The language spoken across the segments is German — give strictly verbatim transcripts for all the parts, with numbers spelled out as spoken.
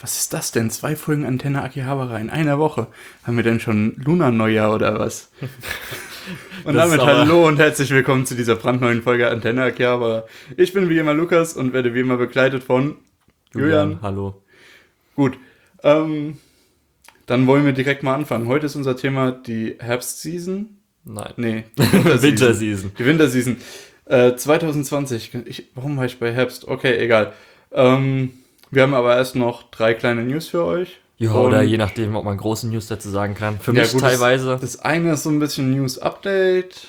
Was ist das denn? Zwei Folgen Antenne Akihabara in einer Woche. Haben wir denn schon Lunar-Neujahr oder was? Und damit hallo und herzlich willkommen zu dieser brandneuen Folge Antenne Akihabara. Ich bin wie immer Lukas und werde wie immer begleitet von Julian. Julian. Hallo. Gut, ähm, dann wollen wir direkt mal anfangen. Heute ist unser Thema die Herbstseason. Nein. Nee, die Winterseason. Winterseason. Die Winterseason. Äh, zwanzig zwanzig. Ich, warum war ich bei Herbst? Okay, egal. Ähm, wir haben aber erst noch drei kleine News für euch. Ja, oder je nachdem, ob man große News dazu sagen kann. Für Ja, mich gut, teilweise. Das, das eine ist so ein bisschen News-Update.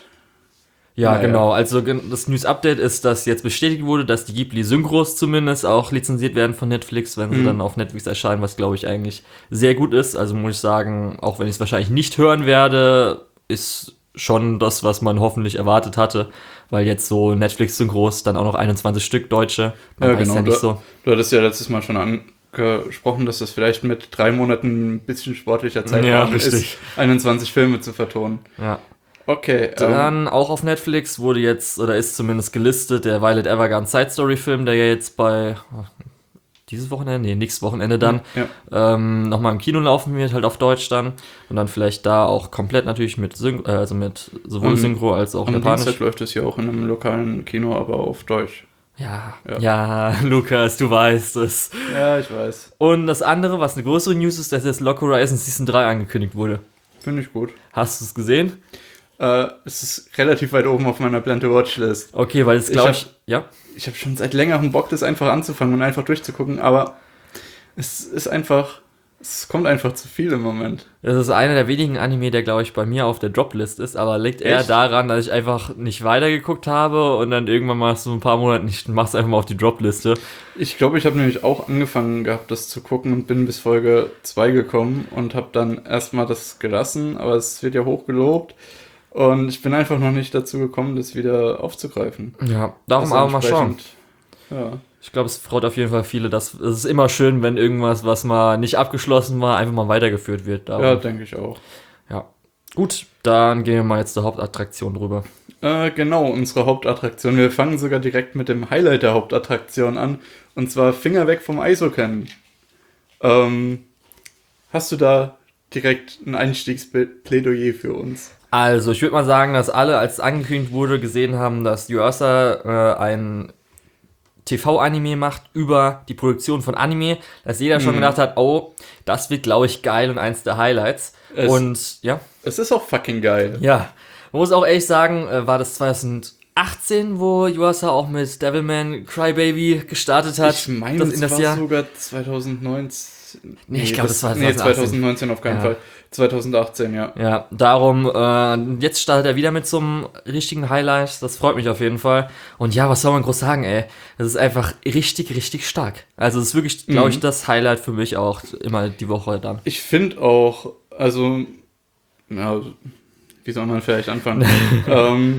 Ja, Naja. genau. Also gen- das News-Update ist, dass jetzt bestätigt wurde, dass die Ghibli-Synchros zumindest auch lizenziert werden von Netflix, wenn sie Mhm. dann auf Netflix erscheinen, was glaube ich eigentlich sehr gut ist. Also muss ich sagen, auch wenn ich es wahrscheinlich nicht hören werde, ist schon das, was man hoffentlich erwartet hatte, weil jetzt so Netflix-Synchros dann auch noch einundzwanzig Stück Deutsche, man Ja, weiß genau. ja nicht du, so. du hattest ja letztes Mal schon angesprochen, dass das vielleicht mit drei Monaten ein bisschen sportlicher Zeit Ja, ist, richtig. einundzwanzig Filme zu vertonen. Ja. Okay. Ähm, Dann auch auf Netflix wurde jetzt, oder ist zumindest gelistet, der Violet Evergarden Side Story Film, der ja jetzt bei oh, dieses Wochenende, nee, nächstes Wochenende dann, ja. ähm, nochmal im Kino laufen wird, halt auf Deutsch dann. Und dann vielleicht da auch komplett natürlich mit Syn äh, also mit sowohl Mhm. Synchro als auch Am Japanisch. Dienstag läuft es ja auch in einem lokalen Kino, aber auf Deutsch. Ja, Ja. ja, Lukas, du weißt es. Ja, ich weiß. Und das andere, was eine größere News ist, dass jetzt Lock Horizon Season drei angekündigt wurde. Finde ich gut. Hast du es gesehen? Äh, es ist relativ weit oben auf meiner Plante Watchlist. Okay, weil es Ich glaube hab- ich, ja. Ich habe schon seit längerem Bock, das einfach anzufangen und einfach durchzugucken, aber es ist einfach, es kommt einfach zu viel im Moment. Das ist einer der wenigen Anime, der, glaube ich, bei mir auf der Droplist ist, aber liegt eher Echt? daran, dass ich einfach nicht weitergeguckt habe und dann irgendwann mal so ein paar Monate nicht, mach's einfach mal auf die Dropliste. Ich glaube, ich habe nämlich auch angefangen gehabt, das zu gucken und bin bis Folge zwei gekommen und habe dann erstmal das gelassen, aber es wird ja hochgelobt und ich bin einfach noch nicht dazu gekommen, das wieder aufzugreifen. Ja, darum Also aber mal schauen. entsprechend, Ja. Ich glaube, es freut auf jeden Fall viele, dass es ist immer schön, wenn irgendwas, was mal nicht abgeschlossen war, einfach mal weitergeführt wird. Darum. ja, denke ich auch. Ja. Gut, dann gehen wir mal jetzt zur Hauptattraktion drüber. Äh, genau, unsere Hauptattraktion. Wir fangen sogar direkt mit dem Highlight der Hauptattraktion an. Und zwar Finger weg vom Eisoken. Ähm, hast du da direkt ein Einstiegsplädoyer für uns? Also, ich würde mal sagen, dass alle, als es angekündigt wurde, gesehen haben, dass Yuasa äh, ein T V-Anime macht über die Produktion von Anime, dass jeder schon Mhm. gedacht hat, oh, das wird, glaube ich, geil und eins der Highlights. Es- und ja, Es ist auch fucking geil. ja, man muss auch ehrlich sagen, äh, war das zwanzig achtzehn, wo Yuasa auch mit Devilman Crybaby gestartet hat. Ich meine, das es in das war Jahr. sogar zwanzig neunzehn. Nee, ich glaub, das war Nee, zwanzig achtzehn. zwanzig neunzehn auf keinen Ja. Fall. zwanzig achtzehn, ja. Ja, darum, äh, jetzt startet er wieder mit so einem richtigen Highlight. Das freut mich auf jeden Fall. Und ja, was soll man groß sagen, ey? Das ist einfach richtig, richtig stark. Also, es ist wirklich, glaube ich, Mhm. das Highlight für mich auch immer die Woche dann. Ich finde auch, also, ja, wie soll man vielleicht anfangen? ähm,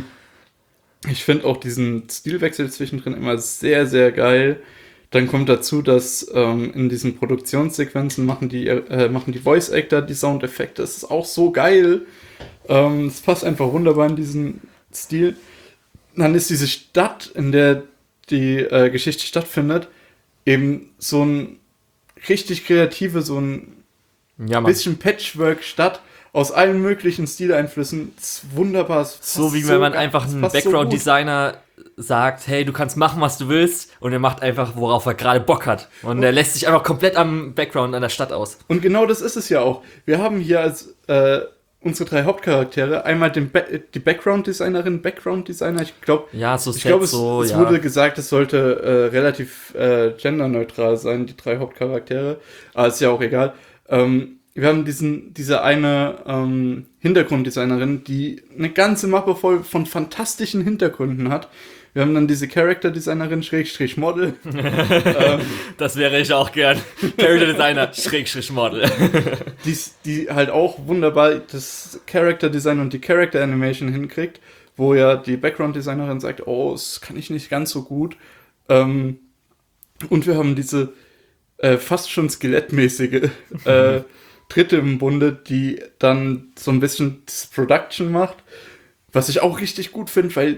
ich finde auch diesen Stilwechsel zwischendrin immer sehr, sehr geil. Dann kommt dazu, dass ähm, in diesen Produktionssequenzen machen die, äh, machen die Voice Actor die Soundeffekte. Das ist auch so geil. Ähm, Es passt einfach wunderbar in diesen Stil. Dann ist diese Stadt, in der die äh, Geschichte stattfindet, eben so ein richtig kreative, so ein Ja, Mann. bisschen Patchwork-Stadt aus allen möglichen Stileinflüssen. Das ist wunderbar. Es passt So wie wenn man geil. einfach Es einen passt so gut. Background-Designer sagt, hey, du kannst machen, was du willst, und er macht einfach, worauf er gerade Bock hat. Und er lässt sich einfach komplett am Background an der Stadt aus. Und genau das ist es ja auch. Wir haben hier als äh, unsere drei Hauptcharaktere einmal den ba die Background-Designerin, Background-Designer, ich glaube, Ja, so ich glaube, es, so, es ja. wurde gesagt, es sollte äh, relativ äh, genderneutral sein, die drei Hauptcharaktere. Aber ist ja auch egal. Ähm, wir haben diesen, diese eine ähm, Hintergrunddesignerin, die eine ganze Mappe voll von fantastischen Hintergründen hat. Wir haben dann diese Character-Designerin, Schrägstrich Model. ähm, Das wäre ich auch gern. Character Designer, Schrägstrich Model. die, die halt auch wunderbar das Character-Design und die Character-Animation hinkriegt, wo ja die Background-Designerin sagt, oh, das kann ich nicht ganz so gut. Ähm, und wir haben diese äh, fast schon skelettmäßige äh, Dritte im Bunde, die dann so ein bisschen das Production macht, was ich auch richtig gut finde, weil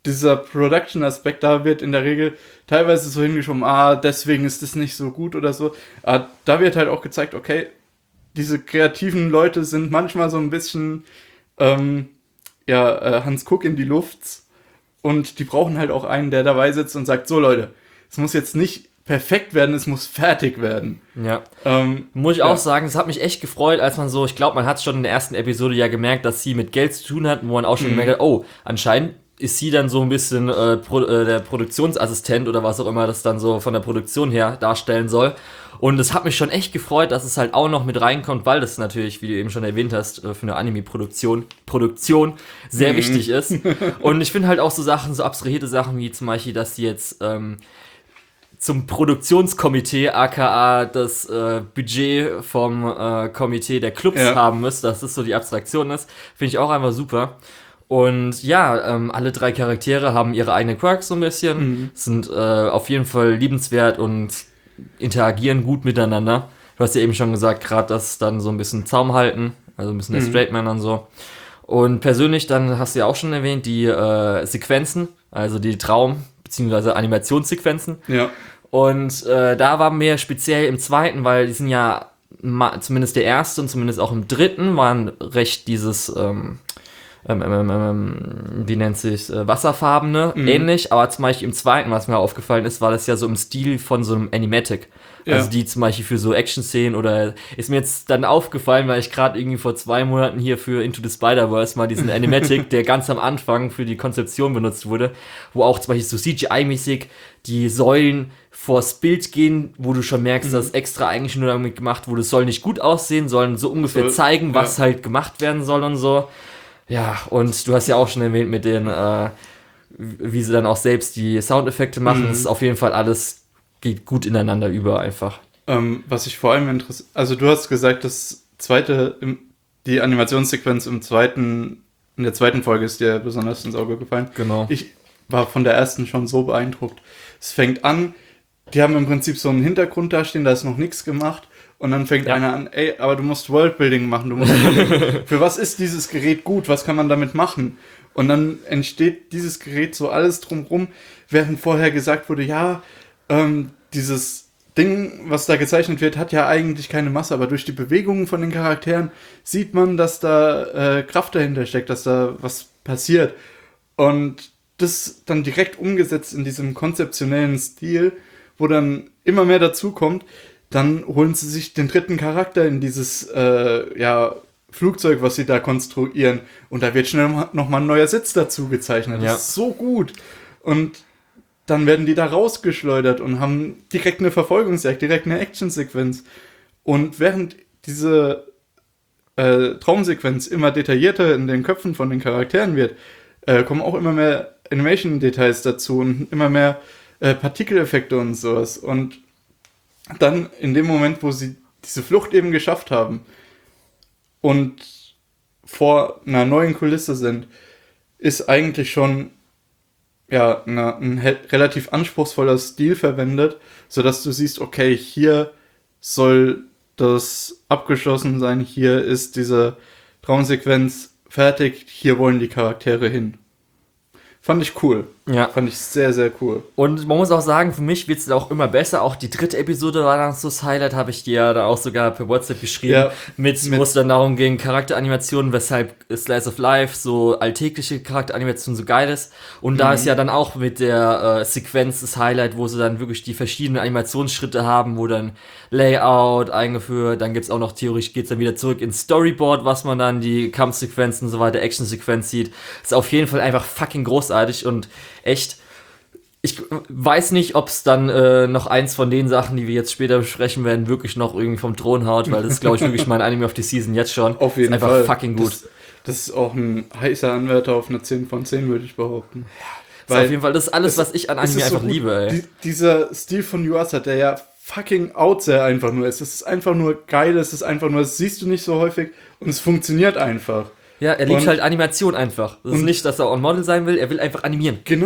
dieser Production-Aspekt, da wird in der Regel teilweise so hingeschoben, ah, deswegen ist das nicht so gut oder so. Aber da wird halt auch gezeigt, okay, diese kreativen Leute sind manchmal so ein bisschen, ähm, ja, äh, Hans Kuck in die Luft und die brauchen halt auch einen, der dabei sitzt und sagt, so Leute, es muss jetzt nicht perfekt werden, es muss fertig werden. Ja. Ähm, Muss ich ja. auch sagen, es hat mich echt gefreut, als man so, ich glaube, man hat schon in der ersten Episode ja gemerkt, dass sie mit Geld zu tun hat, wo man auch schon Mhm. gemerkt hat, oh, anscheinend ist sie dann so ein bisschen äh, Pro, äh, der Produktionsassistent oder was auch immer das dann so von der Produktion her darstellen soll. Und es hat mich schon echt gefreut, dass es halt auch noch mit reinkommt, weil das natürlich, wie du eben schon erwähnt hast, äh, für eine Anime-Produktion Produktion sehr Mhm. wichtig ist. Und ich finde halt auch so Sachen, so abstrahierte Sachen wie zum Beispiel, dass sie jetzt ähm, zum Produktionskomitee, aka das äh, Budget vom äh, Komitee der Clubs Ja. haben muss, dass das so die Abstraktion ist, finde ich auch einfach super. Und ja, ähm, alle drei Charaktere haben ihre eigene Quirks so ein bisschen, Mhm. sind äh, auf jeden Fall liebenswert und interagieren gut miteinander. Du hast ja eben schon gesagt, gerade das dann so ein bisschen Zaum halten, also ein bisschen der Mhm. Straight Man und so. Und persönlich, dann hast du ja auch schon erwähnt, die äh, Sequenzen, also die Traum- bzw. Animationssequenzen. Ja. Und äh, da war mir speziell im zweiten, weil die sind ja, ma- zumindest der erste und zumindest auch im dritten, waren recht dieses, ähm, ähm, ähm, ähm, wie nennt sich äh, wasserfarbene, Mhm. ähnlich, aber zum Beispiel im zweiten, was mir aufgefallen ist, war das ja so im Stil von so einem Animatic. Ja. Also die zum Beispiel für so Action-Szenen oder ist mir jetzt dann aufgefallen, weil ich gerade irgendwie vor zwei Monaten hier für Into the Spider-Verse mal diesen Animatic, der ganz am Anfang für die Konzeption benutzt wurde, wo auch zum Beispiel so C G I-mäßig die Säulen vors Bild gehen, wo du schon merkst, Mhm. dass extra eigentlich nur damit gemacht wurde, es soll nicht gut aussehen, sollen so ungefähr Soll- zeigen, was ja. halt gemacht werden soll und so. Ja, und du hast ja auch schon erwähnt mit den, äh, wie sie dann auch selbst die Soundeffekte machen. Mhm. Das ist auf jeden Fall alles, geht gut ineinander über einfach. Ähm, was ich vor allem interessiert, also du hast gesagt, das zweite, im, die Animationssequenz im zweiten, in der zweiten Folge ist dir besonders ins Auge gefallen. Genau. Ich war von der ersten schon so beeindruckt. Es fängt an, die haben im Prinzip so einen Hintergrund da stehen, da ist noch nichts gemacht. Und dann fängt Ja. einer an, ey, aber du musst Worldbuilding machen. Du musst für was ist dieses Gerät gut? Was kann man damit machen? Und dann entsteht dieses Gerät so alles drumrum, während vorher gesagt wurde, ja, ähm, dieses Ding, was da gezeichnet wird, hat ja eigentlich keine Masse, aber durch die Bewegungen von den Charakteren sieht man, dass da äh, Kraft dahinter steckt, dass da was passiert. Und das dann direkt umgesetzt in diesem konzeptionellen Stil, wo dann immer mehr dazu kommt, dann holen sie sich den dritten Charakter in dieses äh, ja, Flugzeug, was sie da konstruieren. Und da wird schnell nochmal ein neuer Sitz dazu gezeichnet. Ja. Das ist so gut. Und dann werden die da rausgeschleudert und haben direkt eine Verfolgungsjagd, direkt eine Actionsequenz. Und während diese äh, Traumsequenz immer detaillierter in den Köpfen von den Charakteren wird, äh, kommen auch immer mehr Animation-Details dazu und immer mehr äh, Partikeleffekte und sowas. Und dann in dem Moment, wo sie diese Flucht eben geschafft haben und vor einer neuen Kulisse sind, ist eigentlich schon ja, eine, ein he- relativ anspruchsvoller Stil verwendet, sodass du siehst, okay, hier soll das abgeschlossen sein, hier ist diese Traumsequenz fertig, hier wollen die Charaktere hin. Fand ich cool. Ja. Fand ich sehr, sehr cool. Und man muss auch sagen, für mich wird es auch immer besser. Auch die dritte Episode war dann so das Highlight, habe ich dir ja da auch sogar per WhatsApp geschrieben. Ja, mit, mit- wo es dann darum ging, Charakteranimationen, weshalb Slice of Life, so alltägliche Charakteranimation so geil ist. Und da Mhm. ist ja dann auch mit der äh, Sequenz das Highlight, wo sie dann wirklich die verschiedenen Animationsschritte haben, wo dann Layout eingeführt, dann gibt's auch noch, theoretisch geht's dann wieder zurück ins Storyboard, was man dann die Kampfsequenzen und so weiter, Actionsequenz sieht. Ist auf jeden Fall einfach fucking großartig und echt, ich weiß nicht, ob es dann äh, noch eins von den Sachen, die wir jetzt später besprechen werden, wirklich noch irgendwie vom Thron haut, weil das ist, glaube ich, wirklich mein Anime of the Season jetzt schon. Auf jeden ist einfach Fall. fucking gut. Das, das ist auch ein heißer Anwärter auf eine zehn von zehn, würde ich behaupten. Das ist auf jeden Fall, das ist alles, es- was ich an es Anime ist so einfach gut. liebe, ey. Die, dieser Stil von Yuasa, der ja fucking out sehr einfach nur ist. Es ist einfach nur geil, es ist einfach nur, das siehst du nicht so häufig und es funktioniert einfach. Ja, er liebt Und- halt Animation einfach. Das ist und- nicht, dass er on Model sein will, er will einfach animieren. Genau.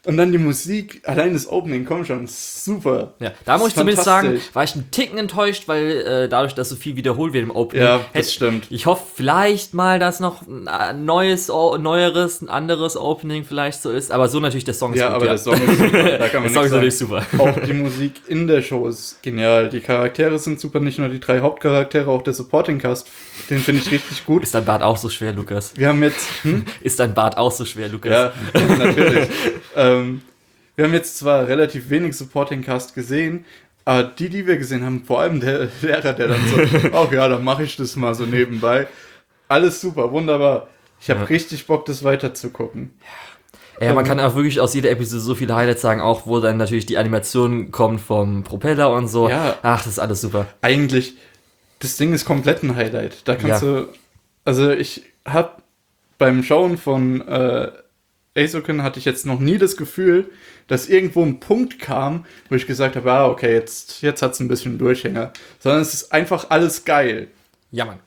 Und dann die Musik, allein das Opening, komm schon, super. Ja, da muss ich ist zumindest sagen, fantastisch. war ich einen Ticken enttäuscht, weil äh, dadurch, dass so viel wiederholt wird im Opening. Ja, das hätte- stimmt. Ich hoffe vielleicht mal, dass noch ein neues, O- neueres, ein anderes Opening vielleicht so ist. Aber so natürlich, der Song ist Ja, gut. aber der Song ist super. Da kann Der man Song ist natürlich nichts super. sagen. Auch die Musik in der Show ist genial. Die Charaktere sind super, nicht nur die drei Hauptcharaktere, auch der Supporting Cast. Den finde ich richtig gut. Ist dein Bart auch so schwer, Lukas? Wir haben jetzt... Hm? Ist dein Bart auch so schwer, Lukas? Ja, natürlich. ähm, wir haben jetzt zwar relativ wenig Supporting Cast gesehen, aber die, die wir gesehen haben, vor allem der Lehrer, der dann so, ach ja, dann mache ich das mal so nebenbei. Alles super, wunderbar. Ich habe Ja. richtig Bock, das weiterzugucken. Ja, man kann auch wirklich aus jeder Episode so viele Highlights sagen, auch wo dann natürlich die Animation kommt vom Propeller und so. Ja. Ach, das ist alles super. Eigentlich, das Ding ist komplett ein Highlight. Da kannst Ja. du, also ich habe beim Schauen von äh, Eizouken hatte ich jetzt noch nie das Gefühl, dass irgendwo ein Punkt kam, wo ich gesagt habe, ah, okay, jetzt, jetzt hat es ein bisschen Durchhänger. Sondern es ist einfach alles geil. Ja, Mann.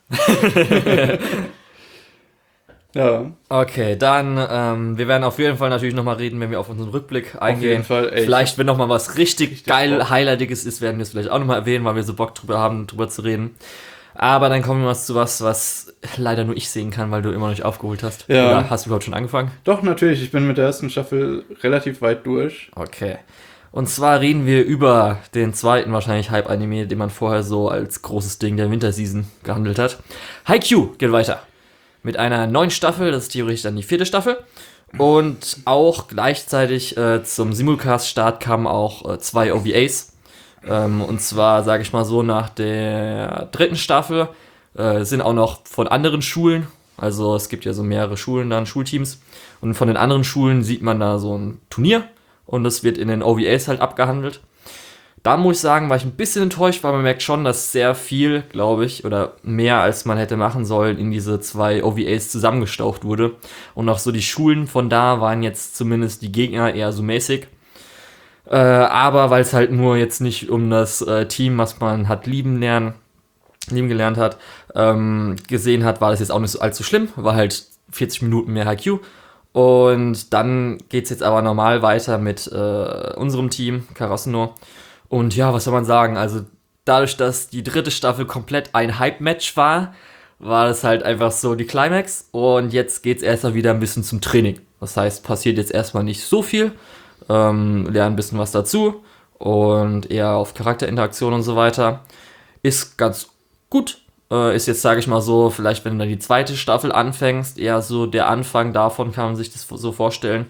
Ja, Okay, dann, ähm, wir werden auf jeden Fall natürlich nochmal reden, wenn wir auf unseren Rückblick eingehen. jeden Fall, ey. Vielleicht, wenn nochmal was richtig, Richtig geil, Bock. Highlightiges ist, werden wir es vielleicht auch nochmal erwähnen, weil wir so Bock drüber haben, drüber zu reden. Aber dann kommen wir mal zu was, was leider nur ich sehen kann, weil du immer noch nicht aufgeholt hast. Ja. Oder hast du überhaupt schon angefangen? doch, natürlich. Ich bin mit der ersten Staffel relativ weit durch. Okay. Und zwar reden wir über den zweiten wahrscheinlich Hype-Anime, den man vorher so als großes Ding der Winterseason gehandelt hat. Haikyuu geht weiter. Mit einer neuen Staffel, das ist theoretisch dann die vierte Staffel. Und auch gleichzeitig äh, zum Simulcast-Start kamen auch äh, zwei O V As. Ähm, und zwar, sage ich mal so, nach der dritten Staffel äh, sind auch noch von anderen Schulen, also es gibt ja so mehrere Schulen dann, Schulteams. Und von den anderen Schulen sieht man da so ein Turnier. Und das wird in den O V As halt abgehandelt. Da muss ich sagen, war ich ein bisschen enttäuscht, weil man merkt schon, dass sehr viel, glaube ich, oder mehr als man hätte machen sollen, in diese zwei O V As zusammengestaucht wurde. Und auch so die Schulen von da waren jetzt zumindest die Gegner eher so mäßig. Äh, aber weil es halt nur jetzt nicht um das äh, Team, was man hat lieben lernen, lieben gelernt hat, ähm, gesehen hat, war das jetzt auch nicht so allzu schlimm. War halt vierzig Minuten mehr Haikyuu. Und dann geht's jetzt aber normal weiter mit äh, unserem Team, Karasuno. Und ja, was soll man sagen? Also dadurch, dass die dritte Staffel komplett ein Hype-Match war, war das halt einfach so die Climax. Und jetzt geht's erstmal wieder ein bisschen zum Training. Das heißt, passiert jetzt erstmal nicht so viel. Ähm, lernen ein bisschen was dazu. Und eher auf Charakterinteraktion und so weiter. Ist ganz gut. Äh, ist jetzt, sage ich mal so, vielleicht wenn du dann die zweite Staffel anfängst, eher so der Anfang davon kann man sich das so vorstellen.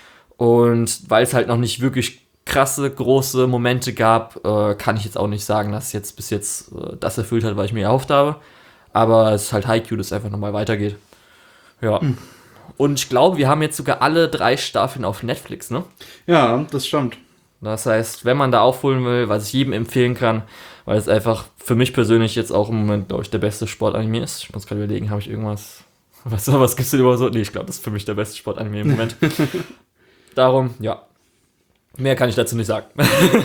Und weil es halt noch nicht wirklich krasse, große Momente gab, äh, kann ich jetzt auch nicht sagen, dass jetzt bis jetzt äh, das erfüllt hat, was ich mir erhofft habe. Aber es ist halt Haikyuu, das einfach nochmal weitergeht. Ja. Mhm. Und ich glaube, wir haben jetzt sogar alle drei Staffeln auf Netflix, ne? Ja, das stimmt. Das heißt, wenn man da aufholen will, was ich jedem empfehlen kann, weil es einfach für mich persönlich jetzt auch im Moment, glaube ich, der beste Sportanime ist. Ich muss gerade überlegen, habe ich irgendwas... Was, was gibt's denn überhaupt so? Nee, ich glaube, das ist für mich der beste Sportanime im Moment. Darum, ja. Mehr kann ich dazu nicht sagen.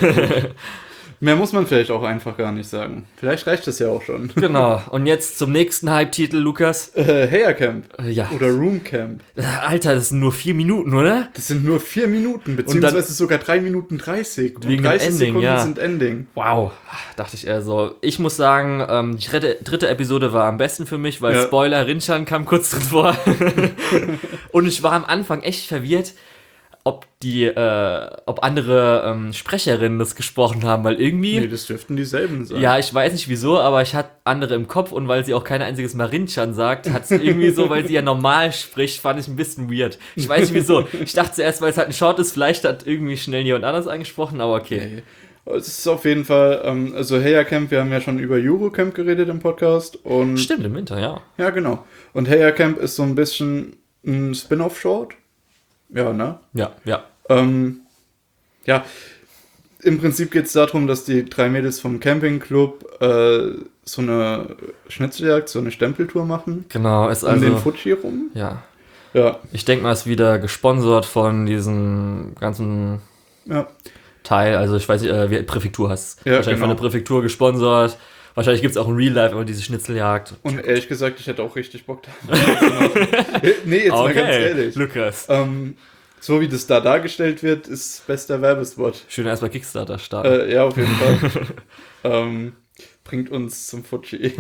Mehr muss man vielleicht auch einfach gar nicht sagen. Vielleicht reicht das ja auch schon. Genau. Und jetzt zum nächsten Hype-Titel, Lukas. Äh, Heya Camp. Äh, ja. Oder Room Camp. Alter, das sind nur vier Minuten, oder? Das sind nur vier Minuten, beziehungsweise sogar drei Minuten dreißig. Und wegen dem dreißig Ending, Sekunden ja. sind Ending. Wow, dachte ich eher so. Ich muss sagen, ähm, die dritte, dritte Episode war am besten für mich, weil Ja. Spoiler, Rinchan kam kurz drin vor. Und ich war am Anfang echt verwirrt, ob die, äh, ob andere ähm, Sprecherinnen das gesprochen haben, weil irgendwie... Nee, das dürften dieselben sein. Ja, ich weiß nicht wieso, aber ich hatte andere im Kopf und weil sie auch kein einziges Mal Rinchan sagt, hat es irgendwie so, weil sie ja normal spricht, fand ich ein bisschen weird. Ich weiß nicht wieso. Ich dachte zuerst, weil es halt ein Short ist, vielleicht hat irgendwie schnell jemand anders angesprochen, aber okay. Nee. Es ist auf jeden Fall, ähm, also Heya Camp, wir haben ja schon über Euro Camp geredet im Podcast. Und Stimmt, im Winter, ja. ja, genau. Und Heya Camp ist so ein bisschen ein Spin-off-Short. Ja, ne? Ja, ja. Ähm, ja, im Prinzip geht es darum, dass die drei Mädels vom Campingclub äh, so eine Schnitzeljagd, so eine Stempeltour machen. Genau, ist Um also... den Fuji rum. Ja. Ja, Ich denke mal, es ist wieder gesponsert von diesem ganzen ja. Teil, also ich weiß nicht, äh, wie Präfektur heißt. Ja, Wahrscheinlich genau. von der Präfektur gesponsert. Wahrscheinlich gibt es auch in Real Life immer diese Schnitzeljagd. Und ehrlich gesagt, ich hätte auch richtig Bock da. Nee, jetzt mal ganz ehrlich. Lukas. Ähm, so wie das da dargestellt wird, ist bester Werbespot. Schön erstmal Kickstarter starten. Äh, ja, auf jeden Fall. ähm, bringt uns zum Fuji.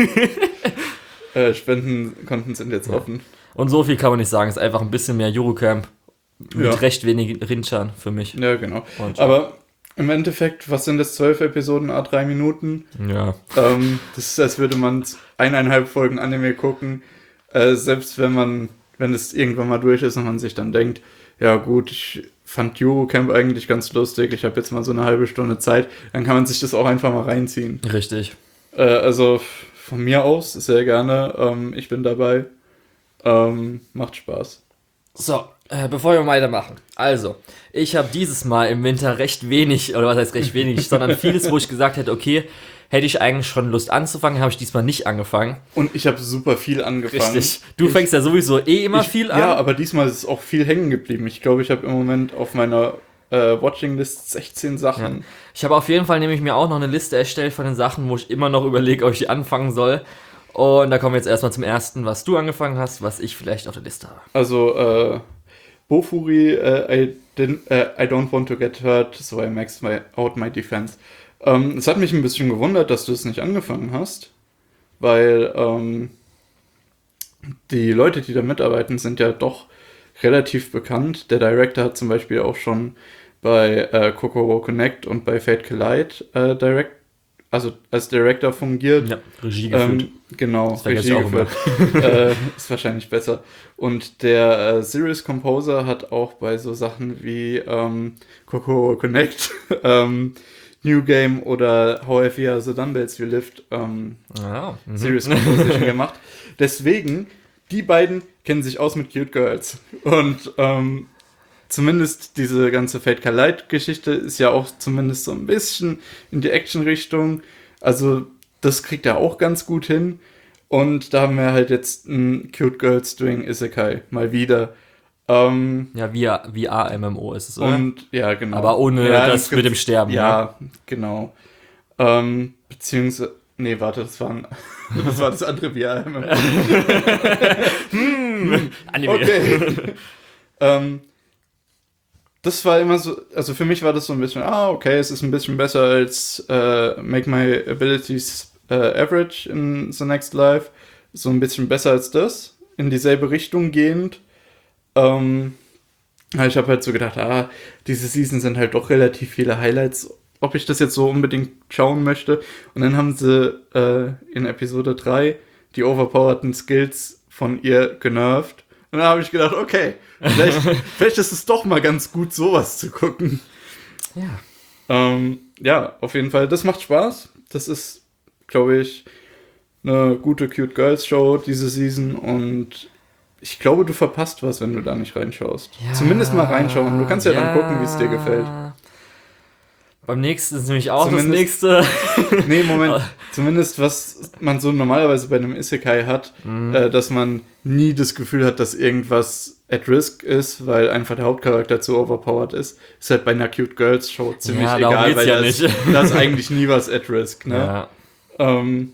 äh, Spendenkonten sind jetzt Ja. offen. Und so viel kann man nicht sagen. Es ist einfach ein bisschen mehr Eurocamp mit Ja. recht wenig Rinchan für mich. Ja, genau. Und, Aber im Endeffekt, was sind das, zwölf Episoden, a drei Minuten? ja. Ähm, das ist, als würde man eineinhalb Folgen Anime gucken. Äh, selbst wenn man, wenn es irgendwann mal durch ist und man sich dann denkt, ja gut, ich fand Eurocamp eigentlich ganz lustig, ich habe jetzt mal so eine halbe Stunde Zeit, dann kann man sich das auch einfach mal reinziehen. Richtig. Äh, also von mir aus sehr gerne, ähm, ich bin dabei. Ähm, macht Spaß. So, äh, bevor wir weitermachen. Also, ich habe dieses Mal im Winter recht wenig, oder was heißt recht wenig, sondern vieles, wo ich gesagt hätte, okay, hätte ich eigentlich schon Lust anzufangen, habe ich diesmal nicht angefangen. Und ich habe super viel angefangen. Richtig. Du ich, fängst ja sowieso eh immer ich, viel an. Ja, aber diesmal ist auch viel hängen geblieben. Ich glaube, ich habe im Moment auf meiner äh, Watching-List sechzehn Sachen. Ja. Ich habe auf jeden Fall nämlich mir auch noch eine Liste erstellt von den Sachen, wo ich immer noch überlege, ob ich die anfangen soll. Und da kommen wir jetzt erstmal zum ersten, was du angefangen hast, was ich vielleicht auf der Liste habe. Also, äh, Bofuri, äh, I, didn't, äh, I don't want to get hurt, so I max my, out my defense. Ähm, es hat mich ein bisschen gewundert, dass du es nicht angefangen hast, weil ähm, die Leute, die da mitarbeiten, sind ja doch relativ bekannt. Der Director hat zum Beispiel auch schon bei äh, Kokoro Connect und bei Fate Collide äh, direct, also als Director fungiert. Ja, Regie geführt. Ähm, genau, Das vergesse Regie ich auch immer. geführt. äh, ist wahrscheinlich besser. Und der äh, Serious Composer hat auch bei so Sachen wie ähm, Kokoro Connect, ähm, New Game oder How Heavy Are the Dumbbells You Lift ähm, Ah, mhm. Serious Composition gemacht. Deswegen, die beiden kennen sich aus mit Cute Girls. Und ähm, zumindest diese ganze Fate Collide-Geschichte ist ja auch zumindest so ein bisschen in die Action-Richtung. Also das kriegt er auch ganz gut hin. Und da haben wir halt jetzt ein Cute Girls doing Isekai. Mal wieder. Ähm, Ja, wie V R-M M O ist es, oder? und ja, genau. Aber ohne ja, das es mit gibt- dem Sterben. Ja, genau. Ähm, beziehungsweise, nee, warte, das war, ein, das, war das andere V R. Hm, Anime. Okay. ähm, das war immer so, also für mich war das so ein bisschen, ah, okay, es ist ein bisschen besser als äh, Make My Abilities äh, Average in The Next Life. So ein bisschen besser als das, in dieselbe Richtung gehend. Ähm, aber ich habe halt so gedacht, ah, diese Season sind halt doch relativ viele Highlights, ob ich das jetzt so unbedingt schauen möchte. Und dann haben sie äh, in Episode drei die overpowerten Skills von ihr genervt. Und dann habe ich gedacht, okay, vielleicht, vielleicht ist es doch mal ganz gut, sowas zu gucken. Ja. Ähm, ja, auf jeden Fall, das macht Spaß. Das ist, glaube ich, eine gute Cute Girls Show diese Season und ich glaube, du verpasst was, wenn du da nicht reinschaust. Ja, Zumindest mal reinschauen. Du kannst ja, dann gucken, wie es dir gefällt. Beim nächsten ist nämlich auch Zumindest- das nächste. Nee, Moment. Zumindest, was man so normalerweise bei einem Isekai hat, Mhm. äh, dass man nie das Gefühl hat, dass irgendwas at risk ist, weil einfach der Hauptcharakter zu overpowered ist. Ist halt bei einer Cute Girls Show ziemlich Ja, darum egal, geht's weil ja da ist, nicht. da ist eigentlich nie was at risk. Ne? Ja. Ähm,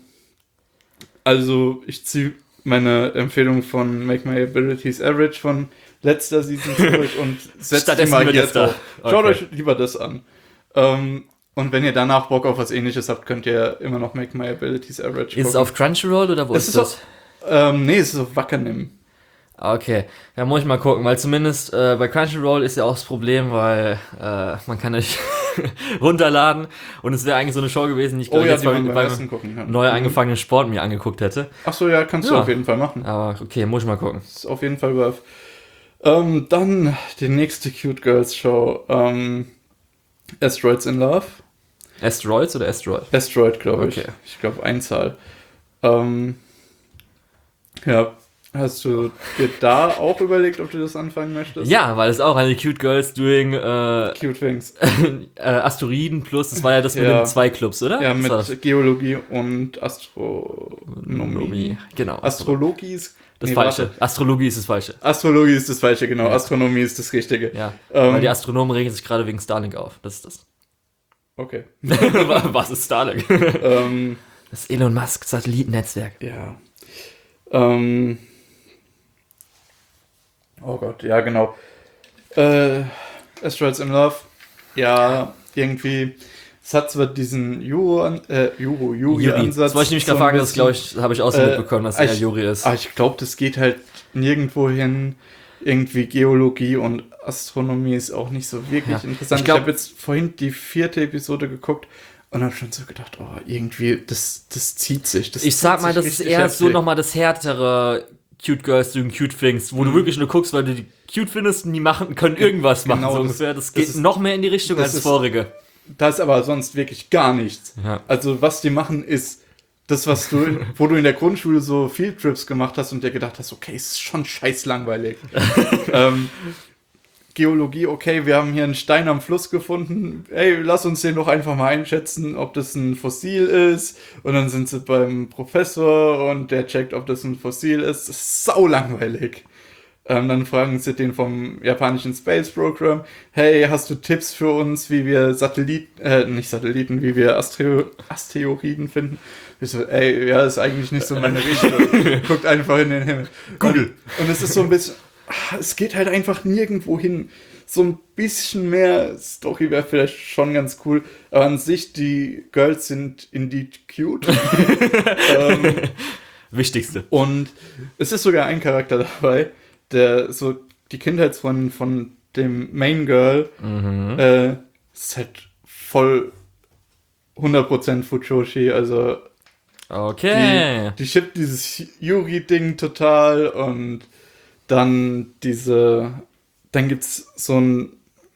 also, ich ziehe meine Empfehlung von Make My Abilities Average von letzter Season zurück und setzt die Stattdessen mal lieber hier das da. drauf. Schaut Okay. euch lieber das an. Ähm, und wenn ihr danach Bock auf was Ähnliches habt, könnt ihr immer noch Make My Abilities Average Ist es auf Crunchyroll oder wo Es ist, ist das? Ähm, nee, es ist auf Wakanim. Okay, da muss ich mal gucken, weil zumindest äh, bei Crunchyroll ist ja auch das Problem, weil äh, man kann nicht runterladen und es wäre eigentlich so eine Show gewesen, die ich Oh glaub, ja, jetzt die bei, man beim beim Essen gucken kann. neu Mhm. angefangenen Sport mir angeguckt hätte. Ach so, ja, kannst du Ja. auf jeden Fall machen. Aber okay, muss ich mal gucken. Das ist auf jeden Fall worth. Ähm, dann die nächste Cute Girls Show. Ähm, Asteroids in Love. Asteroids oder Asteroid? Asteroid, glaube ich. Okay. Ich glaube, Einzahl. Ähm, ja, hast du dir da auch überlegt, ob du das anfangen möchtest? Ja, weil es auch eine Cute Girls doing äh, Cute Things. äh, Asteroiden plus, das war ja das mit Ja. den zwei Clubs, oder? Ja, Das war das. mit Geologie und Astronomie. Genau. Astrologie ist Das nee, Falsche. warte. Astrologie ist das Falsche. Astrologie ist das Falsche, genau. Ja. Astronomie ist das Richtige. Ja. Ähm, Weil die Astronomen regen sich gerade wegen Starlink auf. Das ist das. Okay. Was ist Starlink? ähm, Das Elon Musk Satellitennetzwerk. ja. Ähm, oh Gott, ja, genau. Äh, Asteroids in Love. Ja, irgendwie. Es hat zwar diesen Juro, äh, Juro, Yuri-Ansatz. Das wollte ich nämlich gerade so fragen, das glaube ich, habe ich auch so äh, mitbekommen, dass er ich, Yuri ist. Aber ich glaube, das geht halt nirgendwo hin. Irgendwie Geologie und Astronomie ist auch nicht so wirklich Ja. interessant. Ich, glaub, ich habe jetzt vorhin die vierte Episode geguckt und habe schon so gedacht, oh, irgendwie, das, das zieht sich. Das ich sag mal, das ist eher heftig. so nochmal das härtere Cute Girls doing Cute Things, wo mhm. du wirklich nur guckst, weil du die cute findest und die machen, können irgendwas machen, genau, so das, ungefähr. Das geht das ist, noch mehr in die Richtung als das vorige. Da ist aber sonst wirklich gar nichts. Ja. Also was die machen ist, das, was du, wo du in der Grundschule so Fieldtrips gemacht hast und dir gedacht hast, okay, es ist schon scheiß langweilig. ähm, Geologie, okay, wir haben hier einen Stein am Fluss gefunden. Ey, lass uns den doch einfach mal einschätzen, ob das ein Fossil ist. Und dann sind sie beim Professor und der checkt, ob das ein Fossil ist. Das ist sau langweilig. Ähm, dann fragen sie den vom japanischen Space Program, hey, hast du Tipps für uns, wie wir Satelliten, äh, nicht Satelliten, wie wir Astero- Asteroiden finden? Ich so, ey, ja, ist eigentlich nicht so meine Richtung. Guckt einfach in den Himmel. Google. Und, und es ist so ein bisschen, es geht halt einfach nirgendwo hin. So ein bisschen mehr Story wäre vielleicht schon ganz cool, aber an sich, die Girls sind indeed cute. ähm, Wichtigste. Und es ist sogar ein Charakter dabei, der so die Kindheitsfreundin von dem Main Girl mhm. äh, ist halt voll hundert Prozent Fujoshi, also okay. Die, die shippt dieses Yuri-Ding total und dann diese, dann gibt's so ein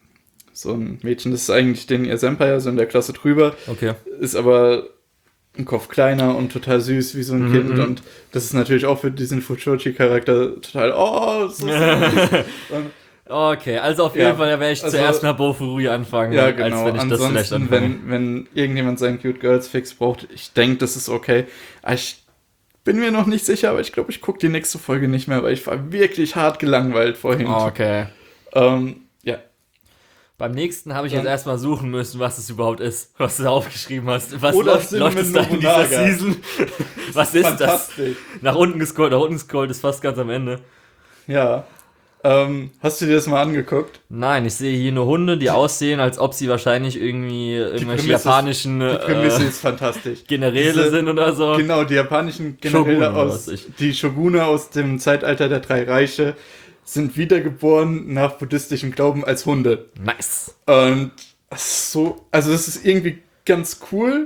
so ein Mädchen, das ist eigentlich den ihr Senpai, also in der Klasse drüber, okay. ist aber ein Kopf kleiner und total süß wie so ein mhm. Kind und das ist natürlich auch für diesen Fujoshi-Charakter total, oh, so süß. Okay, also auf jeden ja, Fall werde ich also, zuerst nach Bofurui anfangen, ja, genau. als wenn ich Ansonsten, das vielleicht anfange. Wenn, wenn irgendjemand seinen Cute Girls Fix braucht, ich denke, das ist okay. Ich bin mir noch nicht sicher, aber ich glaube, ich gucke die nächste Folge nicht mehr, weil ich war wirklich hart gelangweilt vorhin. Okay. Ähm, ja. Beim nächsten habe ich jetzt erstmal suchen müssen, was es überhaupt ist, was du aufgeschrieben hast. Was Oder läuft, läuft es da in dieser Season? Was ist das? Nach unten gescrollt, nach unten gescrollt, ist fast ganz am Ende. Ja. Ähm, hast du dir das mal angeguckt? Nein, ich sehe hier nur Hunde, die aussehen, als ob sie wahrscheinlich irgendwie irgendwelche japanischen ist, die Prämisse äh, ist fantastisch. Generäle Diese, sind oder so. Genau, die japanischen Generäle Shogun, aus, die Shogune aus dem Zeitalter der drei Reiche sind wiedergeboren nach buddhistischem Glauben als Hunde. Nice. Und so, also das ist irgendwie ganz cool.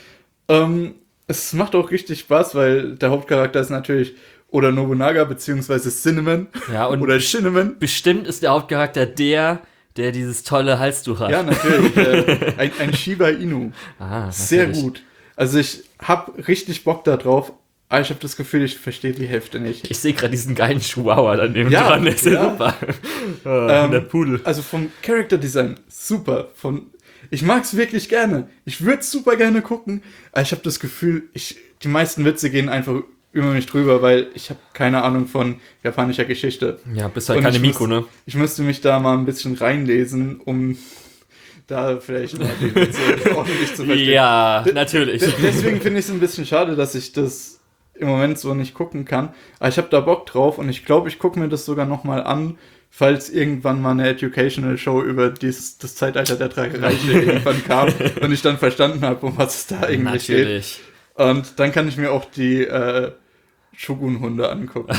Ähm, es macht auch richtig Spaß, weil der Hauptcharakter ist natürlich Oda Nobunaga beziehungsweise Cinnamon. Ja, und oder Cinnamon. Bestimmt ist der Hauptcharakter der, der dieses tolle Halstuch hat. Ja, natürlich. äh, ein, ein Shiba Inu. Ah, sehr gut. Also ich hab richtig Bock da drauf. Aber ich habe das Gefühl, ich verstehe die Hälfte nicht. Ich sehe gerade diesen geilen Chihuahua daneben ja, dran. Der ist ja ja super. Oh, ähm, der Pudel. Also vom Character Design super. Von, ich mag es wirklich gerne. Ich würde es super gerne gucken. Aber ich habe das Gefühl, ich, die meisten Witze gehen einfach über mich drüber, weil ich habe keine Ahnung von japanischer Geschichte. Ja, bist halt keine Miku, müsste, ne? Ich müsste mich da mal ein bisschen reinlesen, um da vielleicht mal die Witze ordentlich zu verstehen. Ja, natürlich. De- deswegen finde ich es ein bisschen schade, dass ich das im Moment so nicht gucken kann. Aber ich habe da Bock drauf und ich glaube, ich gucke mir das sogar nochmal an, falls irgendwann mal eine Educational Show über dieses, das Zeitalter der drei Reiche irgendwann kam und ich dann verstanden habe, um was es da eigentlich Natürlich. geht. Und dann kann ich mir auch die äh, Shogun-Hunde angucken.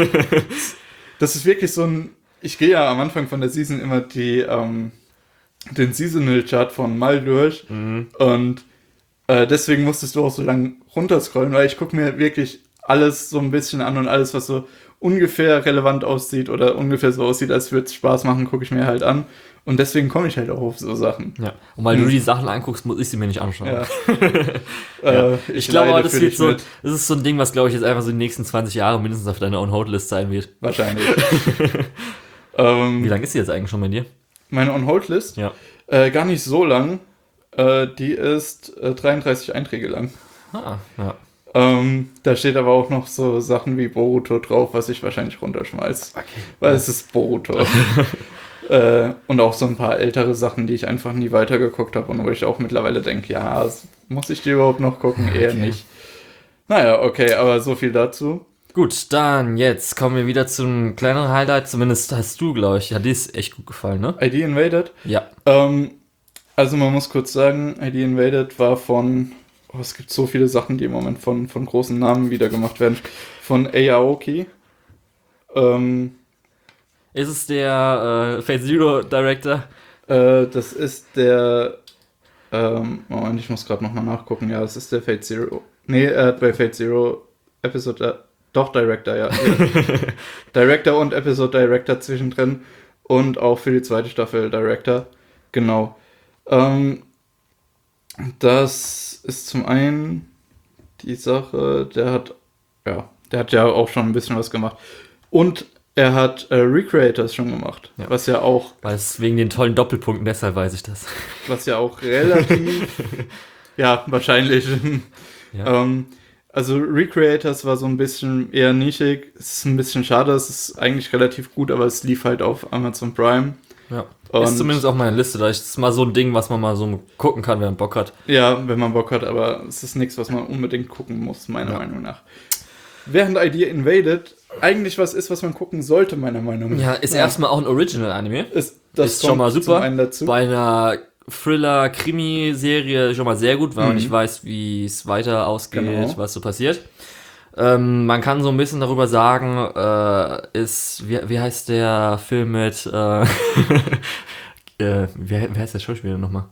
Das ist wirklich so ein... Ich gehe ja am Anfang von der Season immer die ähm, den Seasonal-Chart von Mal durch Mhm. und äh, deswegen musstest du auch so lange runterscrollen, weil ich gucke mir wirklich alles so ein bisschen an und alles, was so ungefähr relevant aussieht oder ungefähr so aussieht, als würde es Spaß machen, gucke ich mir halt an. Und deswegen komme ich halt auch auf so Sachen. Ja. Und weil hm. du die Sachen anguckst, muss ich sie mir nicht anschauen. Ja. ja. äh, ich ich glaube aber, das, wird so, mit. das ist so ein Ding, was, glaube ich, jetzt einfach so die nächsten zwanzig Jahre mindestens auf deiner On-Hold-List sein wird. Wahrscheinlich. ähm, Wie lang ist die jetzt eigentlich schon bei dir? Meine On-Hold-List? Ja. Äh, gar nicht so lang. Äh, die ist äh, dreiunddreißig Einträge lang. Ah, ja. Ähm, da steht aber auch noch so Sachen wie Boruto drauf, was ich wahrscheinlich runterschmeiß. Okay. Weil es ist Boruto. äh, und auch so ein paar ältere Sachen, die ich einfach nie weitergeguckt habe und wo ich auch mittlerweile denke, ja, muss ich die überhaupt noch gucken? Eher okay. nicht. Naja, okay, aber so viel dazu. Gut. Gut, dann jetzt kommen wir wieder zum kleineren Highlight. Zumindest hast du, glaube ich, hat dir ist echt gut gefallen, ne? I D Invaded? Ja. Ähm, also man muss kurz sagen, I D Invaded war von, oh, es gibt so viele Sachen, die im Moment von, von großen Namen wieder gemacht werden. Von Aoki. Ähm, Ist es der äh, Fate Zero Director? äh, das ist der, ähm, Moment, ich muss gerade nochmal nachgucken. Ja, es ist der Fate Zero. Nee, er hat bei Fate Zero Episode, äh, doch Director, ja. Director und Episode Director zwischendrin und auch für die zweite Staffel Director. Genau. Ähm, das ist zum einen die Sache, der hat, ja, der hat ja auch schon ein bisschen was gemacht. Und er hat äh, Recreators schon gemacht, Ja. was ja auch, Weil es wegen den tollen Doppelpunkten, deshalb weiß ich das. was ja auch relativ, ja, wahrscheinlich. Ja. ähm, also Recreators war so ein bisschen eher nischig. Es ist ein bisschen schade, es ist eigentlich relativ gut, aber es lief halt auf Amazon Prime. Ja. Und Ist zumindest auf meiner Liste, da ist mal so ein Ding, was man mal so gucken kann, wenn man Bock hat. ja, wenn man Bock hat, aber es ist nichts, was man unbedingt gucken muss, meiner Ja. Meinung nach. Während I D Invaded eigentlich was ist, was man gucken sollte, meiner Meinung nach. Ja, ist erstmal auch ein Original-Anime. Ist, das ist schon mal kommt super. zum einen dazu. Bei einer Thriller-Krimi-Serie schon mal sehr gut, weil man Mhm. nicht weiß, wie es weiter ausgeht, Genau. was so passiert. Ähm, man kann so ein bisschen darüber sagen, äh, ist, wie, wie heißt der Film mit, äh, äh, wer, wer heißt der Schauspieler nochmal?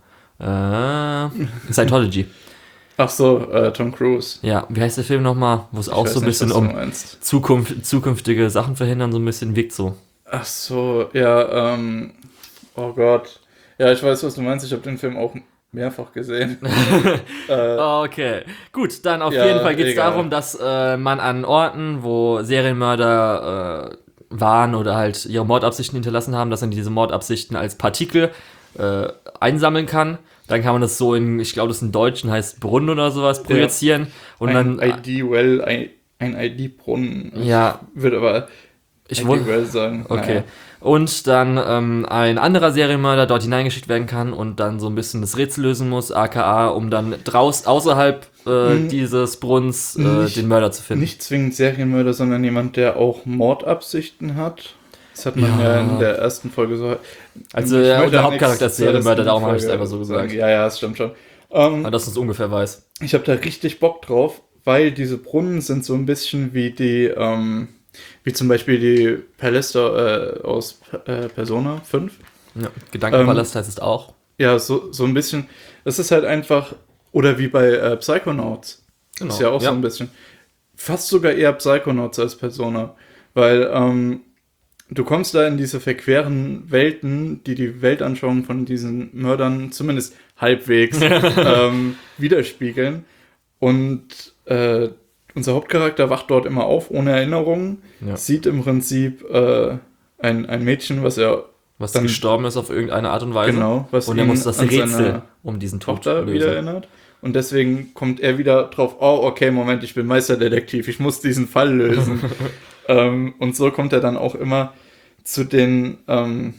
Äh, Scientology. Ach so, äh, Tom Cruise. Ja, wie heißt der Film nochmal? Wo es Ich auch weiß so ein nicht, bisschen was du um meinst. Zukunft, zukünftige Sachen verhindern, so ein bisschen wirkt so. Ach so, ja, ähm, oh Gott. Ja, ich weiß, was du meinst. Ich habe den Film auch mehrfach gesehen. äh, Okay, gut, dann auf Ja, jeden Fall geht es egal. darum, dass äh, man an Orten, wo Serienmörder äh, waren oder halt ihre Mordabsichten hinterlassen haben, dass man diese Mordabsichten als Partikel äh, einsammeln kann. Dann kann man das so in, ich glaube, das in Deutschen heißt Brunnen oder sowas, projizieren. Und ein dann, I D-Well, ein, ein I D-Brunnen. ja, Ich würde aber ich I wollte... D-Well sagen. Okay. Naja. Und dann ähm, ein anderer Serienmörder dort hineingeschickt werden kann und dann so ein bisschen das Rätsel lösen muss, aka um dann draus außerhalb äh, Hm. dieses Brunnens äh, Nicht- den Mörder zu finden. Nicht zwingend Serienmörder, sondern jemand, der auch Mordabsichten hat. Das hat man ja, Ja. in der ersten Folge so. Also, Ich ja, möchte der auch Hauptcharakter nichts ist Serienmörder, zur darum habe ich es Folge einfach so sagen. gesagt. Ja, ja, das stimmt schon. Ähm, Aber dass du es ungefähr weißt. Ich habe da richtig Bock drauf, weil diese Brunnen sind so ein bisschen wie die, ähm, wie zum Beispiel die Paläste äh, aus äh, Persona fünf. Ja. Gedankenpalast Ähm, heißt es auch. Ja, so, so ein bisschen. Das ist halt einfach, oder wie bei äh, Psychonauts. Genau, Ist ja auch ja. so ein bisschen. Fast sogar eher Psychonauts als Persona. Weil ähm, du kommst da in diese verqueren Welten, die die Weltanschauung von diesen Mördern zumindest halbwegs ähm, widerspiegeln. Und äh, unser Hauptcharakter wacht dort immer auf, ohne Erinnerungen, Ja. sieht im Prinzip äh, ein, ein Mädchen, was er Was dann- gestorben ist auf irgendeine Art und Weise. genau, was Und er ihn muss das an Rätsel seine um diesen Tod Tochter lösen. wieder erinnert. Und deswegen kommt er wieder drauf, oh, okay, Moment, ich bin Meisterdetektiv, ich muss diesen Fall lösen. ähm, und so kommt er dann auch immer zu den, ähm,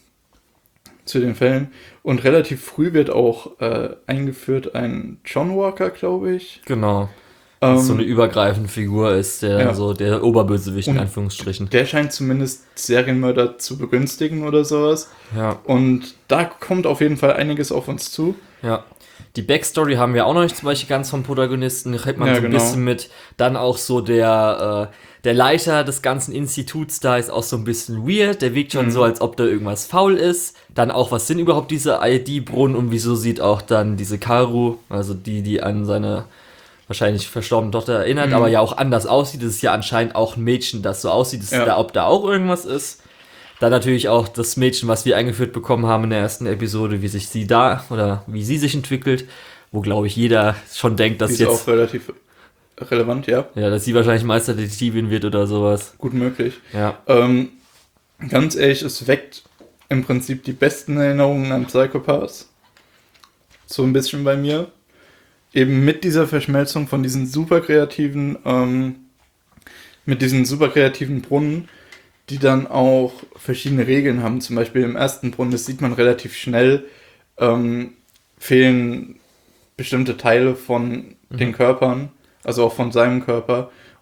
zu den Fällen. Und relativ früh wird auch äh, eingeführt ein John Walker, glaube ich. Genau. Ähm, Das so eine übergreifende Figur ist, der ja. so der Oberbösewicht in Und- Anführungsstrichen. der scheint zumindest Serienmörder zu begünstigen oder sowas. Ja, Und da kommt auf jeden Fall einiges auf uns zu. ja. Die Backstory haben wir auch noch nicht zum Beispiel ganz vom Protagonisten, da kriegt man Ja, so ein genau. bisschen mit. Dann auch so der, äh, der Leiter des ganzen Instituts da ist auch so ein bisschen weird. Der wirkt schon Mhm. so, als ob da irgendwas faul ist. Dann auch, was sind überhaupt diese I D-Brunnen und wieso sieht auch dann diese Karu, also die, die an seine wahrscheinlich verstorbene Tochter erinnert, Mhm. aber ja auch anders aussieht. Das ist ja anscheinend auch ein Mädchen, das so aussieht, dass Ja. da, ob da auch irgendwas ist. Dann natürlich auch das Mädchen, was wir eingeführt bekommen haben in der ersten Episode, wie sich sie da oder wie sie sich entwickelt, wo glaube ich jeder schon denkt, dass Die ist jetzt auch relativ relevant, ja. ja, dass sie wahrscheinlich Meisterdetektivin wird oder sowas. Gut möglich. Ja. Ähm, ganz ehrlich, es weckt im Prinzip die besten Erinnerungen an Psychopaths. So ein bisschen bei mir. Eben mit dieser Verschmelzung von diesen super kreativen, ähm, mit diesen super kreativen Brunnen, die dann auch verschiedene Regeln haben. Zum Beispiel im ersten Brunnen, das sieht man relativ schnell, ähm, fehlen bestimmte Teile von den Körpern, also auch von seinem Körper.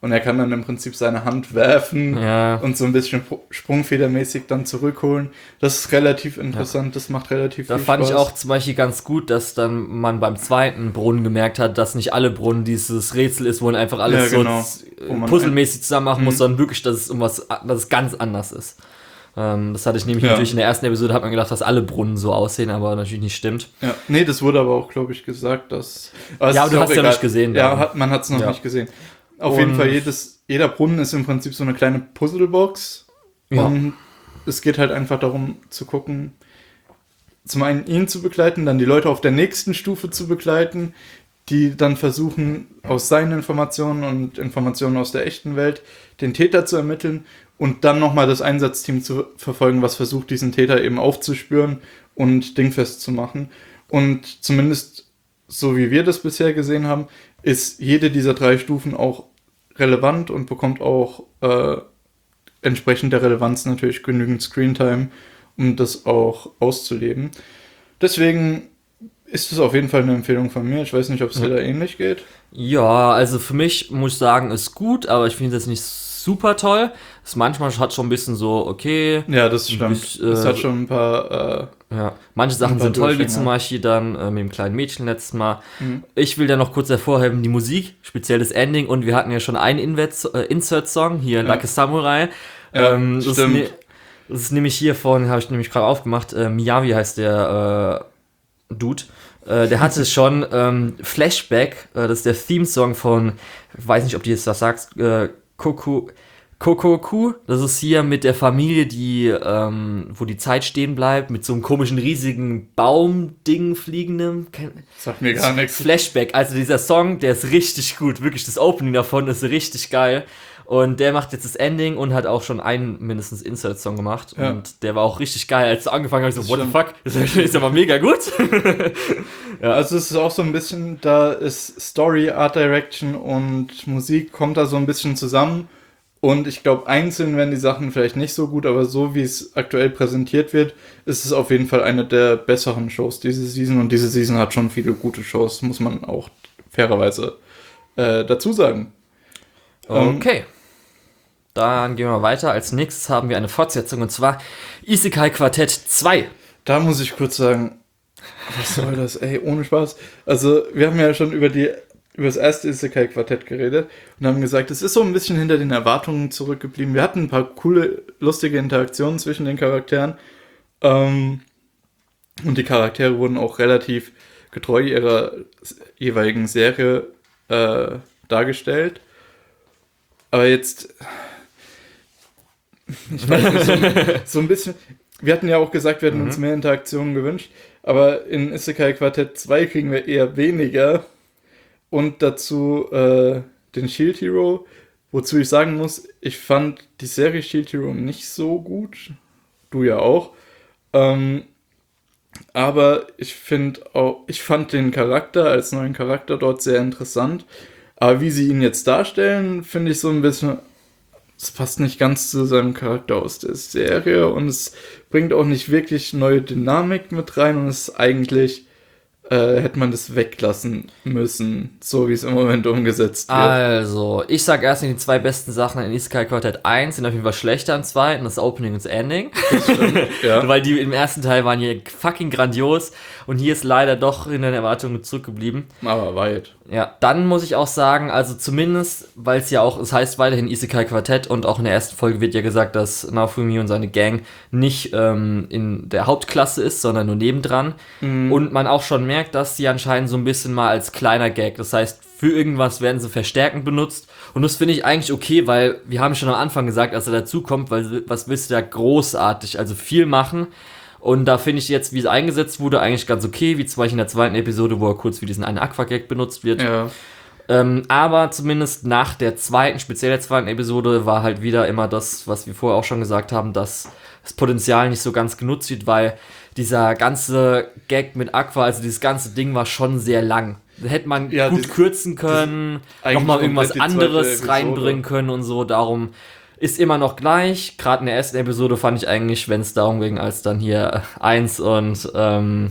und er kann dann im Prinzip seine Hand werfen Ja. und so ein bisschen sprungfedermäßig dann zurückholen. Das ist relativ interessant, ja. Das macht relativ da viel fand Spaß. ich auch zum Beispiel ganz gut, dass dann man beim zweiten Brunnen gemerkt hat, dass nicht alle Brunnen dieses Rätsel ist, wo man einfach alles ja, genau. so puzzlemäßig zusammen machen muss, sondern wirklich, dass es um was, dass es ganz anders ist. Ähm, das hatte ich nämlich ja. natürlich in der ersten Episode, hat man gedacht, dass alle Brunnen so aussehen, aber natürlich nicht stimmt. Ja, nee, das wurde aber auch, glaube ich, gesagt, dass... Aber ja, aber du hast egal. ja nicht gesehen. Ja, hat, man hat es noch ja. nicht gesehen. Auf und jeden Fall, jedes, jeder Brunnen ist im Prinzip so eine kleine Puzzlebox. Ja. Und es geht halt einfach darum zu gucken, zum einen ihn zu begleiten, dann die Leute auf der nächsten Stufe zu begleiten, die dann versuchen, aus seinen Informationen und Informationen aus der echten Welt den Täter zu ermitteln und dann nochmal das Einsatzteam zu verfolgen, was versucht, diesen Täter eben aufzuspüren und dingfest zu machen. Und zumindest, so wie wir das bisher gesehen haben, ist jede dieser drei Stufen auch relevant und bekommt auch äh, entsprechend der Relevanz natürlich genügend Screentime, um das auch auszuleben. Deswegen ist es auf jeden Fall eine Empfehlung von mir. Ich weiß nicht, ob es dir da ähnlich geht. Ja, also für mich muss ich sagen, ist gut, aber ich finde es nicht super toll. Es manchmal hat schon ein bisschen so, okay. Ja, das stimmt. Bisschen, äh, es hat schon ein paar... Äh, ja, manche Sachen sind toll, wie zum Beispiel dann äh, mit dem kleinen Mädchen letztes Mal. Mhm. Ich will da noch kurz hervorheben, die Musik, speziell das Ending. Und wir hatten ja schon einen äh, Insert-Song, hier ja. Like a Samurai. Ja, ähm, das, ist ne- das ist nämlich hier von, habe ich nämlich gerade aufgemacht, äh, Miyavi heißt der äh, Dude. Äh, der hatte schon ähm, Flashback, äh, das ist der Theme-Song von, ich weiß nicht, ob du jetzt das sagst, äh, Koku, Kokoku, das ist hier mit der Familie, die, ähm, wo die Zeit stehen bleibt, mit so einem komischen, riesigen Baumding fliegendem. Sagt mir gar nichts. Flashback, also dieser Song, der ist richtig gut, wirklich, das Opening davon ist richtig geil. Und der macht jetzt das Ending und hat auch schon einen mindestens Insert-Song gemacht. Ja. Und der war auch richtig geil. Als du angefangen hast, ich so, what the fuck? Das ist aber mega gut. Ja, also es ist auch so ein bisschen, da ist Story, Art Direction und Musik kommt da so ein bisschen zusammen. Und ich glaube, einzeln werden die Sachen vielleicht nicht so gut, aber so wie es aktuell präsentiert wird, ist es auf jeden Fall eine der besseren Shows diese Season. Und diese Season hat schon viele gute Shows, muss man auch fairerweise äh, dazu sagen. Okay. Dann gehen wir weiter. Als nächstes haben wir eine Fortsetzung und zwar Isekai Quartett zwei. Da muss ich kurz sagen, was soll das, ey, ohne Spaß. Also, wir haben ja schon über die über das erste Isekai Quartett geredet und haben gesagt, es ist so ein bisschen hinter den Erwartungen zurückgeblieben. Wir hatten ein paar coole, lustige Interaktionen zwischen den Charakteren ähm, und die Charaktere wurden auch relativ getreu ihrer jeweiligen Serie äh, dargestellt. Aber jetzt, ich weiß nicht, so, so ein bisschen, wir hatten ja auch gesagt, wir hätten mhm. uns mehr Interaktionen gewünscht, aber in Isekai Quartett zwei kriegen wir eher weniger und dazu äh, den Shield Hero, wozu ich sagen muss, ich fand die Serie Shield Hero nicht so gut, du ja auch, ähm, aber ich finde auch, ich fand den Charakter als neuen Charakter dort sehr interessant. Aber wie sie ihn jetzt darstellen, finde ich so ein bisschen, es passt nicht ganz zu seinem Charakter aus der Serie und es bringt auch nicht wirklich neue Dynamik mit rein und es ist eigentlich, äh, hätte man das weglassen müssen, so wie es im Moment umgesetzt wird. Also, ich sag erst die zwei besten Sachen in Isekai Quartett eins sind auf jeden Fall schlechter am zweiten, das Opening und das Ending. Das stimmt, ja. Weil die im ersten Teil waren hier fucking grandios und hier ist leider doch in den Erwartungen zurückgeblieben. Aber weit. Ja, dann muss ich auch sagen, also zumindest, weil es ja auch, es heißt weiterhin Isekai Quartett und auch in der ersten Folge wird ja gesagt, dass Naofumi und seine Gang nicht ähm, in der Hauptklasse ist, sondern nur nebendran. Mhm. Und man auch schon merkt, dass sie anscheinend so ein bisschen mal als kleiner Gag, das heißt, für irgendwas werden sie verstärkend benutzt. Und das finde ich eigentlich okay, weil wir haben schon am Anfang gesagt, als er dazukommt, weil was willst du da großartig, also viel machen. Und da finde ich jetzt, wie es eingesetzt wurde, eigentlich ganz okay, wie zum Beispiel in der zweiten Episode, wo er kurz für diesen einen Aqua-Gag benutzt wird. Ja. Ähm, aber zumindest nach der zweiten, speziell der zweiten Episode, war halt wieder immer das, was wir vorher auch schon gesagt haben, dass das Potenzial nicht so ganz genutzt wird, weil dieser ganze Gag mit Aqua, also dieses ganze Ding war schon sehr lang. Da hätte man ja, gut das, kürzen können, nochmal irgendwas anderes reinbringen können und so, darum ist immer noch gleich. Gerade in der ersten Episode fand ich eigentlich, wenn es darum ging, als dann hier eins und ähm,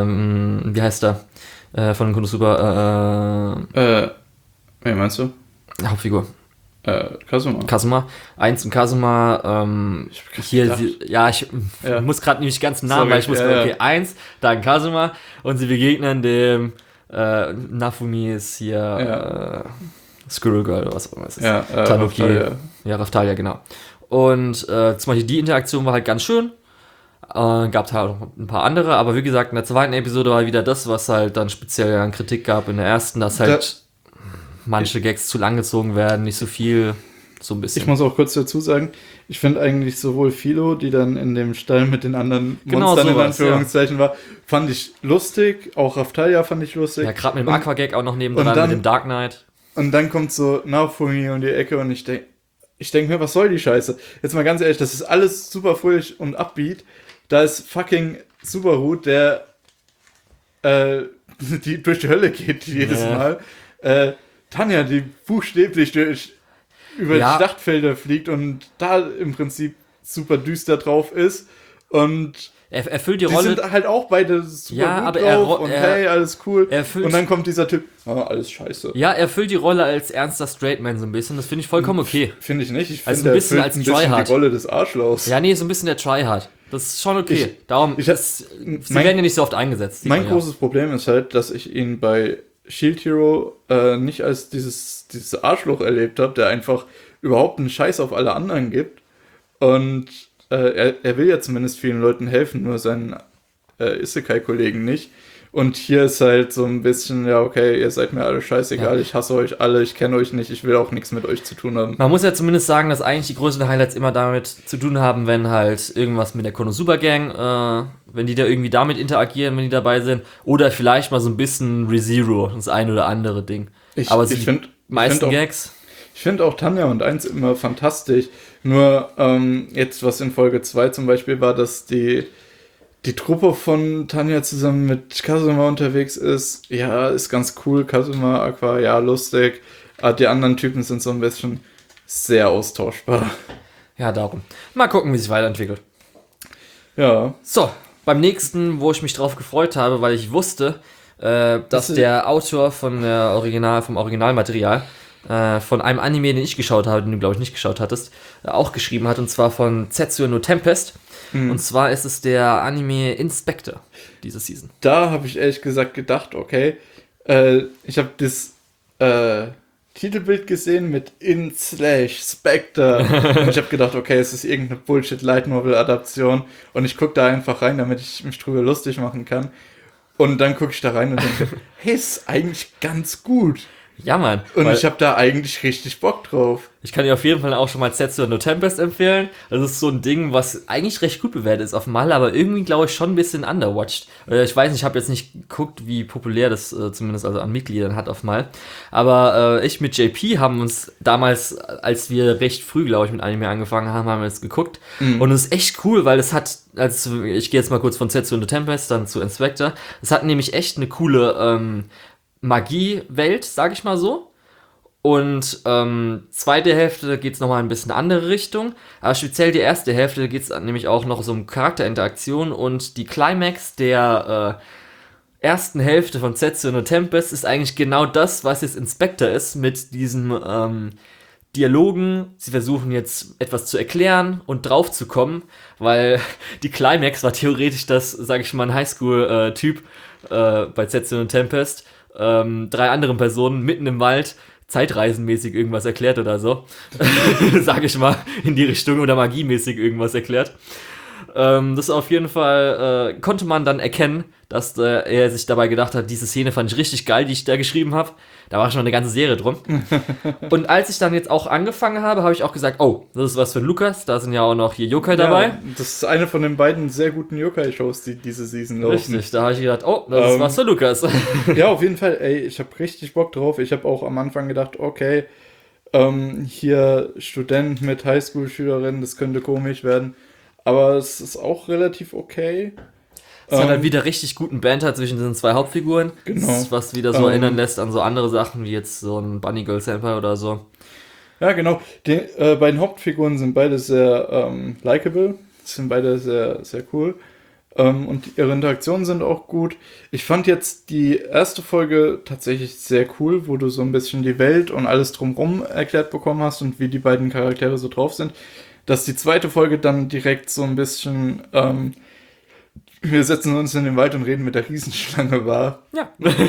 ähm, wie heißt der? Äh, von Konosuba, äh, äh, wie meinst du? Hauptfigur. Äh, Kazuma. Kazuma. Eins und Kazuma, ähm, hier, gedacht. sie, ja, ich Ja. muss gerade nämlich ganz Namen, Sorry, weil ich muss, ja, okay, ja. eins, dann Kazuma und sie begegnen dem, äh, Nafumi ist hier, Ja. äh, Squirrel Girl oder was auch immer es ist. Ja, äh, Tanuki. Raftalia. Ja, Raftalia, genau. Und, äh, zum Beispiel die Interaktion war halt ganz schön. Äh, gab halt auch ein paar andere, aber wie gesagt, in der zweiten Episode war wieder das, was halt dann speziell an Kritik gab in der ersten, dass halt Da- manche Gags zu lang gezogen werden, nicht so viel, so ein bisschen. Ich muss auch kurz dazu sagen, ich finde eigentlich sowohl Philo, die dann in dem Stall mit den anderen Genau Monstern in sowas, Anführungszeichen war, fand ich lustig. Auch Raftalia fand ich lustig. Ja, gerade mit dem Und- Aquagag auch noch nebendran, und dann- mit dem Dark Knight. Und dann kommt so Naofumi um die Ecke und ich denke ich denk mir, was soll die Scheiße? Jetzt mal ganz ehrlich, das ist alles super fröhlich und upbeat. Da ist fucking Subaru, der äh, die durch die Hölle geht jedes Ja. Mal. Äh, Tanja, die buchstäblich durch, über Ja. die Schlachtfelder fliegt und da im Prinzip super düster drauf ist. Und Er erfüllt die die Rolle. sind halt auch beide super Ja, gut aber drauf er ro- und er- hey, alles cool. er erfüllt- Und dann kommt dieser Typ, ah, alles scheiße. Ja, er erfüllt die Rolle als ernster Straightman so ein bisschen. Das finde ich vollkommen okay. Finde ich nicht. Ich Also finde, ein er bisschen erfüllt als ein bisschen Tryhard. die Rolle des Arschlochs. Ja, nee, so ein bisschen der Tryhard. Das ist schon okay. Ich- Darum, ich- das, sie mein- werden ja nicht so oft eingesetzt. sieht Mein man ja. großes Problem ist halt, dass ich ihn bei Shield Hero äh, nicht als dieses, dieses Arschloch erlebt habe, der einfach überhaupt einen Scheiß auf alle anderen gibt. Und äh, er, er will ja zumindest vielen Leuten helfen, nur seinen äh, Isekai-Kollegen nicht. Und hier ist halt so ein bisschen, ja, okay, ihr seid mir alle scheißegal, Ja. ich hasse euch alle, ich kenne euch nicht, ich will auch nichts mit euch zu tun haben. Man muss ja zumindest sagen, dass eigentlich die größten Highlights immer damit zu tun haben, wenn halt irgendwas mit der Konosuba Gang, äh, wenn die da irgendwie damit interagieren, wenn die dabei sind. Oder vielleicht mal so ein bisschen ReZero, das ein oder andere Ding. Ich, Aber so ich die finde meisten find auch, Gags. ich find auch Tanja und eins immer fantastisch. Nur ähm, jetzt, was in Folge zwei zum Beispiel war, dass die die Truppe von Tanja zusammen mit Kazuma unterwegs ist, ja, ist ganz cool. Kazuma, Aqua, ja, lustig. Aber die anderen Typen sind so ein bisschen sehr austauschbar. Ja, darum. Mal gucken, wie sich weiterentwickelt. Ja, So, beim nächsten, wo ich mich drauf gefreut habe, weil ich wusste, äh, dass ist- der Autor von der Original, vom Originalmaterial äh, von einem Anime, den ich geschaut habe, den du, glaube ich, nicht geschaut hattest, äh, auch geschrieben hat, und zwar von Tetsuya no Tempest. Und zwar ist es der Anime Inspector diese Season. da habe ich ehrlich gesagt gedacht, okay, äh, ich habe das äh, Titelbild gesehen mit In Slash Spectre. Und ich habe gedacht, okay, es ist irgendeine Bullshit Light Novel Adaption und ich gucke da einfach rein, damit ich mich drüber lustig machen kann. Und dann gucke ich da rein und denke, hey, ist eigentlich ganz gut. Ja, Mann. Und weil ich habe da eigentlich richtig Bock drauf. ich kann dir auf jeden Fall auch schon mal Tetsuya no Tempest empfehlen. Das ist so ein Ding, was eigentlich recht gut bewertet ist auf Mal, aber irgendwie, glaube ich, schon ein bisschen underwatched. Äh, Ich weiß nicht, ich habe jetzt nicht geguckt, wie populär das äh, zumindest also an Mitgliedern hat auf Mal. Aber äh, ich mit J P haben uns damals, als wir recht früh, glaube ich, mit Anime angefangen haben, haben wir es geguckt. Und es ist echt cool, weil es hat, also ich gehe jetzt mal kurz von Tetsuya no Tempest dann zu Inspector. Es hat nämlich echt eine coole ähm, Magie-Welt, sag ich mal so. Und ähm, zweite Hälfte geht es nochmal ein bisschen andere Richtung. Aber speziell die erste Hälfte geht es nämlich auch noch so um Charakterinteraktion. Und die Climax der äh, ersten Hälfte von Tetsuya no Tempest ist eigentlich genau das, was jetzt Inspector ist, mit diesen ähm, Dialogen. Sie versuchen jetzt etwas zu erklären und drauf zu kommen, weil die Climax war theoretisch das, sag ich mal, ein Highschool-Typ äh, bei Tetsuya no Tempest, ähm, drei anderen Personen mitten im Wald zeitreisenmäßig irgendwas erklärt oder so. Sag ich mal, in die Richtung oder magiemäßig irgendwas erklärt. Ähm, das auf jeden Fall äh, konnte man dann erkennen, dass äh, er sich dabei gedacht hat, diese Szene fand ich richtig geil, die ich da geschrieben habe. Da war schon eine ganze Serie drum. Und als ich dann jetzt auch angefangen habe, habe ich auch gesagt, oh, das ist was für Lukas, da sind ja auch noch hier Yokai dabei. Ja, das ist eine von den beiden sehr guten Yokai-Shows, die diese Season laufen. Richtig, da habe ich gedacht, oh, das ist Ähm, was für Lukas. Ja, auf jeden Fall, ey, ich habe richtig Bock drauf. Ich habe auch am Anfang gedacht, okay, ähm, hier Student mit Highschool-Schülerin, das könnte komisch werden. Aber es ist auch relativ okay. Es hat Ähm, halt wieder richtig guten Banter zwischen den zwei Hauptfiguren. Genau. Das, was wieder so Ähm, erinnern lässt an so andere Sachen, wie jetzt so ein Bunny Girl Senpai oder so. Ja, genau. Die äh, beiden Hauptfiguren sind beide sehr ähm, likable, sind beide sehr, sehr cool. Ähm, und ihre Interaktionen sind auch gut. Ich fand jetzt die erste Folge tatsächlich sehr cool, wo du so ein bisschen die Welt und alles drumherum erklärt bekommen hast und wie die beiden Charaktere so drauf sind. Dass die zweite Folge dann direkt so ein bisschen ähm, wir setzen uns in den Wald und reden mit der Riesenschlange war. Ja.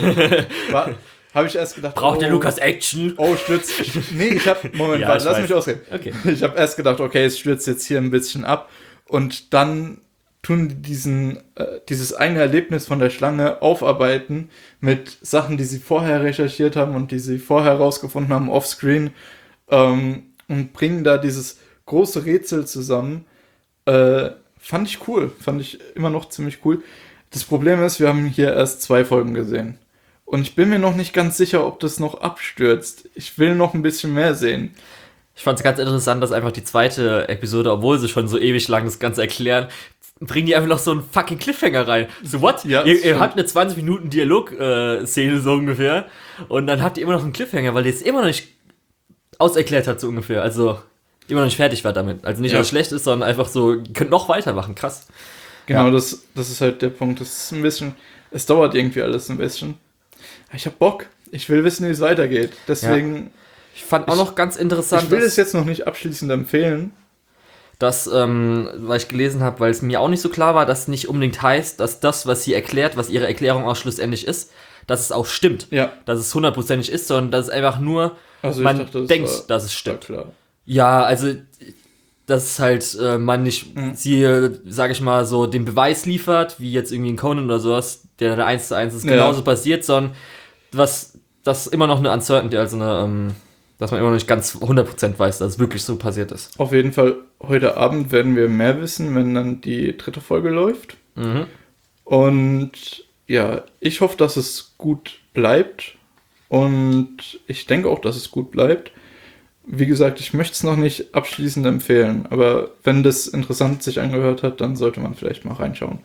war habe ich erst gedacht, Braucht oh, der Lukas Action? Oh, stürzt. Nee, ich hab. Moment, Ja, warte, ich lass weiß. mich ausreden. Okay. Ich habe erst gedacht, okay, es stürzt jetzt hier ein bisschen ab. Und dann tun die diesen, äh, dieses eine Erlebnis von der Schlange aufarbeiten mit Sachen, die sie vorher recherchiert haben und die sie vorher rausgefunden haben offscreen ähm, und bringen da dieses große Rätsel zusammen. Äh, fand ich cool. Fand ich immer noch ziemlich cool. Das Problem ist, wir haben hier erst zwei Folgen gesehen. Und ich bin mir noch nicht ganz sicher, ob das noch abstürzt. Ich will noch ein bisschen mehr sehen. Ich fand es ganz interessant, dass einfach die zweite Episode, obwohl sie schon so ewig lang das Ganze erklären, bringen die einfach noch so einen fucking Cliffhanger rein. So, what? Ja, ihr, ihr stimmt. habt eine zwanzig Minuten Dialog-Szene so ungefähr und dann habt ihr immer noch einen Cliffhanger, weil der es immer noch nicht auserklärt hat so ungefähr. Also immer noch nicht fertig war damit. Also nicht, Ja. dass es schlecht ist, sondern einfach so, ihr könnt noch weitermachen. Krass. Genau, Ja. das, das ist halt der Punkt. Das ist ein bisschen, es dauert irgendwie alles ein bisschen. Ich hab Bock. Ich will wissen, wie es weitergeht. Deswegen, Ich fand auch noch ganz interessant, ich will dass- es jetzt noch nicht abschließend empfehlen. dass, ähm, weil ich gelesen habe, weil es mir auch nicht so klar war, dass nicht unbedingt heißt, dass das, was sie erklärt, was ihre Erklärung auch schlussendlich ist, dass es auch stimmt. Ja. Dass es hundertprozentig ist, sondern dass es einfach nur, Also ich man dachte, das denkt, war- dass es War stimmt. klar. Ja, also, dass halt äh, man nicht, Mhm. sie, äh, sag ich mal, so den Beweis liefert, wie jetzt irgendwie in Conan oder sowas, der der eins zu eins ist, Ja. genauso passiert, sondern was, das immer noch eine Uncertainty, also eine, ähm, dass man immer noch nicht ganz hundert Prozent weiß, dass es wirklich so passiert ist. Auf jeden Fall, heute Abend werden wir mehr wissen, wenn dann die dritte Folge läuft. Mhm. Und ja, ich hoffe, dass es gut bleibt. Und ich denke auch, dass es gut bleibt. Wie gesagt, ich möchte es noch nicht abschließend empfehlen. Aber wenn das interessant sich angehört hat, dann sollte man vielleicht mal reinschauen.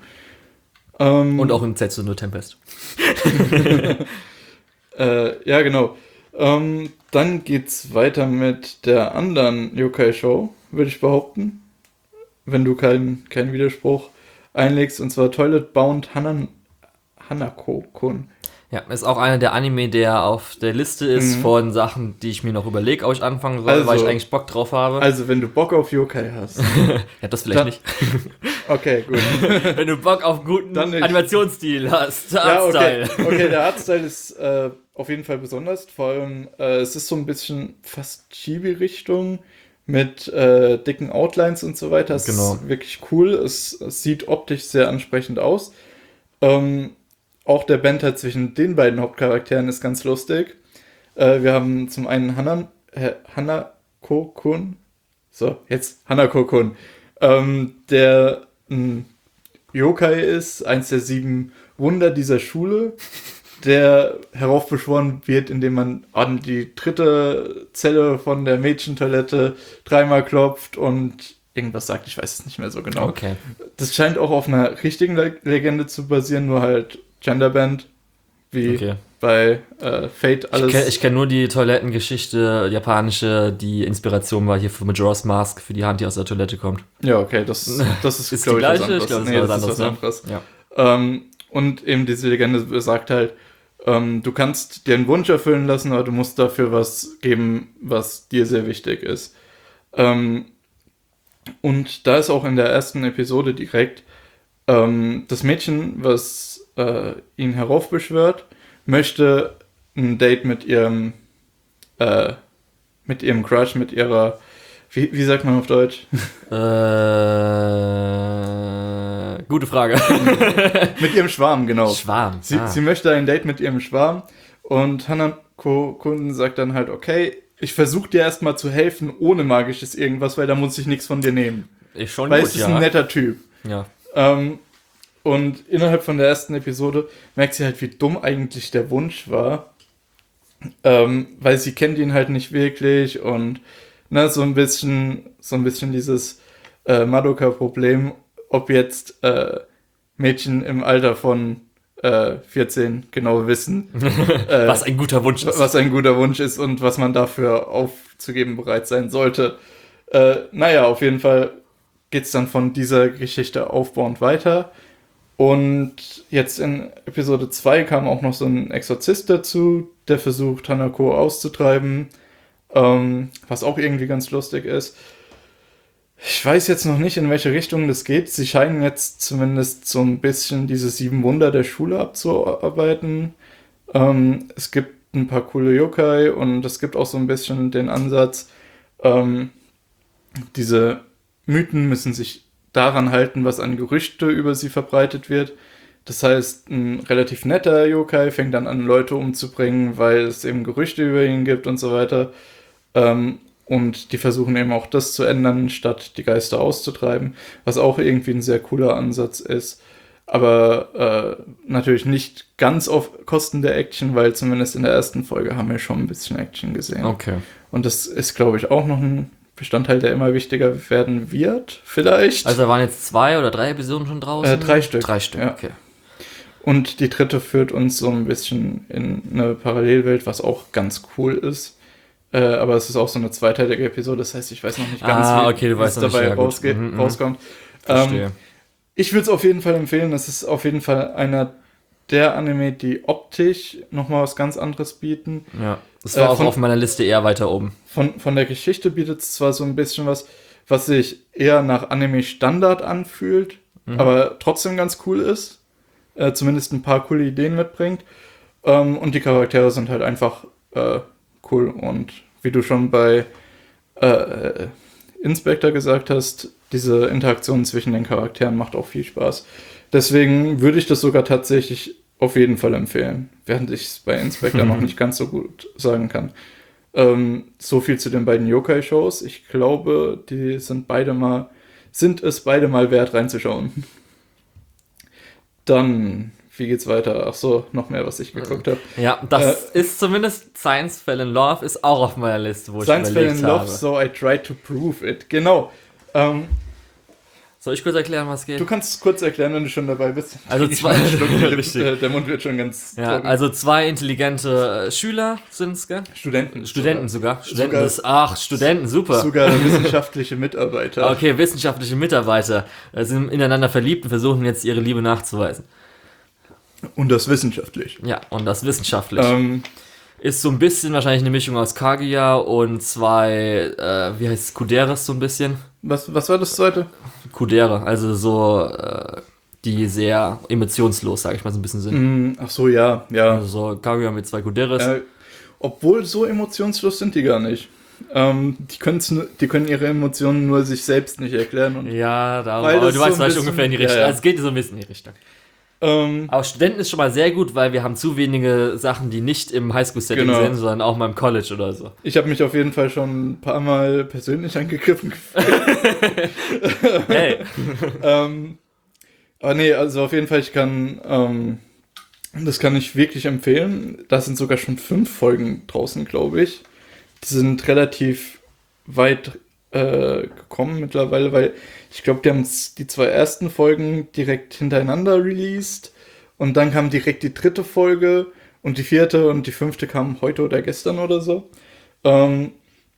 Ähm, Und auch im Zetsu no Tempest. Äh, ja, genau. Ähm, dann geht's weiter mit der anderen Yokai-Show, würde ich behaupten. Wenn du keinen keinen Widerspruch einlegst. Und zwar Toilet Bound Hanan, Hanako-kun. Ja, ist auch einer der Anime, der auf der Liste ist Mhm. von Sachen, die ich mir noch überlege, ob ich anfangen soll, Also- weil ich eigentlich Bock drauf habe. Also, wenn du Bock auf Yokai hast. ja, das vielleicht dann- nicht. Okay, gut. Wenn du Bock auf guten Dann nicht. Animationsstil hast, Ja, okay. Artstyle. Okay, der Artstyle ist äh, auf jeden Fall besonders. Vor allem, äh, es ist so ein bisschen fast Chibi-Richtung mit äh, dicken Outlines und so weiter. Es Genau. ist wirklich cool. Es, es sieht optisch sehr ansprechend aus. Ähm, auch der Banter zwischen den beiden Hauptcharakteren ist ganz lustig. Äh, wir haben zum einen Hanan, äh, Hanako-kun. So, jetzt Hanako-kun. Ähm, der ein Yokai ist, eins der sieben Wunder dieser Schule, der heraufbeschworen wird, indem man an die dritte Zelle von der Mädchentoilette dreimal klopft und irgendwas sagt, ich weiß es nicht mehr so genau. Okay. Das scheint auch auf einer richtigen Le- Legende zu basieren, nur halt Genderband, wie Okay. bei äh, Fate alles. Ich kenne kenn nur die Toilettengeschichte, japanische, die Inspiration war hier für Majora's Mask, für die Hand, die aus der Toilette kommt. Ja, okay, das, das ist, Ist glaub die ich, was gleiche? anderes. Ich glaube, das Nee, ist was das anderes. ist was anderes. Ne? Ja. Ähm, und eben diese Legende besagt halt, ähm, du kannst dir einen Wunsch erfüllen lassen, aber du musst dafür was geben, was dir sehr wichtig ist. Ähm, und da ist auch in der ersten Episode direkt ähm, das Mädchen, was äh, ihn heraufbeschwört, möchte ein Date mit ihrem äh, mit ihrem Crush, mit ihrer, wie, wie sagt man auf Deutsch? Äh, gute Frage. Mit ihrem Schwarm, genau. Schwarm. Sie, ah. sie möchte ein Date mit ihrem Schwarm und Hanako-kun sagt dann halt, okay, ich versuche dir erstmal zu helfen ohne magisches irgendwas, weil da muss ich nichts von dir nehmen. Ist schon Weil gut, es ist ja. ein netter Typ. ja. Ähm, und innerhalb von der ersten Episode merkt sie halt, wie dumm eigentlich der Wunsch war. Ähm, weil sie kennt ihn halt nicht wirklich und ne, so ein bisschen, so ein bisschen dieses äh, Madoka-Problem, ob jetzt äh, Mädchen im Alter von äh, vierzehn genau wissen, äh, Was ein guter Wunsch ist. was ein guter Wunsch ist und was man dafür aufzugeben bereit sein sollte. Äh, naja, auf jeden Fall geht es dann von dieser Geschichte aufbauend weiter. Und jetzt in Episode zwei kam auch noch so ein Exorzist dazu, der versucht, Hanako auszutreiben, ähm, was auch irgendwie ganz lustig ist. Ich weiß jetzt noch nicht, in welche Richtung das geht. Sie scheinen jetzt zumindest so ein bisschen diese sieben Wunder der Schule abzuarbeiten. Ähm, es gibt ein paar coole Yokai und es gibt auch so ein bisschen den Ansatz, ähm, diese Mythen müssen sich daran halten, was an Gerüchte über sie verbreitet wird. Das heißt, ein relativ netter Yokai fängt dann an, Leute umzubringen, weil es eben Gerüchte über ihn gibt und so weiter. Ähm, und die versuchen eben auch das zu ändern, statt die Geister auszutreiben, was auch irgendwie ein sehr cooler Ansatz ist. Aber äh, natürlich nicht ganz auf Kosten der Action, weil zumindest in der ersten Folge haben wir schon ein bisschen Action gesehen. Okay. Und das ist, glaube ich, auch noch ein Bestandteil, der immer wichtiger werden wird, vielleicht. Also da waren jetzt zwei oder drei Episoden schon draußen? Äh, drei Stück. Drei Stück, ja. Okay. Und die dritte führt uns so ein bisschen in eine Parallelwelt, was auch ganz cool ist. Äh, aber es ist auch so eine zweiteilige Episode, das heißt, ich weiß noch nicht ganz, ah, wie okay, du es weißt noch dabei nicht, ja, rausgeht, mhm, rauskommt. Verstehe. Ähm, ich würde es auf jeden Fall empfehlen. Es ist auf jeden Fall einer der Anime, die optisch nochmal was ganz anderes bieten. Ja, das war Äh, auch von- auf meiner Liste eher weiter oben. Von, von der Geschichte bietet es zwar so ein bisschen was, was sich eher nach Anime-Standard anfühlt, aber trotzdem ganz cool ist. Äh, zumindest ein paar coole Ideen mitbringt. Ähm, und die Charaktere sind halt einfach äh, cool. Und wie du schon bei äh, Inspector gesagt hast, diese Interaktion zwischen den Charakteren macht auch viel Spaß. Deswegen würde ich das sogar tatsächlich auf jeden Fall empfehlen, während ich es bei Inspector noch nicht ganz so gut sagen kann. Ähm, so viel zu den beiden Yokai-Shows. Ich glaube, die sind beide mal, sind es beide mal wert reinzuschauen. Dann, wie geht's weiter? Ach so, noch mehr, was ich geguckt habe. Ja, das ist zumindest Science Fell in Love, ist auch auf meiner Liste, wo Science ich Fell überlegt in Love, habe. so I tried to prove it. Genau. Ähm, Soll ich kurz erklären, was geht? du kannst es kurz erklären, wenn du schon dabei bist. Also Ich zwei- mach einen Schluck, die Lippen- Richtig. äh, der Mund wird schon ganz Ja, trocken. also zwei intelligente äh, Schüler sind's, gell? Studenten. Studenten sogar. Studenten Sogar- ist, ach, Studenten, super. Sogar wissenschaftliche Mitarbeiter. Okay, wissenschaftliche Mitarbeiter äh, sind ineinander verliebt und versuchen jetzt ihre Liebe nachzuweisen. Und das wissenschaftlich. Ja, und das wissenschaftlich. Ähm, Ist so ein bisschen wahrscheinlich eine Mischung aus Kaguya und zwei, äh, wie heißt es, Kuderes so ein bisschen. was, was war das zweite? Kudere, also so, äh, die sehr emotionslos, sag ich mal, so ein bisschen sind. Hm, ach so, ja, ja. Also so Kaguya mit zwei Kuderes. Äh, obwohl, so emotionslos sind die gar nicht. Ähm, die, können's nur, die können ihre Emotionen nur sich selbst nicht erklären. Und, Ja, da, Weil aber das du so weißt ein vielleicht bisschen- ungefähr in die ja, Richtung. ja. Also es geht so ein bisschen in die Richtung. ähm, Aber Studenten ist schon mal sehr gut, weil wir haben zu wenige Sachen, die nicht im Highschool-Setting Genau. sind, sondern auch mal im College oder so. ich habe mich auf jeden Fall schon ein paar Mal persönlich angegriffen gefühlt. Hey. ähm, aber nee, also auf jeden Fall, ich kann, ähm, das kann ich wirklich empfehlen. Da sind sogar schon fünf Folgen draußen, glaube ich. Die sind relativ weit äh, gekommen mittlerweile, weil ich glaube, die haben die zwei ersten Folgen direkt hintereinander released und dann kam direkt die dritte Folge und die vierte und die fünfte kamen heute oder gestern oder so. Ähm,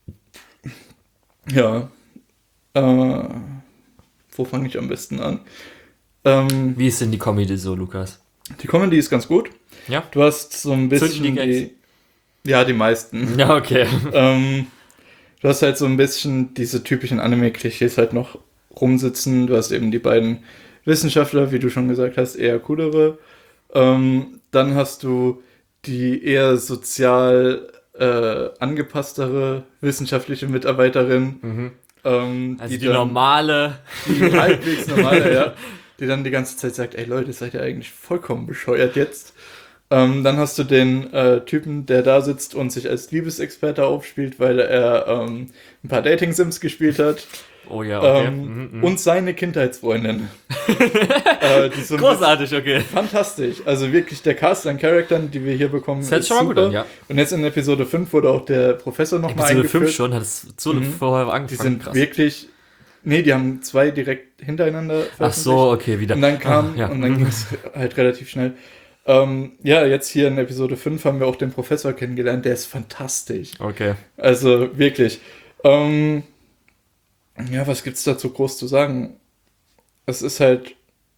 ja. Äh, wo fange ich am besten an? Ähm, Wie ist denn die Comedy so, Lukas? die Comedy ist ganz gut. Ja? Du hast so ein bisschen Zünden die Gags? die, ja, die meisten. Ja, okay. ähm, du hast halt so ein bisschen diese typischen Anime-Klischees halt noch rumsitzen. Du hast eben die beiden Wissenschaftler, wie du schon gesagt hast, eher coolere. Ähm, dann hast du die eher sozial äh, angepasstere wissenschaftliche Mitarbeiterin. Ähm, Also die, dann- normale. die halbwegs normale, ja, die dann die ganze Zeit sagt, ey Leute, seid ihr eigentlich vollkommen bescheuert jetzt. Ähm, dann hast du den äh, Typen, der da sitzt und sich als Liebesexperte aufspielt, weil er ähm, ein paar Dating-Sims gespielt hat. Oh ja, okay. Ähm, Mhm, mhm. Und seine Kindheitsfreundin. äh, die so ein Großartig, okay. bisschen- Fantastisch. Also wirklich der Cast an Charakteren, die wir hier bekommen, Das hört ist schon mal gut super. an, ja. Und jetzt in Episode fünf wurde auch der Professor nochmal Episode eingeführt. fünf schon, hat es so Mhm. vorher Die angefangen. sind wirklich... Nee, die haben zwei direkt hintereinander Ach so, okay, wieder. Und dann kam, Ah, ja. und dann ging es halt relativ schnell. Ähm, ja, jetzt hier in Episode fünf haben wir auch den Professor kennengelernt, der ist fantastisch. Okay. Also wirklich. Ähm, ja, was gibt's dazu groß zu sagen? Es ist halt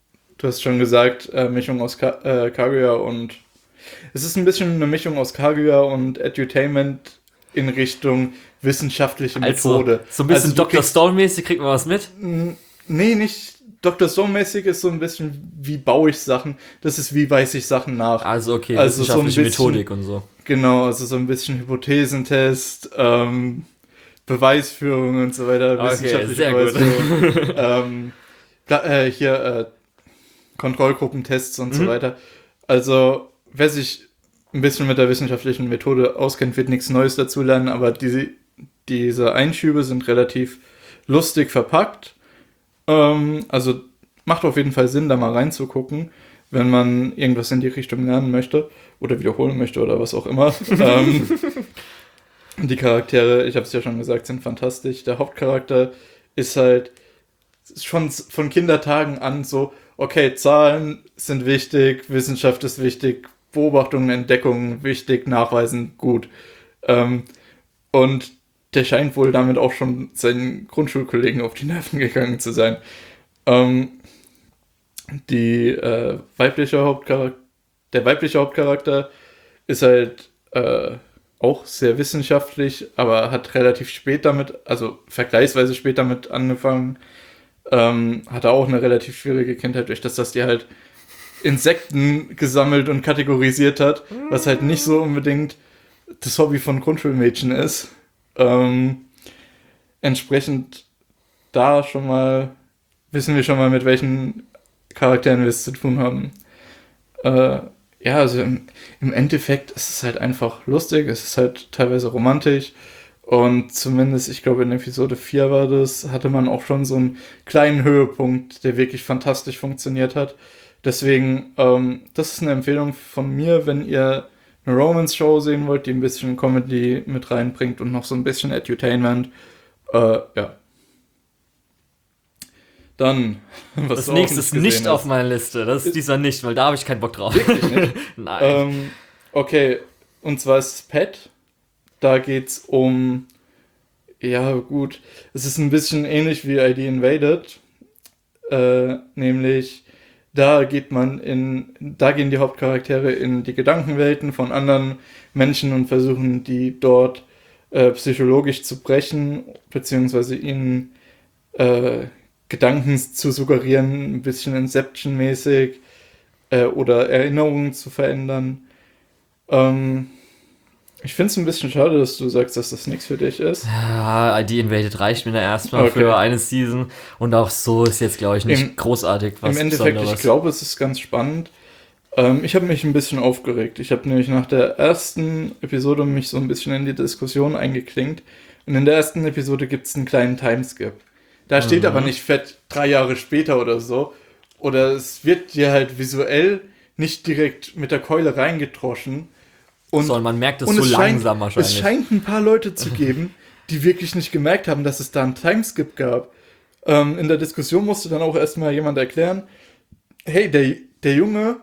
du hast schon gesagt, äh, Mischung aus Ka- äh, Kaguya und es ist ein bisschen eine Mischung aus Kaguya und Edutainment in Richtung wissenschaftliche Methode. Also, so ein bisschen Also du Doktor kriegst- Stone-mäßig, kriegt man was mit? Nee, nicht Doktor Stone-mäßig, ist so ein bisschen wie baue ich Sachen, das ist wie weiß ich Sachen nach. Also, okay, Also so ein wissenschaftliche bisschen- Methodik und so. Genau, also so ein bisschen Hypothesentest, ähm, Beweisführung und so weiter. Okay, wissenschaftliche sehr gut. Beweisführung, ähm, da, äh, hier äh, Kontrollgruppentests und so Mhm. weiter. Also, wer sich ein bisschen mit der wissenschaftlichen Methode auskennt, wird nichts Neues dazu lernen, aber diese, diese Einschübe sind relativ lustig verpackt. Ähm, also macht auf jeden Fall Sinn, da mal reinzugucken, wenn man irgendwas in die Richtung lernen möchte oder wiederholen möchte oder was auch immer. ähm, die Charaktere, ich habe es ja schon gesagt, sind fantastisch. Der Hauptcharakter ist halt schon von Kindertagen an so, okay, Zahlen sind wichtig, Wissenschaft ist wichtig, Beobachtungen, Entdeckungen wichtig, Nachweisen gut. Ähm, und der scheint wohl damit auch schon seinen Grundschulkollegen auf die Nerven gegangen zu sein. Ähm, die äh, weibliche Hauptcharakter, der weibliche Hauptcharakter ist halt äh, auch sehr wissenschaftlich, aber hat relativ spät damit, also vergleichsweise spät damit angefangen. Ähm, hatte auch eine relativ schwierige Kindheit, durch das, dass die halt Insekten gesammelt und kategorisiert hat, was halt nicht so unbedingt das Hobby von Grundschulmädchen ist. Ähm, entsprechend da schon mal wissen wir schon mal, mit welchen Charakteren wir es zu tun haben. Äh, ja, also im, im Endeffekt ist es halt einfach lustig, es ist halt teilweise romantisch und zumindest, ich glaube in Episode vier war das, hatte man auch schon so einen kleinen Höhepunkt, der wirklich fantastisch funktioniert hat. Deswegen, ähm, das ist eine Empfehlung von mir, wenn ihr eine Romance-Show sehen wollt, die ein bisschen Comedy mit reinbringt und noch so ein bisschen Edutainment. Äh, ja. Dann, was Das du auch nächste ist gesehen nicht hast. auf meiner Liste. Das ist dieser nicht, weil da habe ich keinen Bock drauf. Wirklich nicht? Nein. Ähm, okay, und zwar ist es Pet. Da geht's um, ja gut, es ist ein bisschen ähnlich wie I D Invaded. Äh, nämlich, da geht man in, da gehen die Hauptcharaktere in die Gedankenwelten von anderen Menschen und versuchen die dort äh, psychologisch zu brechen, beziehungsweise ihnen äh, Gedanken zu suggerieren, ein bisschen Inception-mäßig äh, oder Erinnerungen zu verändern. Ähm, ich finde es ein bisschen schade, dass du sagst, dass das nichts für dich ist. Ja, I D Invaded reicht mir da erstmal Okay. für eine Season. Und auch so ist jetzt, glaube ich, nicht Im- großartig was Im Endeffekt, Besonderes. ich glaube, es ist ganz spannend. Ähm, ich habe mich ein bisschen aufgeregt. Ich habe nämlich nach der ersten Episode mich so ein bisschen in die Diskussion eingeklinkt. Und in der ersten Episode gibt es einen kleinen Timeskip. Da steht Mhm. aber nicht fett drei Jahre später oder so. Oder es wird dir halt visuell nicht direkt mit der Keule reingetroschen. Und, So, und man merkt es und so es langsam scheint, wahrscheinlich. Es scheint ein paar Leute zu geben, die wirklich nicht gemerkt haben, dass es da einen Timeskip gab. Ähm, in der Diskussion musste dann auch erstmal jemand erklären, hey, der, der Junge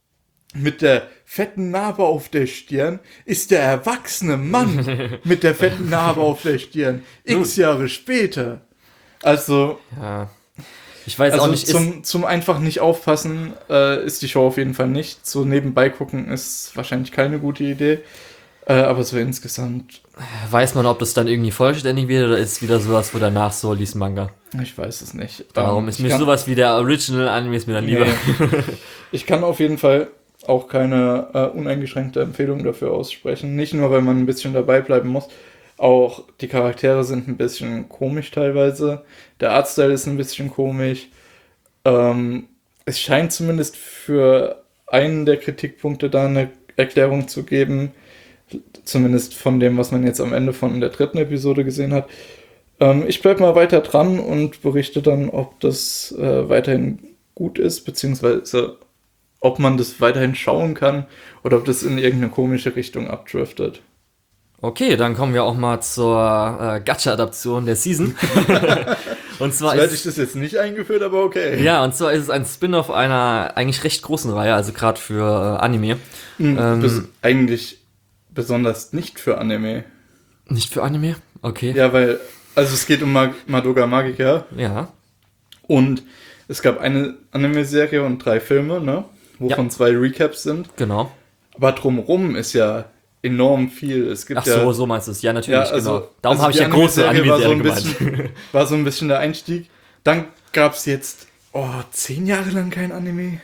mit der fetten Narbe auf der Stirn ist der erwachsene Mann mit der fetten Narbe auf der Stirn. X Jahre später. Also, Ja. Ich weiß auch also nicht, ist, zum, zum einfach nicht aufpassen äh, ist die Show auf jeden Fall nicht. So nebenbei gucken ist wahrscheinlich keine gute Idee. Äh, aber so insgesamt, weiß man, ob das dann irgendwie vollständig wird oder ist es wieder sowas, wo danach so liest Manga. ich weiß es nicht. Darum Ähm, ist ich mir kann- sowas wie der Original Anime ist mir dann lieber. Nee. Ich kann auf jeden Fall auch keine äh, uneingeschränkte Empfehlung dafür aussprechen. Nicht nur, weil man ein bisschen dabei bleiben muss. Auch die Charaktere sind ein bisschen komisch teilweise. Der Artstyle ist ein bisschen komisch. Ähm, es scheint zumindest für einen der Kritikpunkte da eine Erklärung zu geben. Zumindest von dem, was man jetzt am Ende von der dritten Episode gesehen hat. Ähm, ich bleibe mal weiter dran und berichte dann, ob das äh, weiterhin gut ist, beziehungsweise ob man das weiterhin schauen kann oder ob das in irgendeine komische Richtung abdriftet. Okay, dann kommen wir auch mal zur äh, Gacha-Adaption der Season. Und zwar So hätte ich ist, das jetzt nicht eingeführt, aber okay. ja, und zwar ist es ein Spin-off einer eigentlich recht großen Reihe, also gerade für äh, Anime. Hm, Ähm, bes- eigentlich besonders nicht für Anime. Nicht für Anime? Okay. Ja, weil, also es geht um Mag- Madoka Magica Ja. und es gab eine Anime-Serie und drei Filme, ne? Wovon ja. zwei Recaps sind. Genau. Aber drumherum ist ja enorm viel. Es gibt Ach so, ja, so meinst du es. Ja, natürlich, ja, also, genau. Darum also habe ich ja große Anime-Serie war so gemeint. Bisschen, war so ein bisschen der Einstieg. Dann gab es jetzt, oh, zehn Jahre lang kein Anime.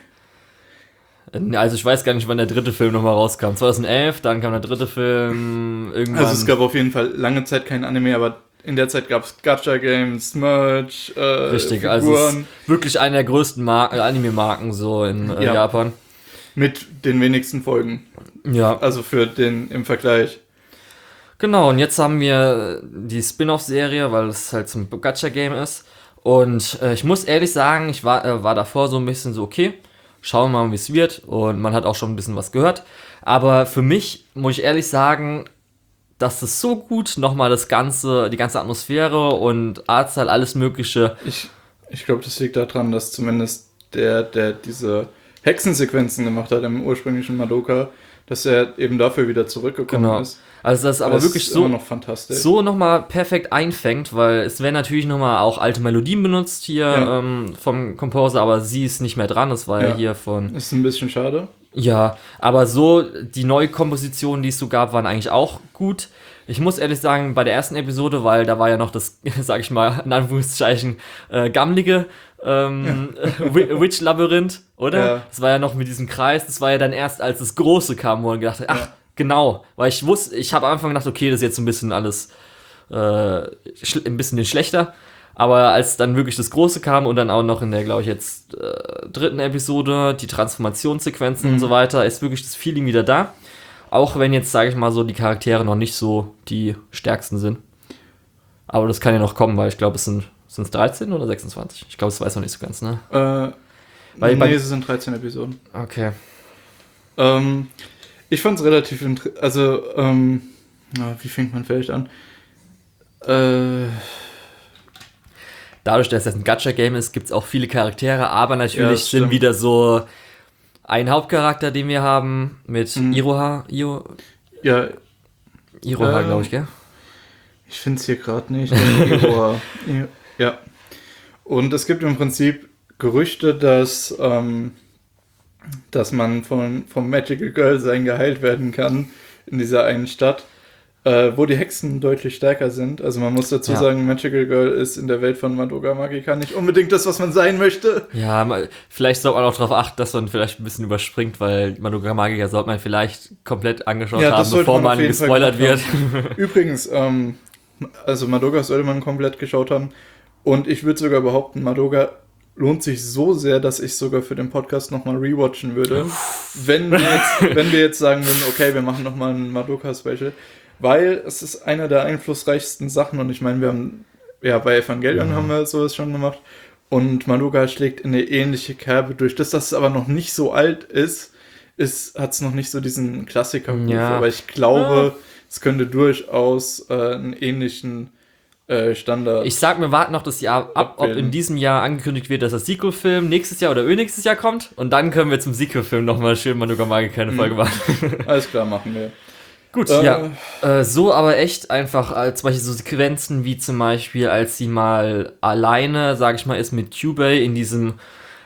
Also ich weiß gar nicht, wann der dritte Film nochmal rauskam. zwanzig elf, dann kam der dritte Film irgendwann. Also es gab auf jeden Fall lange Zeit kein Anime, aber in der Zeit gab es Gacha-Games, Merch, äh, Richtig, Figuren. also es ist wirklich eine der größten Mar- Anime-Marken so in äh, ja. Japan. Mit den wenigsten Folgen. Ja. Also für den im Vergleich. Genau, und jetzt haben wir die Spin-off-Serie, weil es halt so ein Gacha-Game ist. Und äh, ich muss ehrlich sagen, ich war, äh, war davor so ein bisschen so, okay, schauen wir mal, wie es wird. Und man hat auch schon ein bisschen was gehört. Aber für mich, muss ich ehrlich sagen, dass es so gut nochmal das ganze, die ganze Atmosphäre und Artstyle, alles Mögliche. Ich, ich glaube, das liegt daran, dass zumindest der, der diese Hexensequenzen gemacht hat im ursprünglichen Madoka, dass er eben dafür wieder zurückgekommen genau. ist. Also das ist aber das wirklich ist so, immer noch fantastisch. so nochmal perfekt einfängt, weil es werden natürlich nochmal auch alte Melodien benutzt hier Ja. ähm, vom Composer, aber sie ist nicht mehr dran, das war ja, Ja. hier von... Ist ein bisschen schade. Ja, aber so, die Neukompositionen, die es so gab, waren eigentlich auch gut. Ich muss ehrlich sagen, bei der ersten Episode, weil da war ja noch das, sag ich mal, in Anführungszeichen, äh, gammelige ähm, ja. Witch-Labyrinth, oder? Ja. Das war ja noch mit diesem Kreis, das war ja dann erst, als das Große kam, wo man gedacht hat, ach, Ja. genau, weil ich wusste, ich habe am Anfang gedacht, okay, das ist jetzt ein bisschen alles, äh, schl- ein bisschen schlechter, aber als dann wirklich das Große kam und dann auch noch in der, glaube ich, jetzt äh, dritten Episode, die Transformationssequenzen Mhm. und so weiter, ist wirklich das Feeling wieder da. Auch wenn jetzt, sage ich mal so, die Charaktere noch nicht so die stärksten sind. Aber das kann ja noch kommen, weil ich glaube, es sind es dreizehn oder sechsundzwanzig? Ich glaube, das weiß man nicht so ganz, ne? Äh, Weil nee, bei- es sind dreizehn Episoden. Okay. Ähm, ich fand es relativ interessant. Also, ähm, na, wie fängt man vielleicht an? Äh, Dadurch, dass es ein Gacha-Game ist, gibt es auch viele Charaktere, aber Ja, natürlich das sind stimmt. wieder so ein Hauptcharakter, den wir haben, mit Mhm. Iroha, Io, ja, Iroha, Ähm, glaube ich, gell? ich finde es hier gerade nicht. Iroha. Ja. Und es gibt im Prinzip Gerüchte, dass, ähm, dass man von, vom Magical Girl sein geheilt werden kann in dieser einen Stadt, äh, wo die Hexen deutlich stärker sind. Also man muss dazu Ja. sagen, Magical Girl ist in der Welt von Madoka Magica nicht unbedingt das, was man sein möchte. Ja, mal- vielleicht sollte man auch darauf achten, dass man vielleicht ein bisschen überspringt, weil Madoka Magica sollte man vielleicht komplett angeschaut Ja, das haben, sollte bevor man auf man jeden Fall gespoilert wird. gemacht Übrigens, ähm, also Madoka sollte man komplett geschaut haben. Und ich würde sogar behaupten, Madoka lohnt sich so sehr, dass ich sogar für den Podcast nochmal rewatchen würde. wenn, wir jetzt, wenn wir jetzt sagen würden, okay, wir machen nochmal ein Madoka-Special. Weil es ist einer der einflussreichsten Sachen. Und ich meine, wir haben, ja, bei Evangelion Mhm. haben wir sowas schon gemacht. Und Madoka schlägt in eine ähnliche Kerbe durch. Dass das aber noch nicht so alt ist, ist hat es noch nicht so diesen Klassiker-Ruf. Ja. Aber ich glaube, es könnte durchaus äh, einen ähnlichen äh, Standard. Ich sag, wir warten noch das Jahr ab, ob Abbilden. in diesem Jahr angekündigt wird, dass das Sequel-Film nächstes Jahr oder nächstes Jahr kommt. Und dann können wir zum Sequel-Film nochmal schön Madoka Magica eine Mhm. Folge machen. Alles klar, machen wir. Gut, Äh, ja. Äh, so aber echt einfach, als zum Beispiel so Sequenzen wie zum Beispiel, als sie mal alleine, sag ich mal, ist mit Kyubey in diesem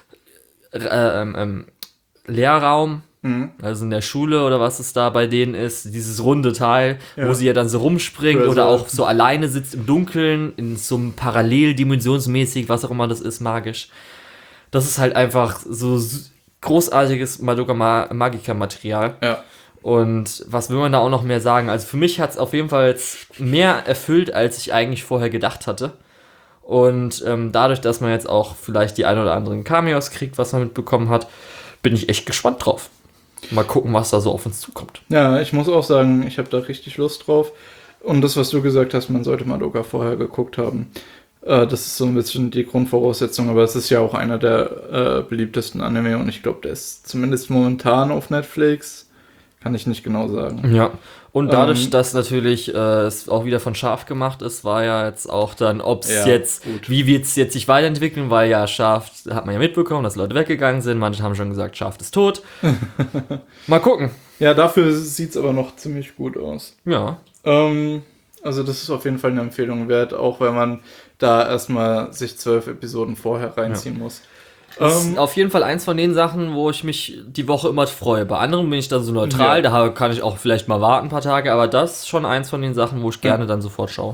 äh, ähm, ähm, Lehrraum, Mhm. also in der Schule oder was es da bei denen ist, dieses runde Teil, Ja. wo sie ja dann so rumspringt Oder oder so. auch so alleine sitzt im Dunkeln, in so einem Paralleldimensionsmäßig, was auch immer das ist, magisch. Das ist halt einfach so s- großartiges Madoka Ma- Magica-Material. Ja. Und was will man da auch noch mehr sagen? Also für mich hat es auf jeden Fall jetzt mehr erfüllt, als ich eigentlich vorher gedacht hatte. Und ähm, dadurch, dass man jetzt auch vielleicht die ein oder anderen Cameos kriegt, was man mitbekommen hat, bin ich echt gespannt drauf. Mal gucken, was da so auf uns zukommt. Ja, ich muss auch sagen, ich habe da richtig Lust drauf. Und das, was du gesagt hast, man sollte Madoka vorher geguckt haben. Äh, das ist so ein bisschen die Grundvoraussetzung, aber es ist ja auch einer der äh, beliebtesten Anime und ich glaube, der ist zumindest momentan auf Netflix. Kann ich nicht genau sagen. Ja. Und dadurch, Ähm, dass natürlich äh, es auch wieder von Scharf gemacht ist, war ja jetzt auch dann, ob es Ja, jetzt, gut. wie wird es jetzt sich weiterentwickeln, weil ja Scharf, hat man ja mitbekommen, dass Leute weggegangen sind, manche haben schon gesagt, Scharf ist tot. Mal gucken. Ja, dafür sieht es aber noch ziemlich gut aus. Ja. Ähm, also das ist auf jeden Fall eine Empfehlung wert, auch wenn man da erstmal sich zwölf Episoden vorher reinziehen muss. Das Ähm, ist auf jeden Fall eins von den Sachen, wo ich mich die Woche immer freue. Bei anderen bin ich dann so neutral, Ja. da kann ich auch vielleicht mal warten ein paar Tage, aber das ist schon eins von den Sachen, wo ich gerne dann sofort schaue.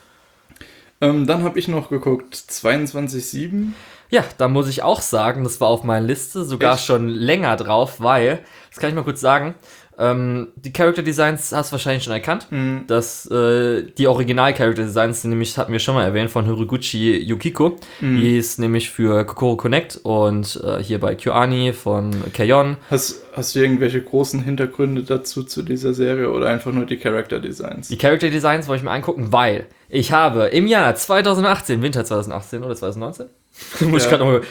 ähm, dann habe ich noch geguckt, zweiundzwanzig sieben. Ja, da muss ich auch sagen, das war auf meiner Liste sogar Echt? schon länger drauf, weil, das kann ich mal kurz sagen, ähm, die Character Designs hast du wahrscheinlich schon erkannt. Mhm. dass äh, die Original-Character Designs, die nämlich, hatten wir schon mal erwähnt, von Horiguchi Yukiko. Die ist nämlich für Kokoro Connect und äh, hier bei KyoAni von Keion. Hast, hast du irgendwelche großen Hintergründe dazu zu dieser Serie oder einfach nur die Character Designs? Die Character Designs wollte ich mir angucken, weil ich habe im Jahr zweitausendachtzehn, Winter zweitausendachtzehn oder zweitausendneunzehn? Muss ich Ja. gerade nochmal.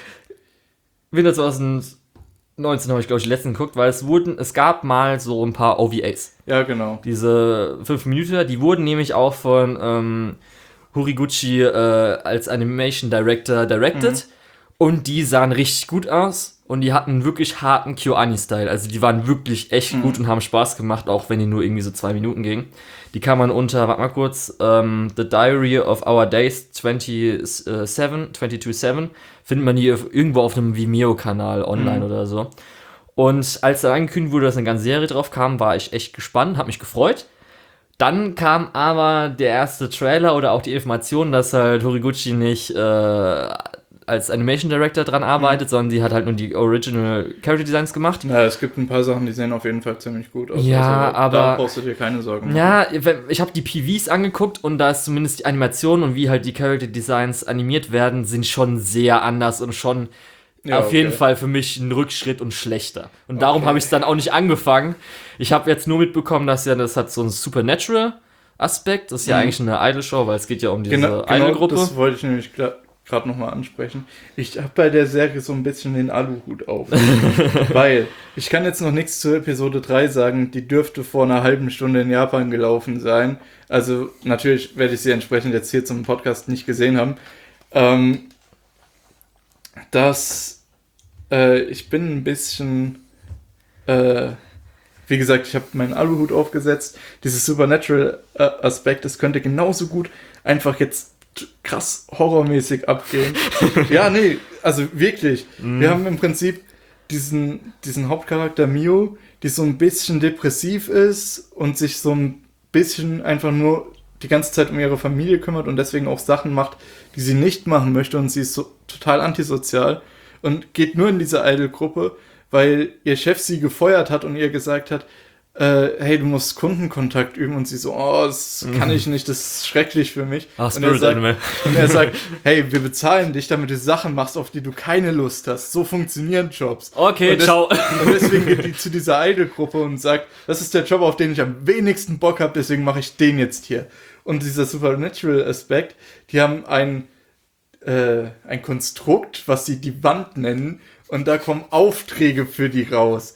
Winter zweitausendneunzehn habe ich, glaube ich, letzten geguckt, weil es wurden, es gab mal so ein paar O V As. Ja, genau. Diese fünf Minuten, die wurden nämlich auch von ähm, Horiguchi äh, als Animation Director directed. Und die sahen richtig gut aus. Und die hatten wirklich harten KyoAni-Style. Also die waren wirklich echt gut und haben Spaß gemacht, auch wenn die nur irgendwie so zwei Minuten gingen. Die kann man unter, warte mal kurz, ähm, The Diary of Our Days siebenundzwanzig sieben, findet man die auf, irgendwo auf einem Vimeo-Kanal online oder so. Und als dann angekündigt wurde, dass eine ganze Serie drauf kam, war ich echt gespannt, habe mich gefreut. Dann kam aber der erste Trailer oder auch die Information, dass halt Horiguchi nicht äh, als Animation Director dran arbeitet, mhm. sondern sie hat halt nur die Original Character Designs gemacht. Na, es gibt ein paar Sachen, die sehen auf jeden Fall ziemlich gut aus. Ja, also, aber da brauchst du dir keine Sorgen machen. Ja, ich habe die P Vs angeguckt und da ist zumindest die Animation und wie halt die Character Designs animiert werden, sind schon sehr anders und schon ja, auf okay. jeden Fall für mich ein Rückschritt und schlechter. Und darum okay. habe ich es dann auch nicht angefangen. Ich habe jetzt nur mitbekommen, dass ja das hat so einen Supernatural-Aspekt. Das ist ja mhm. eigentlich eine Idol-Show, weil es geht ja um diese genau, Idol-Gruppe. Genau, das wollte ich nämlich gerade nochmal ansprechen. Ich habe bei der Serie so ein bisschen den Aluhut auf. Weil, ich kann jetzt noch nichts zur Episode drei sagen, die dürfte vor einer halben Stunde in Japan gelaufen sein. Also natürlich werde ich sie entsprechend jetzt hier zum Podcast nicht gesehen haben. Ähm, dass äh, ich bin ein bisschen, äh, wie gesagt, ich habe meinen Aluhut aufgesetzt. Dieses Supernatural-Aspekt, das könnte genauso gut einfach jetzt krass horrormäßig abgehen. Ja, nee, also wirklich. Mm. Wir haben im Prinzip diesen, diesen Hauptcharakter Mio, die so ein bisschen depressiv ist und sich so ein bisschen einfach nur die ganze Zeit um ihre Familie kümmert und deswegen auch Sachen macht, die sie nicht machen möchte, und sie ist so total antisozial und geht nur in diese Idol-Gruppe, weil ihr Chef sie gefeuert hat und ihr gesagt hat, äh, hey, du musst Kundenkontakt üben, und sie so, oh, das kann ich nicht, das ist schrecklich für mich. Ach, und, er sagt, Animal. und er sagt, hey, wir bezahlen dich, damit du Sachen machst, auf die du keine Lust hast. So funktionieren Jobs. Okay, und des- ciao. Und deswegen geht die zu dieser Idol-Gruppe und sagt, das ist der Job, auf den ich am wenigsten Bock habe, deswegen mache ich den jetzt hier. Und dieser Supernatural-Aspekt, die haben ein, äh, ein Konstrukt, was sie die Wand nennen, und da kommen Aufträge für die raus.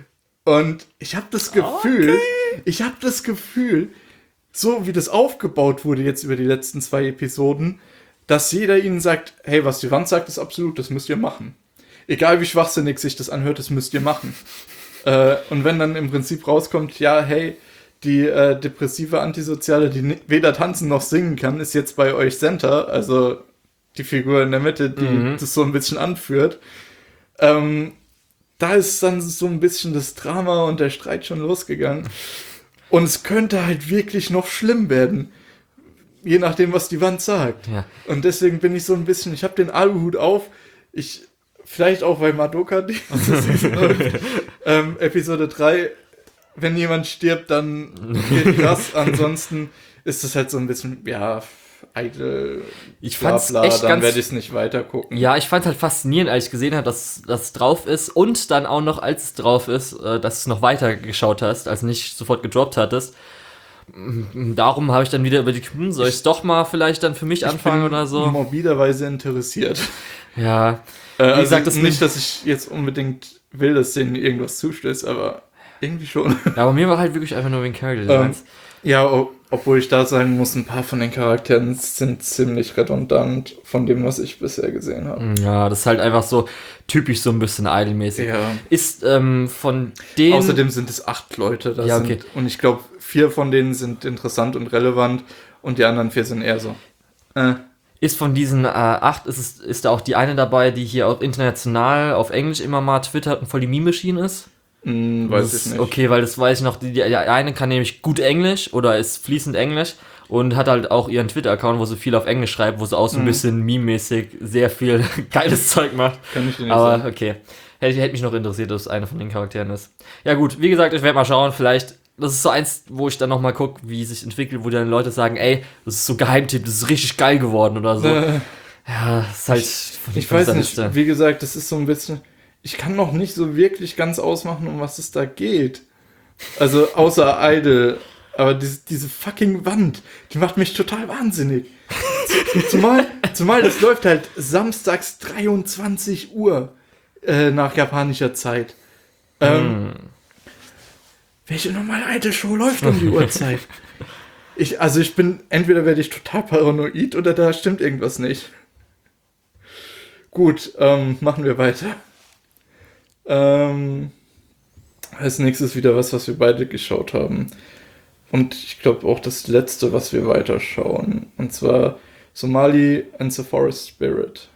Und ich habe das Gefühl, okay. ich habe das Gefühl, so wie das aufgebaut wurde jetzt über die letzten zwei Episoden, dass jeder ihnen sagt, hey, was die Wand sagt, ist absolut, das müsst ihr machen. Egal wie schwachsinnig sich das anhört, das müsst ihr machen. äh, und wenn dann im Prinzip rauskommt, ja, hey, die äh, depressive Antisoziale, die ni- weder tanzen noch singen kann, ist jetzt bei euch Center, also die Figur in der Mitte, die mhm. das so ein bisschen anführt. Ähm, da ist dann so ein bisschen das Drama und der Streit schon losgegangen. Und es könnte halt wirklich noch schlimm werden. Je nachdem, was die Wand sagt. Ja. Und deswegen bin ich so ein bisschen, ich habe den Aluhut auf. Ich, vielleicht auch, weil Madoka die Season läuft. ähm, Episode drei, wenn jemand stirbt, dann geht das. Ansonsten ist es halt so ein bisschen, ja, eitel, ich bla fand's bla, echt dann ganz, werde ich es nicht weiter gucken. Ja, ich fand halt faszinierend, als ich gesehen habe, dass das drauf ist, und dann auch noch, als es drauf ist, äh, dass du noch weiter geschaut hast, also nicht sofort gedroppt hattest. Darum habe ich dann wieder überlegt, hm, soll ich es doch mal vielleicht dann für mich ich anfangen bin oder so? morbiderweise interessiert. Ja, äh, wie also gesagt, das nicht, dass ich jetzt unbedingt will, dass denen irgendwas zustößt, aber irgendwie schon. Ja, aber mir war halt wirklich einfach nur wegen Character Designs. Ähm, ja, o- obwohl ich da sagen muss, ein paar von den Charakteren sind ziemlich redundant von dem, was ich bisher gesehen habe. Ja, das ist halt einfach so typisch so ein bisschen idolmäßig. Ja. Ist ähm, von den... Außerdem sind es acht Leute. Das Ja, okay. sind, und ich glaube, vier von denen sind interessant und relevant und die anderen vier sind eher so. Äh. Ist von diesen äh, acht, ist, es, ist da auch die eine dabei, die hier auch international auf Englisch immer mal twittert und voll die Meme-Machine ist? Hm, weiß Das, ich nicht. okay, weil das weiß ich noch, die, die eine kann nämlich gut Englisch oder ist fließend Englisch und hat halt auch ihren Twitter-Account, wo sie viel auf Englisch schreibt, wo sie auch so ein Mhm. bisschen meme-mäßig sehr viel geiles Zeug macht. Kann ich dir nicht Aber sagen. okay, hätte, hätte mich noch interessiert, dass es einer von den Charakteren ist. Ja gut, wie gesagt, ich werde mal schauen, vielleicht, das ist so eins, wo ich dann nochmal gucke, wie es sich entwickelt, wo dann Leute sagen, ey, das ist so Geheimtipp, das ist richtig geil geworden oder so. Äh, Ja, das ist halt von ich von weiß dieser nicht, Liste. wie gesagt, das ist so ein bisschen. Ich kann noch nicht so wirklich ganz ausmachen, um was es da geht. Also außer Idol. Aber diese, diese fucking Wand, die macht mich total wahnsinnig. Zumal, zumal das läuft halt samstags dreiundzwanzig Uhr äh, nach japanischer Zeit. Ähm, Welche normale Idol-Show läuft um die Uhrzeit? Ich, also ich bin, entweder werde ich total paranoid oder da stimmt irgendwas nicht. Gut, ähm, machen wir weiter. Ähm, als nächstes wieder was, was wir beide geschaut haben. Und ich glaube auch das letzte, was wir weiterschauen. Und zwar Somali and the Forest Spirit.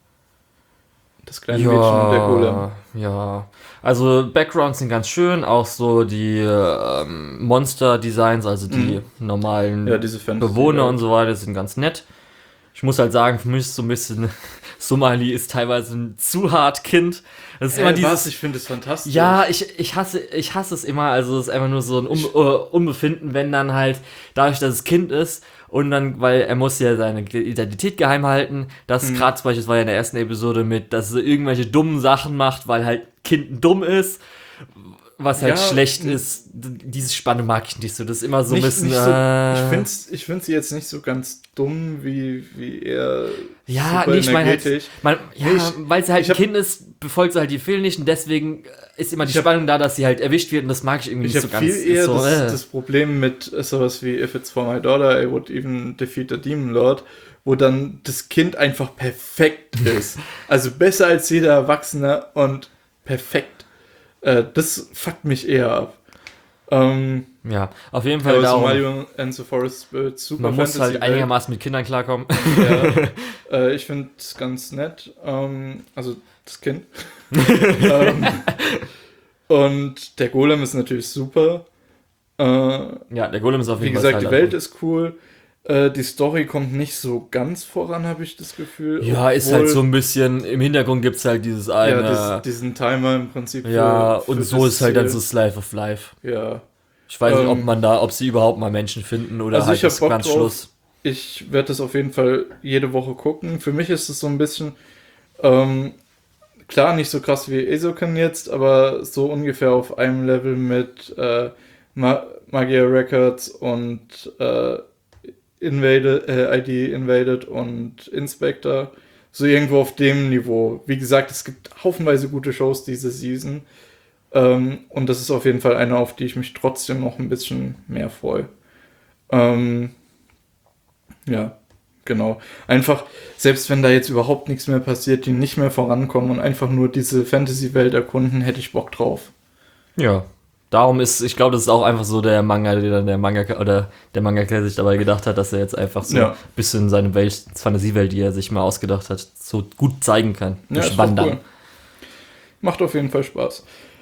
Das kleine Mädchen und der Golem. Ja, ja. Also Backgrounds sind ganz schön, auch so die ähm, Monster-Designs, also die normalen Ja, diese Fantasy. Bewohner und so weiter sind ganz nett. Ich muss halt sagen, für mich ist so ein bisschen, Somali ist teilweise ein zu hart Kind. Das ist Äh, immer dieses, was? Ich finde es fantastisch. ja, ich, ich hasse, ich hasse es immer, also es ist einfach nur so ein um, äh, Unbefinden, wenn dann halt, dadurch, dass es Kind ist und dann, weil er muss ja seine Identität geheim halten, das Mhm. gerade zum Beispiel, das war ja in der ersten Episode mit, dass er irgendwelche dummen Sachen macht, weil halt Kind dumm ist, was halt Ja, schlecht m- ist. D- Diese Spannung mag ich nicht so, das ist immer so ein Nicht, bisschen, nicht so, äh, ich finde ich find sie jetzt nicht so ganz dumm, wie, wie er ja, super nee, ich meine halt, energetisch. man, ja, Nee, ich- weil sie halt ich ein hab- Kind ist, befolgt sie halt die Fehlen nicht und deswegen ist immer die Ich hab- Spannung da, dass sie halt erwischt wird und das mag ich irgendwie Ich nicht habe so ganz. viel eher Ist so, das, äh. das Problem mit äh, sowas wie If it's for my daughter, I would even defeat the Demon Lord, wo dann das Kind einfach perfekt ist. Also besser als jeder Erwachsene und perfekt. Äh, das fuckt mich eher ab. Ähm, Ja, auf jeden Fall aber darum, Somalia and the Forest Spirit, super man muss halt Fantasy-Welt. einigermaßen mit Kindern klarkommen. Ja, äh, ich finde es ganz nett. Ähm, also das Kind. ähm, und der Golem ist natürlich super. Äh, Ja, der Golem ist auf wie jeden Fall gesagt, die Teil Welt davon. ist cool. Äh, die Story kommt nicht so ganz voran, habe ich das Gefühl. Ja, ist Obwohl- halt so ein bisschen, im Hintergrund gibt es halt dieses eine, Ja, ja, dies, diesen Timer im Prinzip. für- und für so das ist halt dann Ziel. so Slice of Life. Ja. Ich weiß nicht, ob Ähm, man da, ob sie überhaupt mal Menschen finden oder Also halt ich hab bis Bock ganz drauf. Schluss. Ich werde das auf jeden Fall jede Woche gucken. Für mich ist es so ein bisschen, ähm, klar, nicht so krass wie Esoken jetzt, aber so ungefähr auf einem Level mit äh, Ma Magia Records und äh, Invaded, äh, I D Invaded und Inspector. So irgendwo auf dem Niveau. Wie gesagt, es gibt haufenweise gute Shows diese Season. Ähm, und das ist auf jeden Fall eine, auf die ich mich trotzdem noch ein bisschen mehr freue. Ähm, ja, genau. Einfach, selbst wenn da jetzt überhaupt nichts mehr passiert, die nicht mehr vorankommen und einfach nur diese Fantasy-Welt erkunden, hätte ich Bock drauf. Ja. Darum ist, ich glaube, das ist auch einfach so der Manga, der dann der Manga oder der Mangaka sich dabei gedacht hat, dass er jetzt einfach so Ja. ein bisschen seine Welt, Fantasiewelt, die er sich mal ausgedacht hat, so gut zeigen kann. Ja, Durch ist doch Wandern. cool. Macht auf jeden Fall Spaß.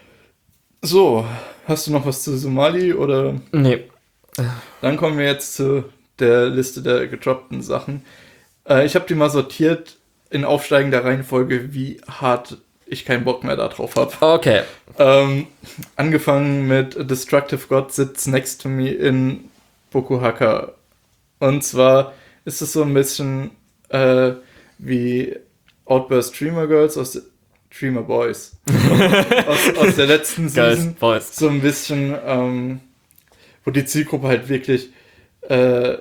So, hast du noch was zu Somali oder? Nee. Dann kommen wir jetzt zu der Liste der gedroppten Sachen. Äh, ich habe die mal sortiert in aufsteigender Reihenfolge, wie hart ich keinen Bock mehr darauf habe. Okay. Ähm, angefangen mit Destructive God Sits Next to Me in Boku Haka. Und zwar ist es so ein bisschen äh, wie Outburst Dreamer Girls aus der, Dreamer Boys aus, aus der letzten Geil, Season. Boys. So ein bisschen, ähm, wo die Zielgruppe halt wirklich äh,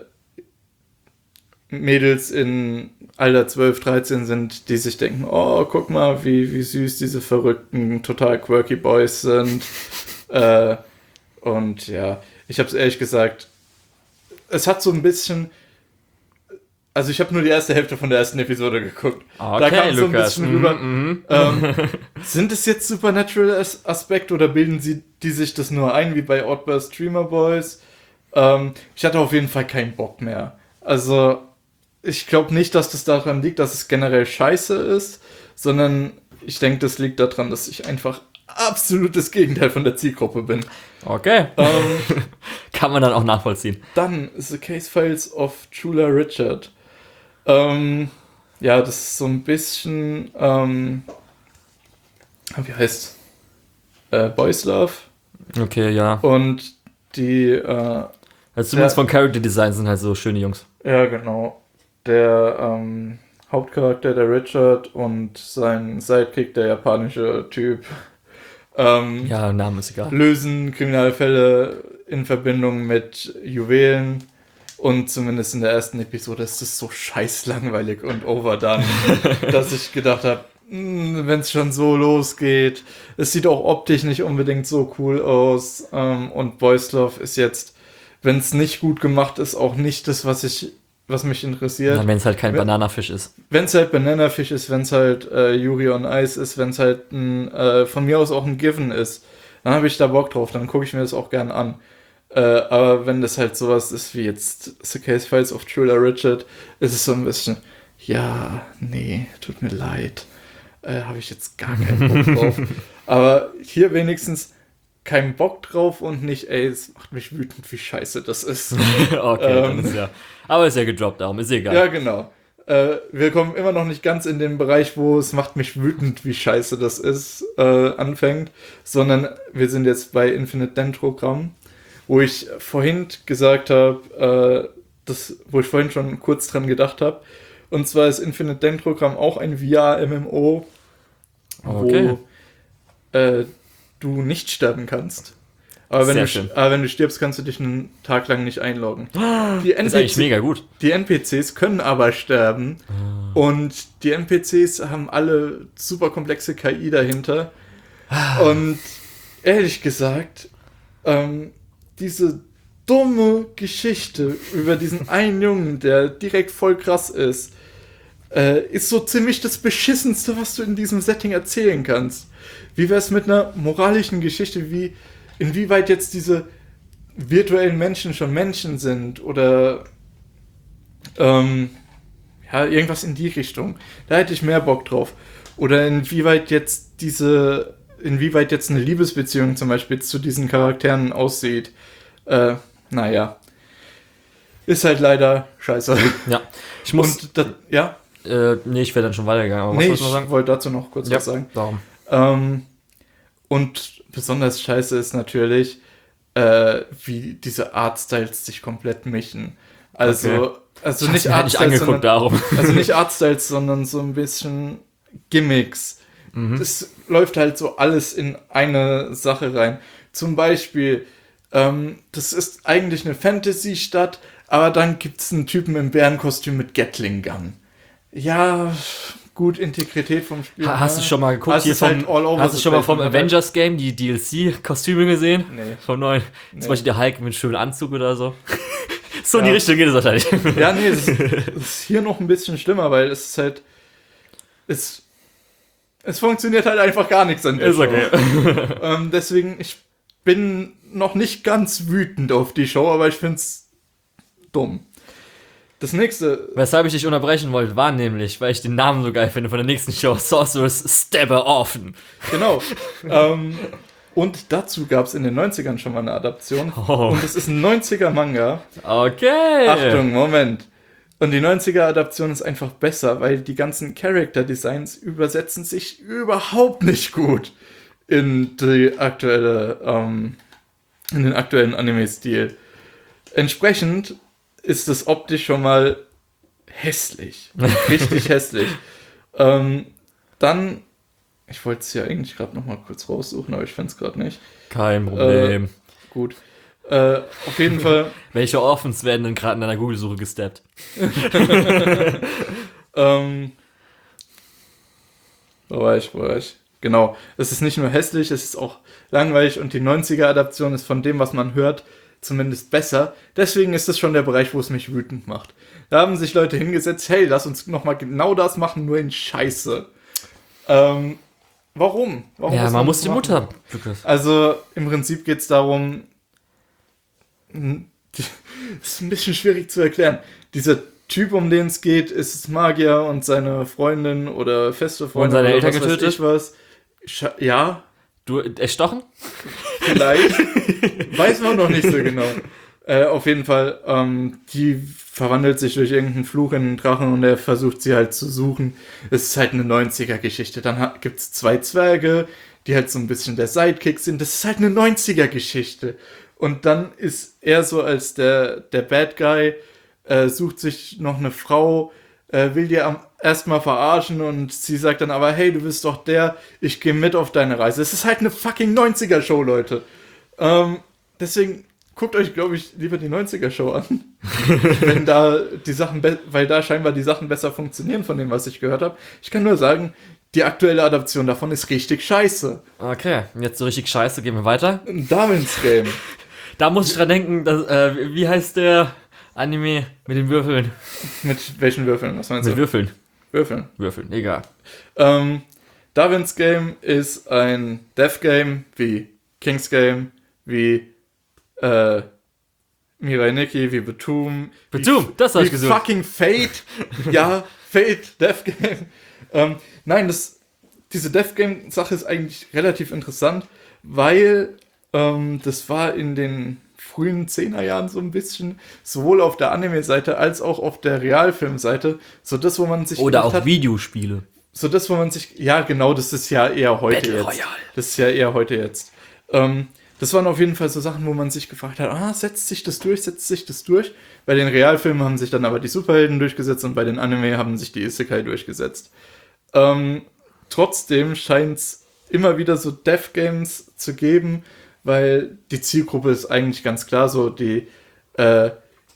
Mädels in Alter zwölf, dreizehn sind, die sich denken, oh, guck mal, wie, wie süß diese verrückten, total quirky Boys sind. äh, und ja, ich habe es ehrlich gesagt, es hat so ein bisschen, also ich habe nur die erste Hälfte von der ersten Episode geguckt. Okay, da kam so ein Lukas. bisschen Mhm, rüber. mhm. Ähm, sind es jetzt Supernatural-Aspekte oder bilden sie die sich das nur ein, wie bei Outburst Streamer Boys? Ähm, ich hatte auf jeden Fall keinen Bock mehr. Also, ich glaube nicht, dass das daran liegt, dass es generell scheiße ist, sondern ich denke, das liegt daran, dass ich einfach absolutes Gegenteil von der Zielgruppe bin. Okay. Ähm, Kann man dann auch nachvollziehen. dann The Case Files of Chula Richard. Ähm, ja, das ist so ein bisschen, ähm, wie heißt äh, Boys Love. Okay, ja. Und die, äh, Also zumindest der, von Character Design sind halt so schöne Jungs. ja genau, der ähm, Hauptcharakter, der Richard und sein Sidekick, der japanische Typ, ähm, Ja, Name ist egal. lösen Kriminalfälle in Verbindung mit Juwelen. Und zumindest in der ersten Episode ist es so scheiß langweilig und overdone, dass ich gedacht habe, wenn es schon so losgeht, es sieht auch optisch nicht unbedingt so cool aus. Ähm, und Boys Love ist jetzt, wenn es nicht gut gemacht ist, auch nicht das, was ich, was mich interessiert. Wenn es halt kein Wenn- Bananafisch ist. Wenn es halt Bananafisch ist, wenn es halt äh, Yuri on Ice ist, wenn es halt ein, äh, von mir aus auch ein Given ist, dann habe ich da Bock drauf, dann gucke ich mir das auch gern an. Äh, aber wenn das halt sowas ist wie jetzt The Case Files of Chula Richard, ist es so ein bisschen, ja, nee, tut mir leid. Äh, habe ich jetzt gar keinen Bock drauf. Aber hier wenigstens keinen Bock drauf und nicht, ey, es macht mich wütend, wie scheiße das ist. Okay, Ähm. dann ist ja. Aber ist ja gedroppt, darum ist egal. Ja, genau. Äh, wir kommen immer noch nicht ganz in den Bereich, wo es macht mich wütend, wie scheiße das ist, äh, anfängt, sondern wir sind jetzt bei Infinite Dendrogramm, wo ich vorhin gesagt habe, äh, das, wo ich vorhin schon kurz dran gedacht habe. Und zwar ist Infinite Dendrogramm auch ein V R-M M O, Okay. wo äh, du nicht sterben kannst. Aber wenn, Sehr du, schön. aber wenn du stirbst, kannst du dich einen Tag lang nicht einloggen. Die Ist eigentlich N P C mega gut. Die N P Cs können aber sterben. Und die N P Cs haben alle super komplexe K I dahinter. Und ehrlich gesagt, ähm, diese dumme Geschichte über diesen einen Jungen, der direkt voll krass ist, äh, ist so ziemlich das Beschissenste, was du in diesem Setting erzählen kannst. Wie wär's mit einer moralischen Geschichte, wie inwieweit jetzt diese virtuellen Menschen schon Menschen sind oder ähm, ja, irgendwas in die Richtung. Da hätte ich mehr Bock drauf. Oder inwieweit jetzt diese, inwieweit jetzt eine Liebesbeziehung zum Beispiel zu diesen Charakteren aussieht. Äh, naja. Ist halt leider scheiße. Ja. Ich muss. Und das, ja, Äh, nee, ich wäre dann schon weitergegangen. Aber was nee, wolltest ich du noch sagen? wollte dazu noch kurz Ja, was sagen. darum. Ähm, und besonders scheiße ist natürlich, äh, wie diese Artstyles sich komplett mischen. Also, Okay. also Ich nicht hab's mir halt nicht Artstyles, angeguckt, sondern, darum. also nicht Artstyles, sondern so ein bisschen Gimmicks. Mhm. Das läuft halt so alles in eine Sache rein. Zum Beispiel, ähm, das ist eigentlich eine Fantasy-Stadt, aber dann gibt es einen Typen im Bärenkostüm mit Gatling Gun. Ja, gut, Integrität vom Spiel. Ha- Hast ne? du schon mal geguckt Also hier es ist halt vom, all over hast du the schon mal place, vom man hat Avengers Game die D L C-Kostüme gesehen? Nee. Vom neuen. Nee. Zum Beispiel der Hulk mit schönem Anzug oder so. So in Ja. die Richtung geht es wahrscheinlich. Ja, nee, es ist, es ist hier noch ein bisschen schlimmer, weil es ist halt. Es, es funktioniert halt einfach gar nichts an der Ist Show. okay. Ähm, deswegen, ich bin noch nicht ganz wütend auf die Show, aber ich find's dumm. Das nächste. Weshalb ich dich unterbrechen wollte, war nämlich, weil ich den Namen so geil finde von der nächsten Show, Sorcerer's Stabber Orphan. Genau. ähm, und dazu gab es in den neunzigern schon mal eine Adaption. Oh. Und es ist ein neunziger-Manga. Okay. Achtung, Moment. Und die neunziger-Adaption ist einfach besser, weil die ganzen Character-Designs übersetzen sich überhaupt nicht gut in die aktuelle, ähm, in den aktuellen Anime-Stil. Entsprechend ist es optisch schon mal hässlich. Richtig hässlich. Ähm, dann, ich wollte es ja eigentlich gerade noch mal kurz raussuchen, aber ich finde es gerade nicht. Kein Problem. Gut. Äh, auf jeden Fall. Welche Orphans werden denn gerade in einer Google-Suche gesteppt? ähm, wo war ich, wo war ich? Genau. Es ist nicht nur hässlich, es ist auch langweilig und die neunziger-Adaption ist von dem, was man hört, zumindest besser. Deswegen ist es schon der Bereich, wo es mich wütend macht. Da haben sich Leute hingesetzt, hey, lass uns nochmal genau das machen, nur in Scheiße. Ähm, warum? warum Ja, man muss die das machen? Mutter. Lukas. Also im Prinzip geht es darum, das ist ein bisschen schwierig zu erklären. Dieser Typ, um den es geht, ist es Magier und seine Freundin oder feste Freundin. Und seine oder Eltern was weiß getötet? ich was. Scha- ja, Du erstochen? vielleicht. Weiß man noch nicht so genau. Äh, auf jeden Fall, ähm, die verwandelt sich durch irgendeinen Fluch in einen Drachen und er versucht sie halt zu suchen. Es ist halt eine neunziger-Geschichte. Dann ha- gibt's zwei Zwerge, die halt so ein bisschen der Sidekick sind. Das ist halt eine neunziger-Geschichte. Und dann ist er so als der, der Bad Guy, äh, sucht sich noch eine Frau, äh, will die am erstmal verarschen und sie sagt dann aber, hey, du bist doch der, ich gehe mit auf deine Reise. Es ist halt eine fucking neunziger-Show, Leute. Ähm, deswegen guckt euch, glaube ich, lieber die neunziger-Show an. Wenn da die Sachen, be- weil da scheinbar die Sachen besser funktionieren von dem, was ich gehört habe. Ich kann nur sagen, die aktuelle Adaption davon ist richtig scheiße. Okay, jetzt so richtig scheiße, gehen wir weiter. Darwin's Game. Da muss ich dran denken, dass, äh, wie heißt der Anime mit den Würfeln? Mit welchen Würfeln? Was meinst Mit du? Würfeln. Würfeln. Würfeln, egal. Ähm, Darwin's Game ist ein Death Game wie King's Game, wie äh, Mirai Nikki, wie Batum. Batum, wie, das hab wie ich gesucht. Fucking Fate. Ja, Fate, Death Game. Ähm, nein, das, diese Death Game Sache ist eigentlich relativ interessant, weil ähm, das war in den frühen Zehnerjahren so ein bisschen, sowohl auf der Anime-Seite als auch auf der Realfilm-Seite, so das, wo man sich Oder gedacht auch hat, Videospiele. so das, wo man sich, ja genau, das ist ja eher heute Battle jetzt. Royale. Das ist ja eher heute jetzt. Ähm, das waren auf jeden Fall so Sachen, wo man sich gefragt hat, ah, setzt sich das durch, setzt sich das durch? Bei den Realfilmen haben sich dann aber die Superhelden durchgesetzt und bei den Anime haben sich die Isekai durchgesetzt. Ähm, trotzdem scheint es immer wieder so Death Games zu geben, weil die Zielgruppe ist eigentlich ganz klar so die äh,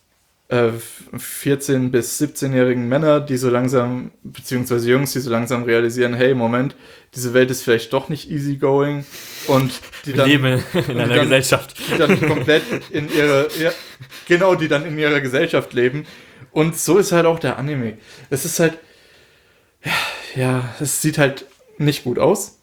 äh, vierzehn- bis siebzehnjährigen Männer, die so langsam, beziehungsweise Jungs, die so langsam realisieren, hey, Moment, diese Welt ist vielleicht doch nicht easygoing und die Wir dann, leben in die einer dann- Gesellschaft. die dann komplett in ihre, ja, genau, die dann in ihrer Gesellschaft leben. Und so ist halt auch der Anime. Es ist halt, ja, ja, es sieht halt nicht gut aus.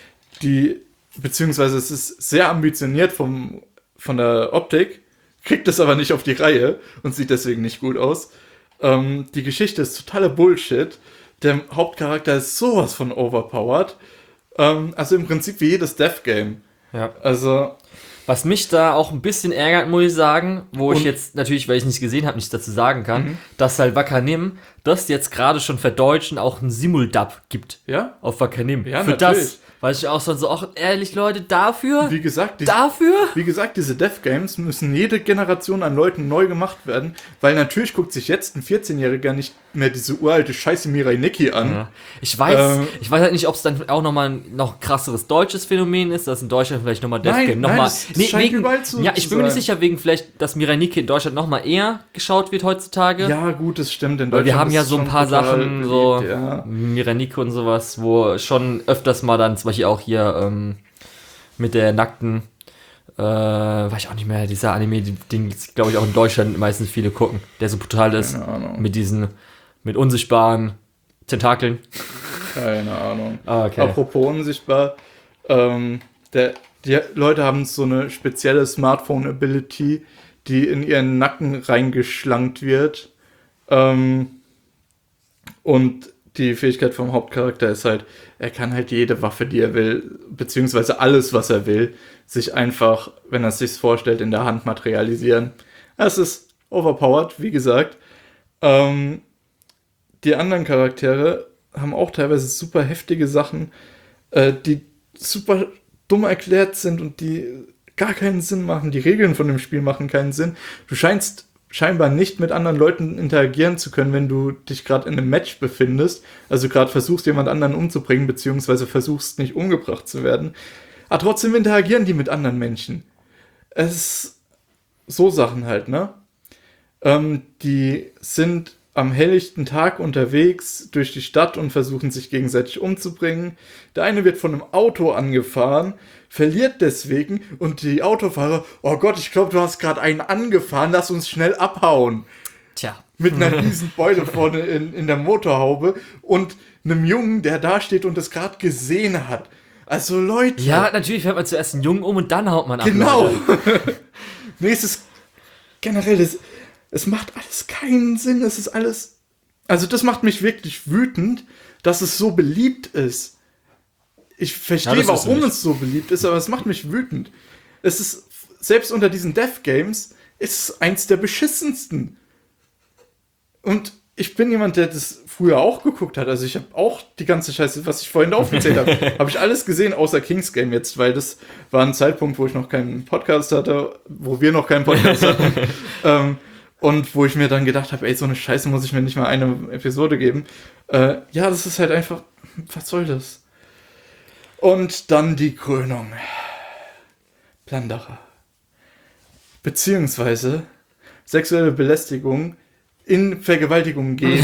Die, beziehungsweise es ist sehr ambitioniert vom, von der Optik, kriegt es aber nicht auf die Reihe und sieht deswegen nicht gut aus. Ähm, die Geschichte ist totaler Bullshit. Der Hauptcharakter ist sowas von overpowered. Ähm, also im Prinzip wie jedes Death Game. Ja. Also, Was mich da auch ein bisschen ärgert, muss ich sagen, wo ich Und- jetzt natürlich, weil ich nicht gesehen habe, nichts dazu sagen kann, dass halt Wakanim das jetzt gerade schon verdeutschen auch einen Simuldub gibt ja, auf Wakanim. Ja, Für natürlich. das, weil ich auch so, so auch ehrlich, Leute, dafür? wie gesagt, die, Dafür? Wie gesagt, diese Death Games müssen jede Generation an Leuten neu gemacht werden, weil natürlich guckt sich jetzt ein vierzehnjähriger nicht mehr diese uralte Scheiße Mirai Nikki an. Ja. Ich weiß, Ähm, ich weiß halt nicht, ob es dann auch nochmal ein noch krasseres deutsches Phänomen ist, dass in Deutschland vielleicht nochmal Death Nein, Game nein, nochmal. das- das scheint überall zu- Ja, ich zu bin mir nicht sein. sicher, wegen vielleicht, dass Mirai Nikki in Deutschland nochmal eher geschaut wird heutzutage. Ja, gut, das stimmt. In Weil wir Deutschland haben ist ja es so ein schon paar total Sachen, beliebt, so ja. Miranike und sowas, wo schon öfters mal dann, zum Beispiel auch hier ähm, mit der nackten, äh, weiß ich auch nicht mehr, dieser Anime, den glaube ich auch in Deutschland meistens viele gucken, der so brutal ist, Keine Ahnung. mit diesen, mit unsichtbaren Tentakeln. Keine Ahnung. Ah, okay. Apropos unsichtbar, ähm, der, die Leute haben so eine spezielle Smartphone-Ability, die in ihren Nacken reingeschlankt wird. Ähm, und die Fähigkeit vom Hauptcharakter ist halt, er kann halt jede Waffe, die er will, beziehungsweise alles, was er will, sich einfach, wenn er es sich vorstellt, in der Hand materialisieren. Das ist overpowered, wie gesagt. Ähm, die anderen Charaktere haben auch teilweise super heftige Sachen, äh, die super dumm erklärt sind und die gar keinen Sinn machen. Die Regeln von dem Spiel machen keinen Sinn. Du scheinst scheinbar nicht mit anderen Leuten interagieren zu können, wenn du dich gerade in einem Match befindest. Also gerade versuchst, jemand anderen umzubringen, beziehungsweise versuchst, nicht umgebracht zu werden. Aber trotzdem interagieren die mit anderen Menschen. Es ist so Sachen halt, ne? Ähm, die sind am helllichten Tag unterwegs durch die Stadt und versuchen sich gegenseitig umzubringen. Der eine wird von einem Auto angefahren, verliert deswegen und die Autofahrer, oh Gott, ich glaube, du hast gerade einen angefahren, lass uns schnell abhauen. Tja. Mit einer riesen Beule vorne in, in der Motorhaube und einem Jungen, der da steht und es gerade gesehen hat. Also Leute. Ja, natürlich fährt man zuerst einen Jungen um und dann haut man ab. Genau. Leute. Nächstes generell das. Es macht alles keinen Sinn. Es ist alles... Also das macht mich wirklich wütend, dass es so beliebt ist. Ich verstehe, Ja, warum es so beliebt ist, aber es macht mich wütend. Es ist, selbst unter diesen Death Games, ist es eins der beschissensten. Und ich bin jemand, der das früher auch geguckt hat. Also ich habe auch die ganze Scheiße, was ich vorhin aufgezählt habe, habe ich alles gesehen, außer King's Game jetzt, weil das war ein Zeitpunkt, wo ich noch keinen Podcast hatte, wo wir noch keinen Podcast hatten. ähm, und wo ich mir dann gedacht habe, ey, so eine Scheiße muss ich mir nicht mal eine Episode geben. Äh, ja, das ist halt einfach, was soll das? Und dann die Krönung. Plunderer. Beziehungsweise sexuelle Belästigung in Vergewaltigung gehen,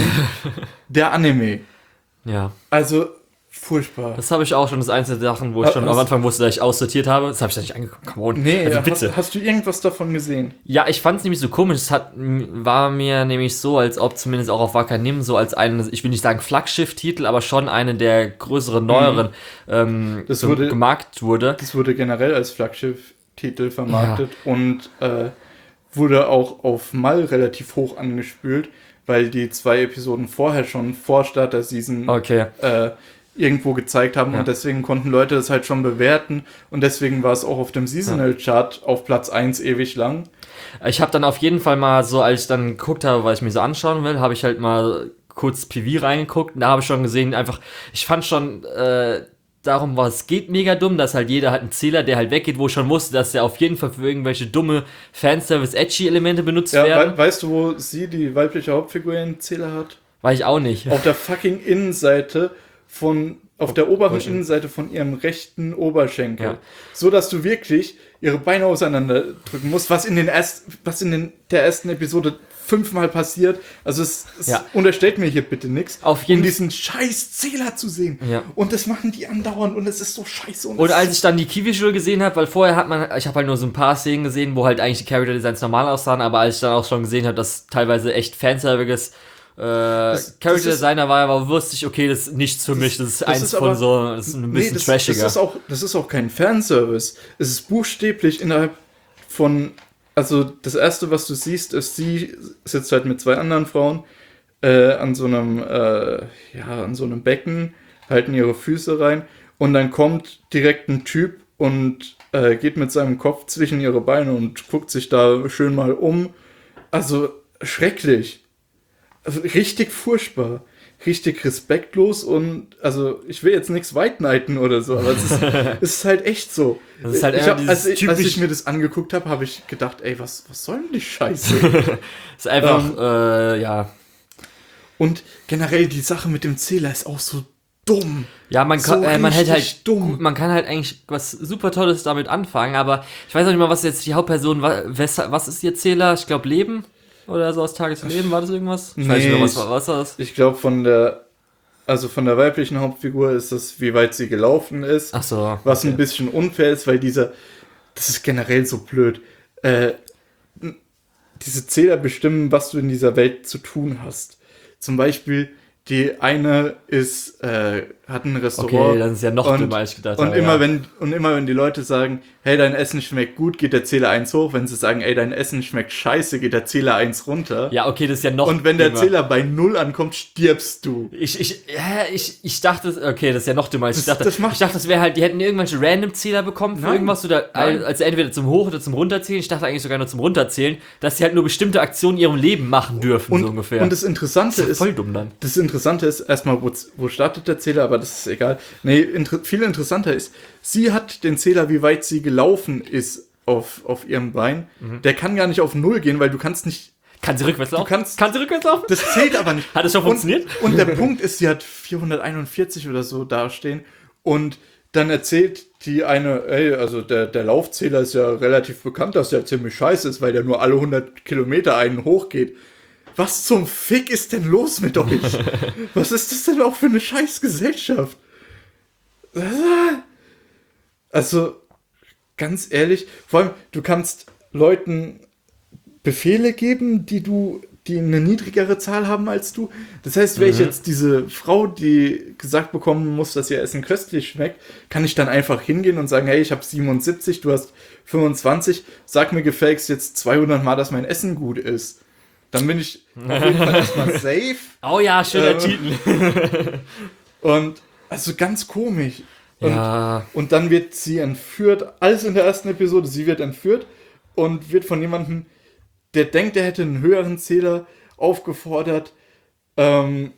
der Anime. Ja. Also, furchtbar. Das habe ich auch schon, das einzelne Sachen, wo ich Ha- schon hast- am Anfang wusste, dass ich aussortiert habe. Das habe ich da nicht angeguckt. Come on. Nee, also hast, bitte. hast du irgendwas davon gesehen? Ja, ich fand es nämlich so komisch. Es hat, war mir nämlich so, als ob zumindest auch auf Wakanim so als einen, ich will nicht sagen Flaggschiff-Titel, aber schon eine der größeren, neueren ähm, Das so wurde- gemarkt wurde. Das wurde generell als Flaggschiff-Titel vermarktet und äh, wurde auch auf Mal relativ hoch angespült, weil die zwei Episoden vorher schon vor Start der Season Okay. äh, irgendwo gezeigt haben Ja. und deswegen konnten Leute das halt schon bewerten und deswegen war es auch auf dem Seasonal Chart auf Platz eins ewig lang. Ich habe dann auf jeden Fall mal so, als ich dann geguckt habe, was ich mir so anschauen will, habe ich halt mal kurz P V reingeguckt und da habe ich schon gesehen, einfach, ich fand schon, äh, darum war es geht mega dumm, dass halt jeder hat einen Zähler, der halt weggeht, wo ich schon wusste, dass der auf jeden Fall für irgendwelche dumme Fanservice-Edgy-Elemente benutzt Ja, werden. we weißt du, wo sie, die weibliche Hauptfigur, einen Zähler hat? Weiß ich auch nicht. Auf der fucking Innenseite von, auf der oberen Oberschenkel. Innenseite von ihrem rechten Oberschenkel. Ja. So, dass du wirklich ihre Beine auseinander drücken musst, was in den erst, was in den, der ersten Episode fünfmal passiert. Also es, es Ja. unterstellt mir hier bitte nichts, Auf jeden um diesen scheiß Zähler zu sehen. Ja. Und das machen die andauernd und es ist so scheiße. Und Und es- als ich dann die Key-Visual gesehen habe, weil vorher hat man, ich habe halt nur so ein paar Szenen gesehen, wo halt eigentlich die Character-Designs normal aussahen, aber als ich dann auch schon gesehen habe, dass teilweise echt fanservices äh, das Character-Designer war, aber wusste ich, okay, das ist nichts für mich, das ist das eins ist von aber- so, das ist ein bisschen das, trashiger. Das ist, auch, das ist auch kein Fanservice. Es ist buchstäblich innerhalb von. Also, das erste, was du siehst, ist, sie sitzt halt mit zwei anderen Frauen äh, an so einem, äh, ja, an so einem Becken, halten ihre Füße rein und dann kommt direkt ein Typ und äh, geht mit seinem Kopf zwischen ihre Beine und guckt sich da schön mal um. Also, schrecklich. Also, richtig furchtbar. Richtig respektlos und, also, ich will jetzt nichts White Knighten oder so, aber es ist, es ist halt echt so. Das ist halt ich eher hab, dieses als, ich, als typisch- ich mir das angeguckt habe, habe ich gedacht, ey, was, was soll denn die Scheiße? ist einfach, Ähm, äh, ja. Und generell die Sache mit dem Zähler ist auch so dumm. Ja, man kann, so äh, man hält richtig halt, dumm. man kann halt eigentlich was super Tolles damit anfangen, aber ich weiß auch nicht mal, was jetzt die Hauptperson, wa- wes, was ist ihr Zähler? Ich glaube Leben oder so aus Tagesleben, war das irgendwas? Ich weiß nicht mehr, was, Nee, war- was war das? Ich glaube, von der, also von der weiblichen Hauptfigur ist das, wie weit sie gelaufen ist. Ach so. Was okay. ein bisschen unfair ist, weil dieser, das ist generell so blöd. Äh, n- diese Zähler bestimmen, was du in dieser Welt zu tun hast. Zum Beispiel, die eine ist, äh, hat ein Restaurant. Okay, das ist ja noch und, dümmer, als ich gedacht und habe. immer ja. wenn Und immer wenn die Leute sagen, hey, dein Essen schmeckt gut, geht der Zähler eins hoch. Wenn sie sagen, ey, dein Essen schmeckt scheiße, geht der Zähler eins runter. Ja, okay, das ist ja noch Und wenn der dümmer. Zähler bei null ankommt, stirbst du. Ich, ich, ja, ich, ich dachte, okay, das ist ja noch dümmer. als Ich Das- dachte, das macht- ich dachte, das wäre halt, die hätten irgendwelche Random-Zähler bekommen für Nein. irgendwas oder Nein. also entweder zum Hoch- oder zum Runterzählen. Ich dachte eigentlich sogar nur zum Runterzählen, dass sie halt nur bestimmte Aktionen in ihrem Leben machen dürfen, Und, so ungefähr. und das Interessante ist ja ist, voll dumm dann. Das Interessante ist erstmal, wo, wo startet der Zähler, aber das ist egal. Nee, inter viel interessanter ist, sie hat den Zähler, wie weit sie gelaufen ist auf, auf ihrem Bein. Mhm. Der kann gar nicht auf Null gehen, weil du kannst nicht, Kann sie rückwärts laufen? kannst- Kann sie rückwärts laufen? das zählt aber nicht. Hat es schon funktioniert? Und, und der Punkt ist, sie hat vierhunderteinundvierzig oder so dastehen und dann erzählt die eine, ey, also der, der Laufzähler ist ja relativ bekannt, dass der ziemlich scheiße ist, weil der nur alle hundert Kilometer einen hochgeht. Was zum Fick ist denn los mit euch? Was ist das denn auch für eine Scheißgesellschaft? Also, ganz ehrlich, vor allem, du kannst Leuten Befehle geben, die du, die eine niedrigere Zahl haben als du. Das heißt, wäre ich jetzt diese Frau, die gesagt bekommen muss, dass ihr Essen köstlich schmeckt, kann ich dann einfach hingehen und sagen, hey, ich habe siebenundsiebzig, du hast fünfundzwanzig, sag mir gefälligst jetzt zweihundert Mal, dass mein Essen gut ist. dann bin ich auf jeden Fall erstmal safe. Oh ja, schöner Ähm, Titel. Und also ganz komisch. Und, Ja. und dann wird sie entführt, alles in der ersten Episode, sie wird entführt und wird von jemandem, der denkt, er hätte einen höheren Zähler, aufgefordert, ähm,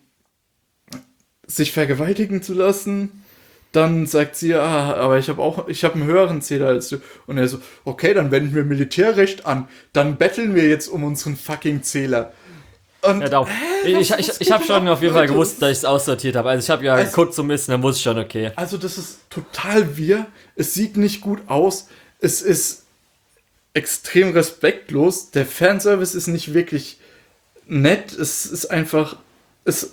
sich vergewaltigen zu lassen. Dann sagt sie, ah, aber ich habe auch, ich habe einen höheren Zähler als du. Und er so, okay, dann wenden wir Militärrecht an. Dann betteln wir jetzt um unseren fucking Zähler. Und Ja, darum. äh, ich was- ich, was ich geht habe denn schon ab, auf jeden Fall Leute? gewusst, dass ich es aussortiert habe. Also ich habe ja Also- geguckt so ein bisschen, dann wusste ich schon, okay. Also das ist total wirr. Es sieht nicht gut aus. Es ist extrem respektlos. Der Fanservice ist nicht wirklich nett. Es ist einfach... Es,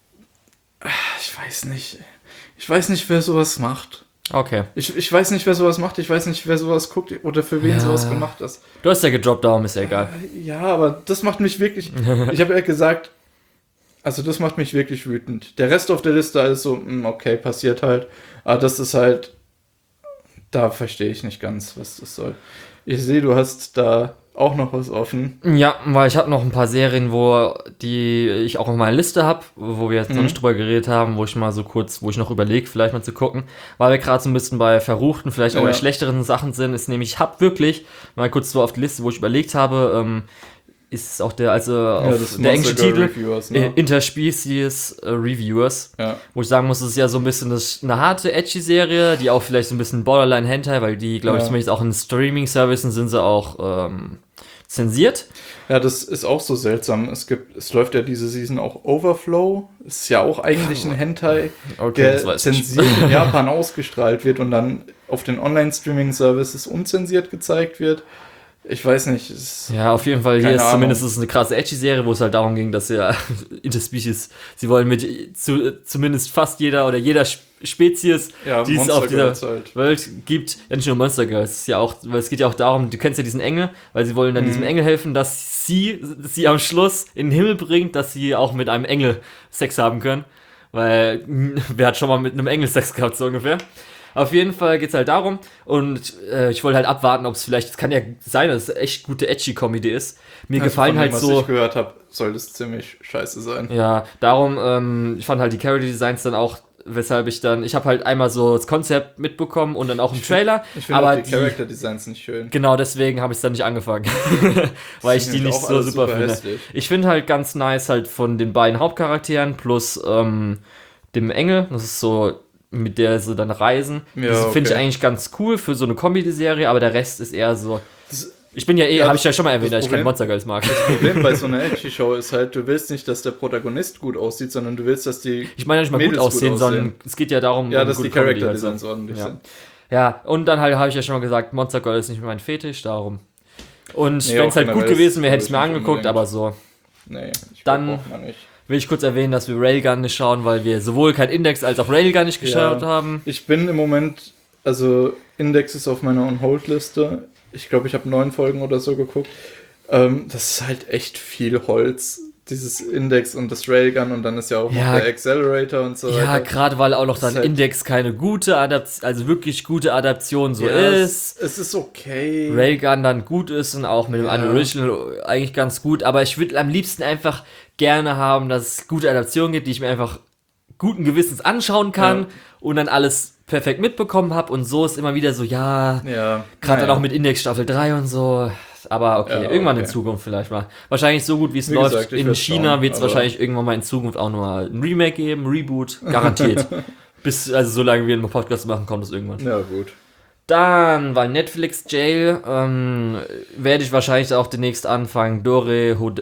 ich weiß nicht. Ich weiß nicht, wer sowas macht. Okay. Ich, ich weiß nicht, wer sowas macht. Ich weiß nicht, wer sowas guckt oder für wen Ja. sowas gemacht ist. Du hast ja gedroppt, darum ist ja egal. Ja, aber das macht mich wirklich... Ich habe ja gesagt... Also das macht mich wirklich wütend. Der Rest auf der Liste ist so, mh, okay, passiert halt. Aber das ist halt... Da verstehe ich nicht ganz, was das soll. Ich sehe, du hast da auch noch was offen. Ja, weil ich habe noch ein paar Serien, wo die ich auch auf meiner Liste habe, wo wir jetzt noch Mhm. nicht drüber geredet haben, wo ich mal so kurz, wo ich noch überlege, vielleicht mal zu gucken, weil wir gerade so ein bisschen bei verruchten, vielleicht auch Ja. bei schlechteren Sachen sind, ist nämlich, ich habe wirklich mal kurz so auf die Liste, wo ich überlegt habe, ähm, ist auch der, also auf das der englische Monster Girl Titel, Reviewers, äh, ne? Interspecies äh, Reviewers, Ja. wo ich sagen muss, es ist ja so ein bisschen das, eine harte, edgy Serie, die auch vielleicht so ein bisschen Borderline-Hentai, weil die, glaube ich, Ja. zumindest auch in Streaming-Services sind sie auch ähm, zensiert. Ja, das ist auch so seltsam. Es gibt, es läuft ja diese Season auch Overflow. Ist ja auch eigentlich ein Hentai, Okay, der das weiß ich. zensiert in Japan ausgestrahlt wird und dann auf den Online-Streaming-Services unzensiert gezeigt wird. Ich weiß nicht. Es, Ja, auf jeden Fall, hier Keine ist Ahnung. zumindest es eine krasse Edgy-Serie, wo es halt darum ging, dass ja Interspecies, sie wollen mit zu, zumindest fast jeder oder jeder Sp- Spezies, ja, die es Monster auf dieser Girls halt. Welt gibt, ja nicht nur Monster Girls, es ist ja auch, weil es geht ja auch darum, du kennst ja diesen Engel, weil sie wollen dann Mhm. diesem Engel helfen, dass sie sie am Schluss in den Himmel bringt, dass sie auch mit einem Engel Sex haben können, weil mh, wer hat schon mal mit einem Engel Sex gehabt, so ungefähr. Auf jeden Fall geht's halt darum und äh, ich wollte halt abwarten, ob es vielleicht, es kann ja sein, dass es echt gute Edgy-Comedy ist. Mir Also gefallen von halt dem, was so, ich gehört habe, soll das ziemlich scheiße sein. ja, darum, ähm, ich fand halt die Character Designs dann auch, weshalb ich dann, ich habe halt einmal so das Konzept mitbekommen und dann auch einen Trailer, Ich finde aber auch die Character Designs nicht schön. genau deswegen habe ich es dann nicht angefangen, weil ich sind die halt nicht auch so alles super super finde. hässlich. Ich finde halt ganz nice halt von den beiden Hauptcharakteren plus ähm, dem Engel, das ist so, mit der sie dann reisen. Ja, das finde ich okay. eigentlich ganz cool für so eine Comedy-Serie, aber der Rest ist eher so. Das- Ich bin ja eh, Ja, habe das- ich ja schon mal erwähnt, das dass ich kein Problem- Monster Girls mag. Das Problem bei so einer Edgy-Show ist halt, du willst nicht, dass der Protagonist gut aussieht, sondern du willst, dass die... Ich meine ja nicht mal Mädels gut aussehen, gut sondern aussehen. es geht ja darum, Ja, um dass gute die Comedy Character halt so. Designs ordentlich Ja. sind. Ja, und dann halt habe ich ja schon mal gesagt, Monster Girl ist nicht mein Fetisch, darum. Und Nee, wenn es auch halt gut generell gewesen wäre, hätte ich ist, mir glaub ich, angeguckt, nicht aber so. Nee, ich Dann- glaub, braucht man nicht. Will ich kurz erwähnen, dass wir Railgun nicht schauen, weil wir sowohl kein Index als auch Railgun nicht geschaut Ja. haben. Ich bin im Moment, also Index ist auf meiner On-Hold-Liste. Ich glaube, ich habe neun Folgen oder so geguckt. Ähm, das ist halt echt viel Holz. Dieses Index und das Railgun und dann ist ja auch Ja. noch der Accelerator und so Ja, weiter. gerade weil auch noch Das dann ist halt- Index keine gute Adaption, also wirklich gute Adaption so Ja, ist. Es, es ist okay. Railgun dann gut ist und auch mit dem Ja. Unoriginal eigentlich ganz gut, aber ich würde am liebsten einfach gerne haben, dass es gute Adaptionen gibt, die ich mir einfach guten Gewissens anschauen kann Ja. und dann alles perfekt mitbekommen habe und so ist immer wieder so, ja, Ja. gerade dann naja. auch mit Index Staffel drei und so, aber okay, Ja, irgendwann in okay. Zukunft vielleicht mal. Wahrscheinlich so gut wie es Wie läuft gesagt, ich in werd China schauen, wird es aber- wahrscheinlich irgendwann mal in Zukunft auch nur ein Remake geben, Reboot, garantiert. Bis, also so lange wir einen Podcast machen, kommt es irgendwann. Ja, gut. Dann, weil Netflix Jail, ähm, werde ich wahrscheinlich auch demnächst anfangen. Dore, Hod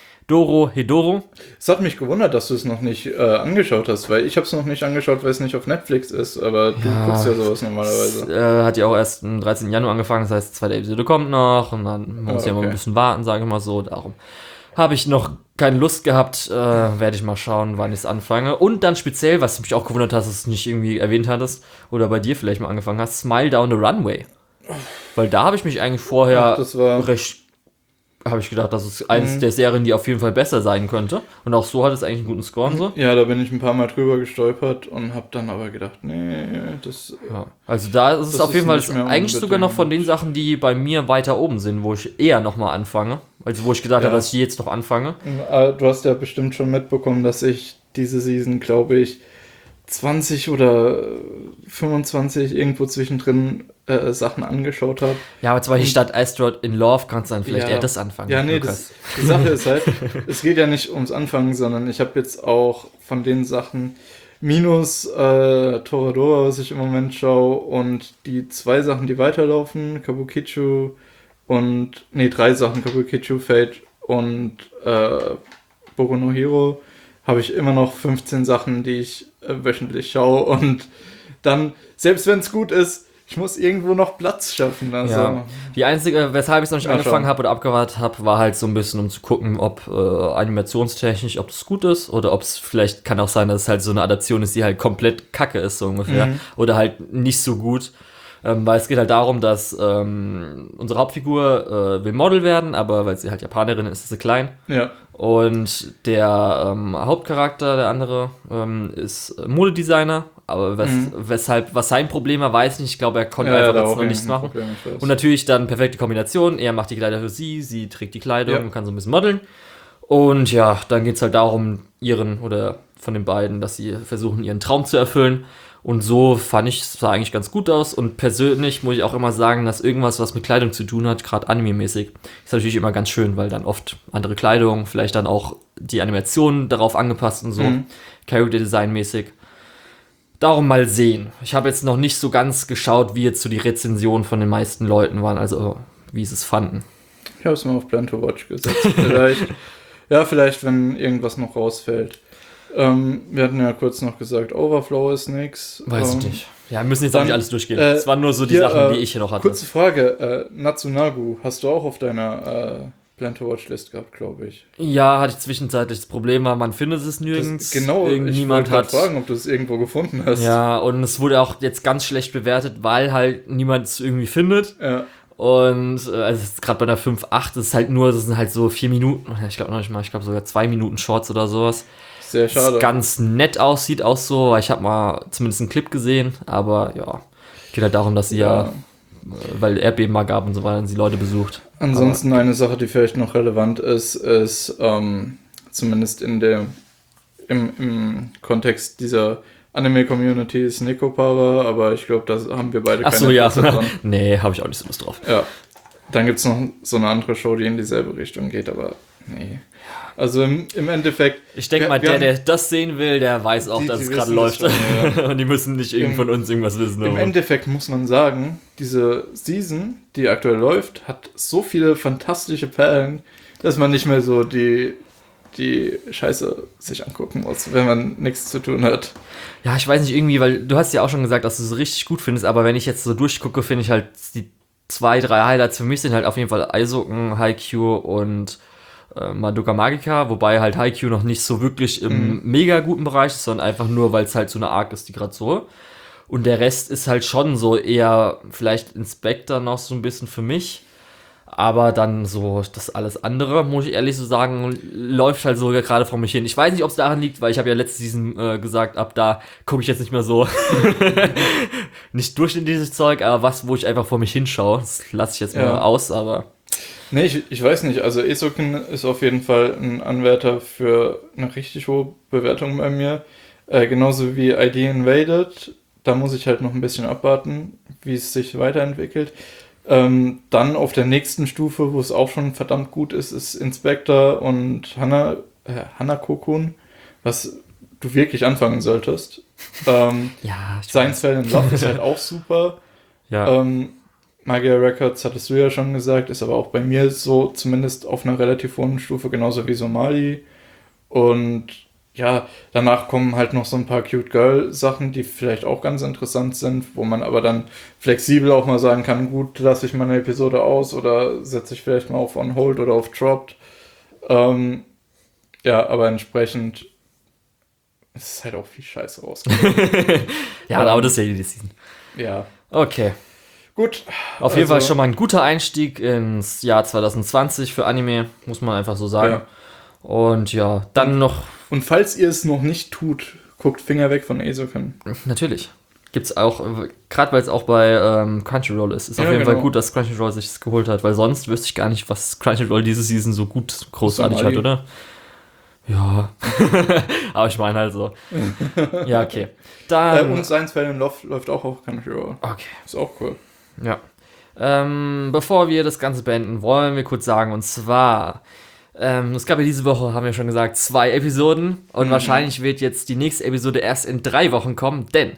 Doro Hedoro. Es hat mich gewundert, dass du es noch nicht äh, angeschaut hast, weil ich habe es noch nicht angeschaut, weil es nicht auf Netflix ist, aber du Ja. guckst ja sowas normalerweise. Äh, hat ja auch erst am dreizehnten Januar angefangen, das heißt, die zweite Episode kommt noch und dann muss Ah, ich ja mal ein okay. bisschen warten, sage ich mal so. Darum habe ich noch keine Lust gehabt, äh, werde ich mal schauen, wann ich es anfange. Und dann speziell, was mich auch gewundert hat, dass du es nicht irgendwie erwähnt hattest oder bei dir vielleicht mal angefangen hast, Smile Down the Runway. Weil da habe ich mich eigentlich vorher Ach, das war- recht habe ich gedacht, das ist eines Mhm. der Serien, die auf jeden Fall besser sein könnte. Und auch so hat es eigentlich einen guten Score und so. Ja, da bin ich ein paar Mal drüber gestolpert und habe dann aber gedacht, nee, das... Ja. Also da ist es Das auf ist jeden Fall nicht mehr eigentlich sogar noch von den unbedingt. Sachen, die bei mir weiter oben sind, wo ich eher nochmal anfange. Also wo ich gedacht Ja. habe, dass ich jetzt noch anfange. Äh, Du hast ja bestimmt schon mitbekommen, dass ich diese Season, glaube ich, zwanzig oder fünfundzwanzig irgendwo zwischendrin äh, Sachen angeschaut habe. Ja, aber zum Beispiel statt Asteroid in Love kannst du dann vielleicht Ja. eher das anfangen. Ja, nee, Lukas. das, die Sache ist halt, es geht ja nicht ums Anfangen, sondern ich habe jetzt auch von den Sachen minus äh, Toradora, was ich im Moment schaue, und die zwei Sachen, die weiterlaufen, Kabukicho und, nee, drei Sachen, Kabukicho, Fate und äh, Boku no Hero, habe ich immer noch fünfzehn Sachen, die ich äh, wöchentlich schaue, und dann, selbst wenn es gut ist, ich muss irgendwo noch Platz schaffen. Also, Ja. Die einzige, weshalb ich es noch nicht Mal angefangen schauen. habe oder abgewartet habe, war halt so ein bisschen, um zu gucken, ob äh, animationstechnisch, ob das gut ist oder ob es vielleicht kann auch sein, dass es halt so eine Adaption ist, die halt komplett kacke ist, so ungefähr. Mhm. Oder halt nicht so gut. Ähm, weil es geht halt darum, dass ähm, unsere Hauptfigur äh, will Model werden, aber weil sie halt Japanerin ist, ist sie klein. ja. Und der ähm, Hauptcharakter, der andere, ähm, ist Modedesigner, aber wes Mhm. weshalb, was sein Problem war, weiß ich nicht. Ich glaube, er konnte Ja, einfach da jetzt auch noch nichts irgendein machen. Problem, ich weiß. Und natürlich dann perfekte Kombination. Er macht die Kleider für sie, sie trägt die Kleidung Ja. und kann so ein bisschen modeln. Und ja, dann geht es halt darum, ihren oder von den beiden, dass sie versuchen, ihren Traum zu erfüllen. Und so fand ich, es sah eigentlich ganz gut aus. Und persönlich muss ich auch immer sagen, dass irgendwas, was mit Kleidung zu tun hat, gerade anime-mäßig, ist natürlich immer ganz schön, weil dann oft andere Kleidung, vielleicht dann auch die Animationen darauf angepasst und so, Mhm. Character-Design-mäßig. Darum mal sehen. Ich habe jetzt noch nicht so ganz geschaut, wie jetzt so die Rezensionen von den meisten Leuten waren, also wie sie es fanden. Ich habe es mal auf Plan to Watch gesetzt. Vielleicht, ja, vielleicht, wenn irgendwas noch rausfällt. Ähm, wir hatten ja kurz noch gesagt, Overflow ist nix. Weiß ähm, ich nicht. Ja, wir müssen jetzt dann, auch nicht alles durchgehen. äh, Es waren nur so die hier, Sachen, äh, die ich hier noch hatte. Kurze Frage, äh, Natsunagu hast du auch auf deiner äh, Plan to Watch List gehabt, glaube ich. Ja, hatte ich zwischenzeitlich. Das Problem war, man findet es nirgends. Das, genau, ich Irgendjemand wollte hat. gerade fragen, ob du es irgendwo gefunden hast. Ja, und es wurde auch jetzt ganz schlecht bewertet, weil halt niemand es irgendwie findet. Ja. Und äh, also gerade bei der fünf Punkt acht ist es halt nur, das sind halt so vier Minuten, ich glaube noch nicht mal, ich glaube sogar zwei Minuten Shorts oder sowas. Sehr schade. Das ganz nett aussieht, auch so, weil ich habe mal zumindest einen Clip gesehen, aber ja, geht halt darum, dass sie ja, Ja. äh, weil Erdbeben mal gab und so weiter, und sie Leute besucht. Ansonsten eine Sache, die vielleicht noch relevant ist, ist ähm, zumindest in der im, im Kontext dieser Anime-Community ist Nekopara, aber ich glaube, da haben wir beide Ach keine so, ja. Interesse dran. Nee, habe ich auch nicht so Lust drauf. Ja. Dann gibt es noch so eine andere Show, die in dieselbe Richtung geht, aber nee. Also im, im Endeffekt. Ich denke wir- mal, wir der, haben- der das sehen will, der weiß auch, Die- dass die es gerade wissen läuft. das schon, Und die müssen nicht irgend Im- von uns irgendwas wissen. Im aber- Endeffekt muss man sagen, diese Season, die aktuell läuft, hat so viele fantastische Perlen, dass man nicht mehr so die, die Scheiße sich angucken muss, wenn man nichts zu tun hat. Ja, ich weiß nicht, irgendwie, weil du hast ja auch schon gesagt, dass du es richtig gut findest, aber wenn ich jetzt so durchgucke, finde ich halt die zwei, drei Highlights für mich sind halt auf jeden Fall Eisouken, Haikyuu und äh, Madoka Magica, wobei halt Haikyuu noch nicht so wirklich im Mhm. mega guten Bereich ist, sondern einfach nur, weil es halt so eine Arc ist, die gerade so. Und der Rest ist halt schon so eher vielleicht Inspector noch so ein bisschen für mich. Aber dann so das alles andere, muss ich ehrlich so sagen, läuft halt so gerade vor mich hin. Ich weiß nicht, ob es daran liegt, weil ich habe ja letzte Season äh, gesagt, ab da gucke ich jetzt nicht mehr so nicht durch in dieses Zeug, aber was, wo ich einfach vor mich hinschaue, das lasse ich jetzt mal Ja. aus, aber Nee, ich, ich weiß nicht. Also Esoken ist auf jeden Fall ein Anwärter für eine richtig hohe Bewertung bei mir. Äh, genauso wie I D Invaded. Da muss ich halt noch ein bisschen abwarten, wie es sich weiterentwickelt. Ähm, dann auf der nächsten Stufe, wo es auch schon verdammt gut ist, ist Inspector und Hana, äh, Hanako-kun, was du wirklich anfangen solltest. Ähm, ja, ich Science Fell in Love ist halt auch super. ja. Ähm, Magia Records hattest du ja schon gesagt, ist aber auch bei mir so zumindest auf einer relativ hohen Stufe, genauso wie Somali. Und ja, danach kommen halt noch so ein paar Cute Girl Sachen, die vielleicht auch ganz interessant sind, wo man aber dann flexibel auch mal sagen kann, gut, lasse ich mal eine Episode aus oder setze ich vielleicht mal auf On Hold oder auf Dropped. Ähm, ja, aber entsprechend ist es halt auch viel Scheiße rausgekommen. ja, aber das ist ja die Season. Ja. Okay. Gut. Auf jeden Fall schon mal ein guter Einstieg ins Jahr zwanzig zwanzig für Anime, muss man einfach so sagen. Ja. Und ja, dann noch... Und falls ihr es noch nicht tut, guckt Finger weg von Eizouken. Natürlich. Gibt's auch, gerade weil es auch bei ähm, Crunchyroll ist, ist Ja, auf jeden genau. Fall gut, dass Crunchyroll sich das geholt hat, weil sonst wüsste ich gar nicht, was Crunchyroll diese Season so gut großartig hat, Somali. oder? Ja. Aber ich meine halt so. Ja, okay. Äh, Dann... und Science Fell in Love läuft auch auf Crunchyroll. okay. Ist auch cool. Ja. Ähm, bevor wir das Ganze beenden, wollen wir kurz sagen, und zwar, ähm, es gab ja diese Woche, haben wir schon gesagt, zwei Episoden und Mhm. wahrscheinlich wird jetzt die nächste Episode erst in drei Wochen kommen, denn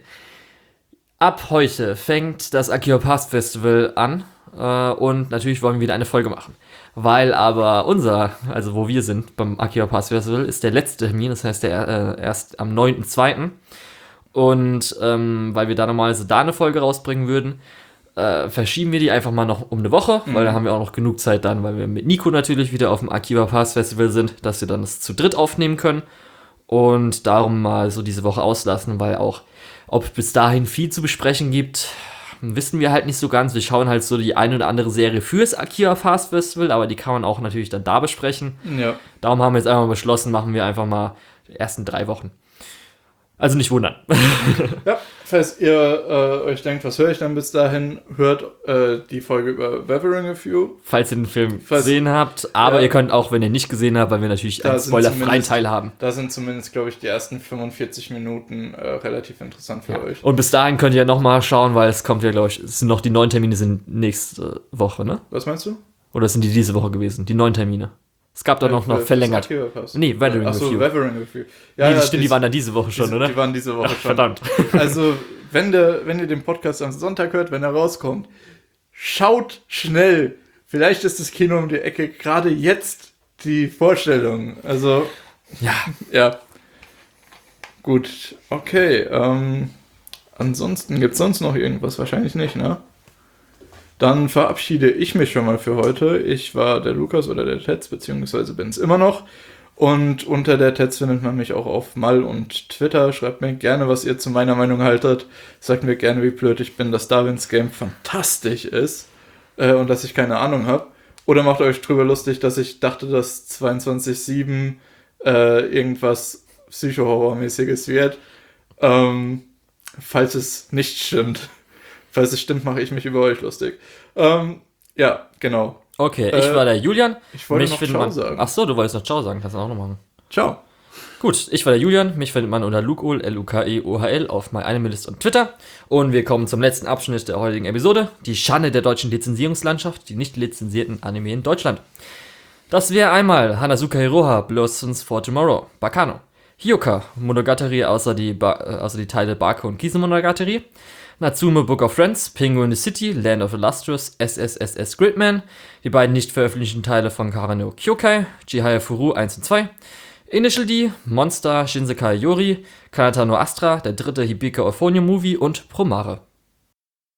ab heute fängt das Akiba Pass Festival an äh, und natürlich wollen wir wieder eine Folge machen. Weil aber unser, also wo wir sind beim Akiba Pass Festival, ist der letzte Termin, das heißt der äh, erst am neunten zweiten Und ähm, weil wir da normalerweise da eine Folge rausbringen würden, äh, verschieben wir die einfach mal noch um eine Woche, Mhm. weil da haben wir auch noch genug Zeit dann, weil wir mit Nico natürlich wieder auf dem Akiba Pass Festival sind, dass wir dann das zu dritt aufnehmen können und darum mal so diese Woche auslassen, weil auch, ob es bis dahin viel zu besprechen gibt, wissen wir halt nicht so ganz. Wir schauen halt so die eine oder andere Serie fürs Akiba Pass Festival, aber die kann man auch natürlich dann da besprechen. Ja. Darum haben wir jetzt einfach mal beschlossen, machen wir einfach mal die ersten drei Wochen. Also nicht wundern. Ja, falls ihr äh, euch denkt, was höre ich dann bis dahin, hört äh, die Folge über Weathering a Few. Falls ihr den Film Falls- gesehen habt. Aber Ja. ihr könnt auch, wenn ihr nicht gesehen habt, weil wir natürlich Da einen sind spoilerfreien zumindest- Teil haben. Da sind zumindest, glaube ich, die ersten fünfundvierzig Minuten äh, relativ interessant für euch. Und bis dahin könnt ihr nochmal schauen, weil es kommt ja, glaube ich, es sind noch die neun Termine sind nächste Woche, ne? Was meinst du? Oder sind die diese Woche gewesen? Die neun Termine. Es gab da noch, noch Für- verlängert. fürs Akiba Pass. Nee, Weathering Achso, Review. Weathering Review. Ja, nee, ja, die stimmt, die dies- waren da diese Woche schon, diese, oder? Die waren diese Woche schon. Verdammt. Also, wenn, der, wenn ihr den Podcast am Sonntag hört, wenn er rauskommt, schaut schnell. Vielleicht ist das Kino um die Ecke gerade jetzt die Vorstellung. Also, Ja. ja. Gut, okay. Ähm, ansonsten gibt es sonst noch irgendwas? Wahrscheinlich nicht, ne? Dann verabschiede ich mich schon mal für heute. Ich war der Lukas oder der Tetz, beziehungsweise bin es immer noch. Und unter der Tetz findet man mich auch auf Mal und Twitter. Schreibt mir gerne, was ihr zu meiner Meinung haltet. Sagt mir gerne, wie blöd ich bin, dass Darwins Game fantastisch ist äh, und dass ich keine Ahnung habe. Oder macht euch drüber lustig, dass ich dachte, dass zweiundzwanzig sieben äh, irgendwas Psycho-Horror-mäßiges wird. Ähm, falls es nicht stimmt. Falls es stimmt, mache ich mich über euch lustig. Ähm, ja, genau. Okay, ich Äh, war der Julian. Ich wollte Mich noch findet Ciao man, sagen. Ach so, du wolltest noch Ciao sagen, kannst du auch noch machen. Ciao. Gut, ich war der Julian, mich findet man unter Lukeohl, L U K E O H L auf MyAnimeList und Twitter. Und wir kommen zum letzten Abschnitt der heutigen Episode, die Schande der deutschen Lizenzierungslandschaft, die nicht lizenzierten Anime in Deutschland. Das wäre einmal Hanazuka Hiroha, Blossoms for Tomorrow, Bakano, Hyoka, Monogatari außer die, ba äh, außer die Teile Bako und Kisemonogatari, Natsume Book of Friends, Penguin the City, Land of Illustrious, S S S S Gridman, die beiden nicht veröffentlichten Teile von Karano Kyokai, Chihaya Furu eins und zwei, Initial D, Monster, Shinsekai Yori, Kanata no Astra, der dritte Hibika Euphonium Movie und Promare.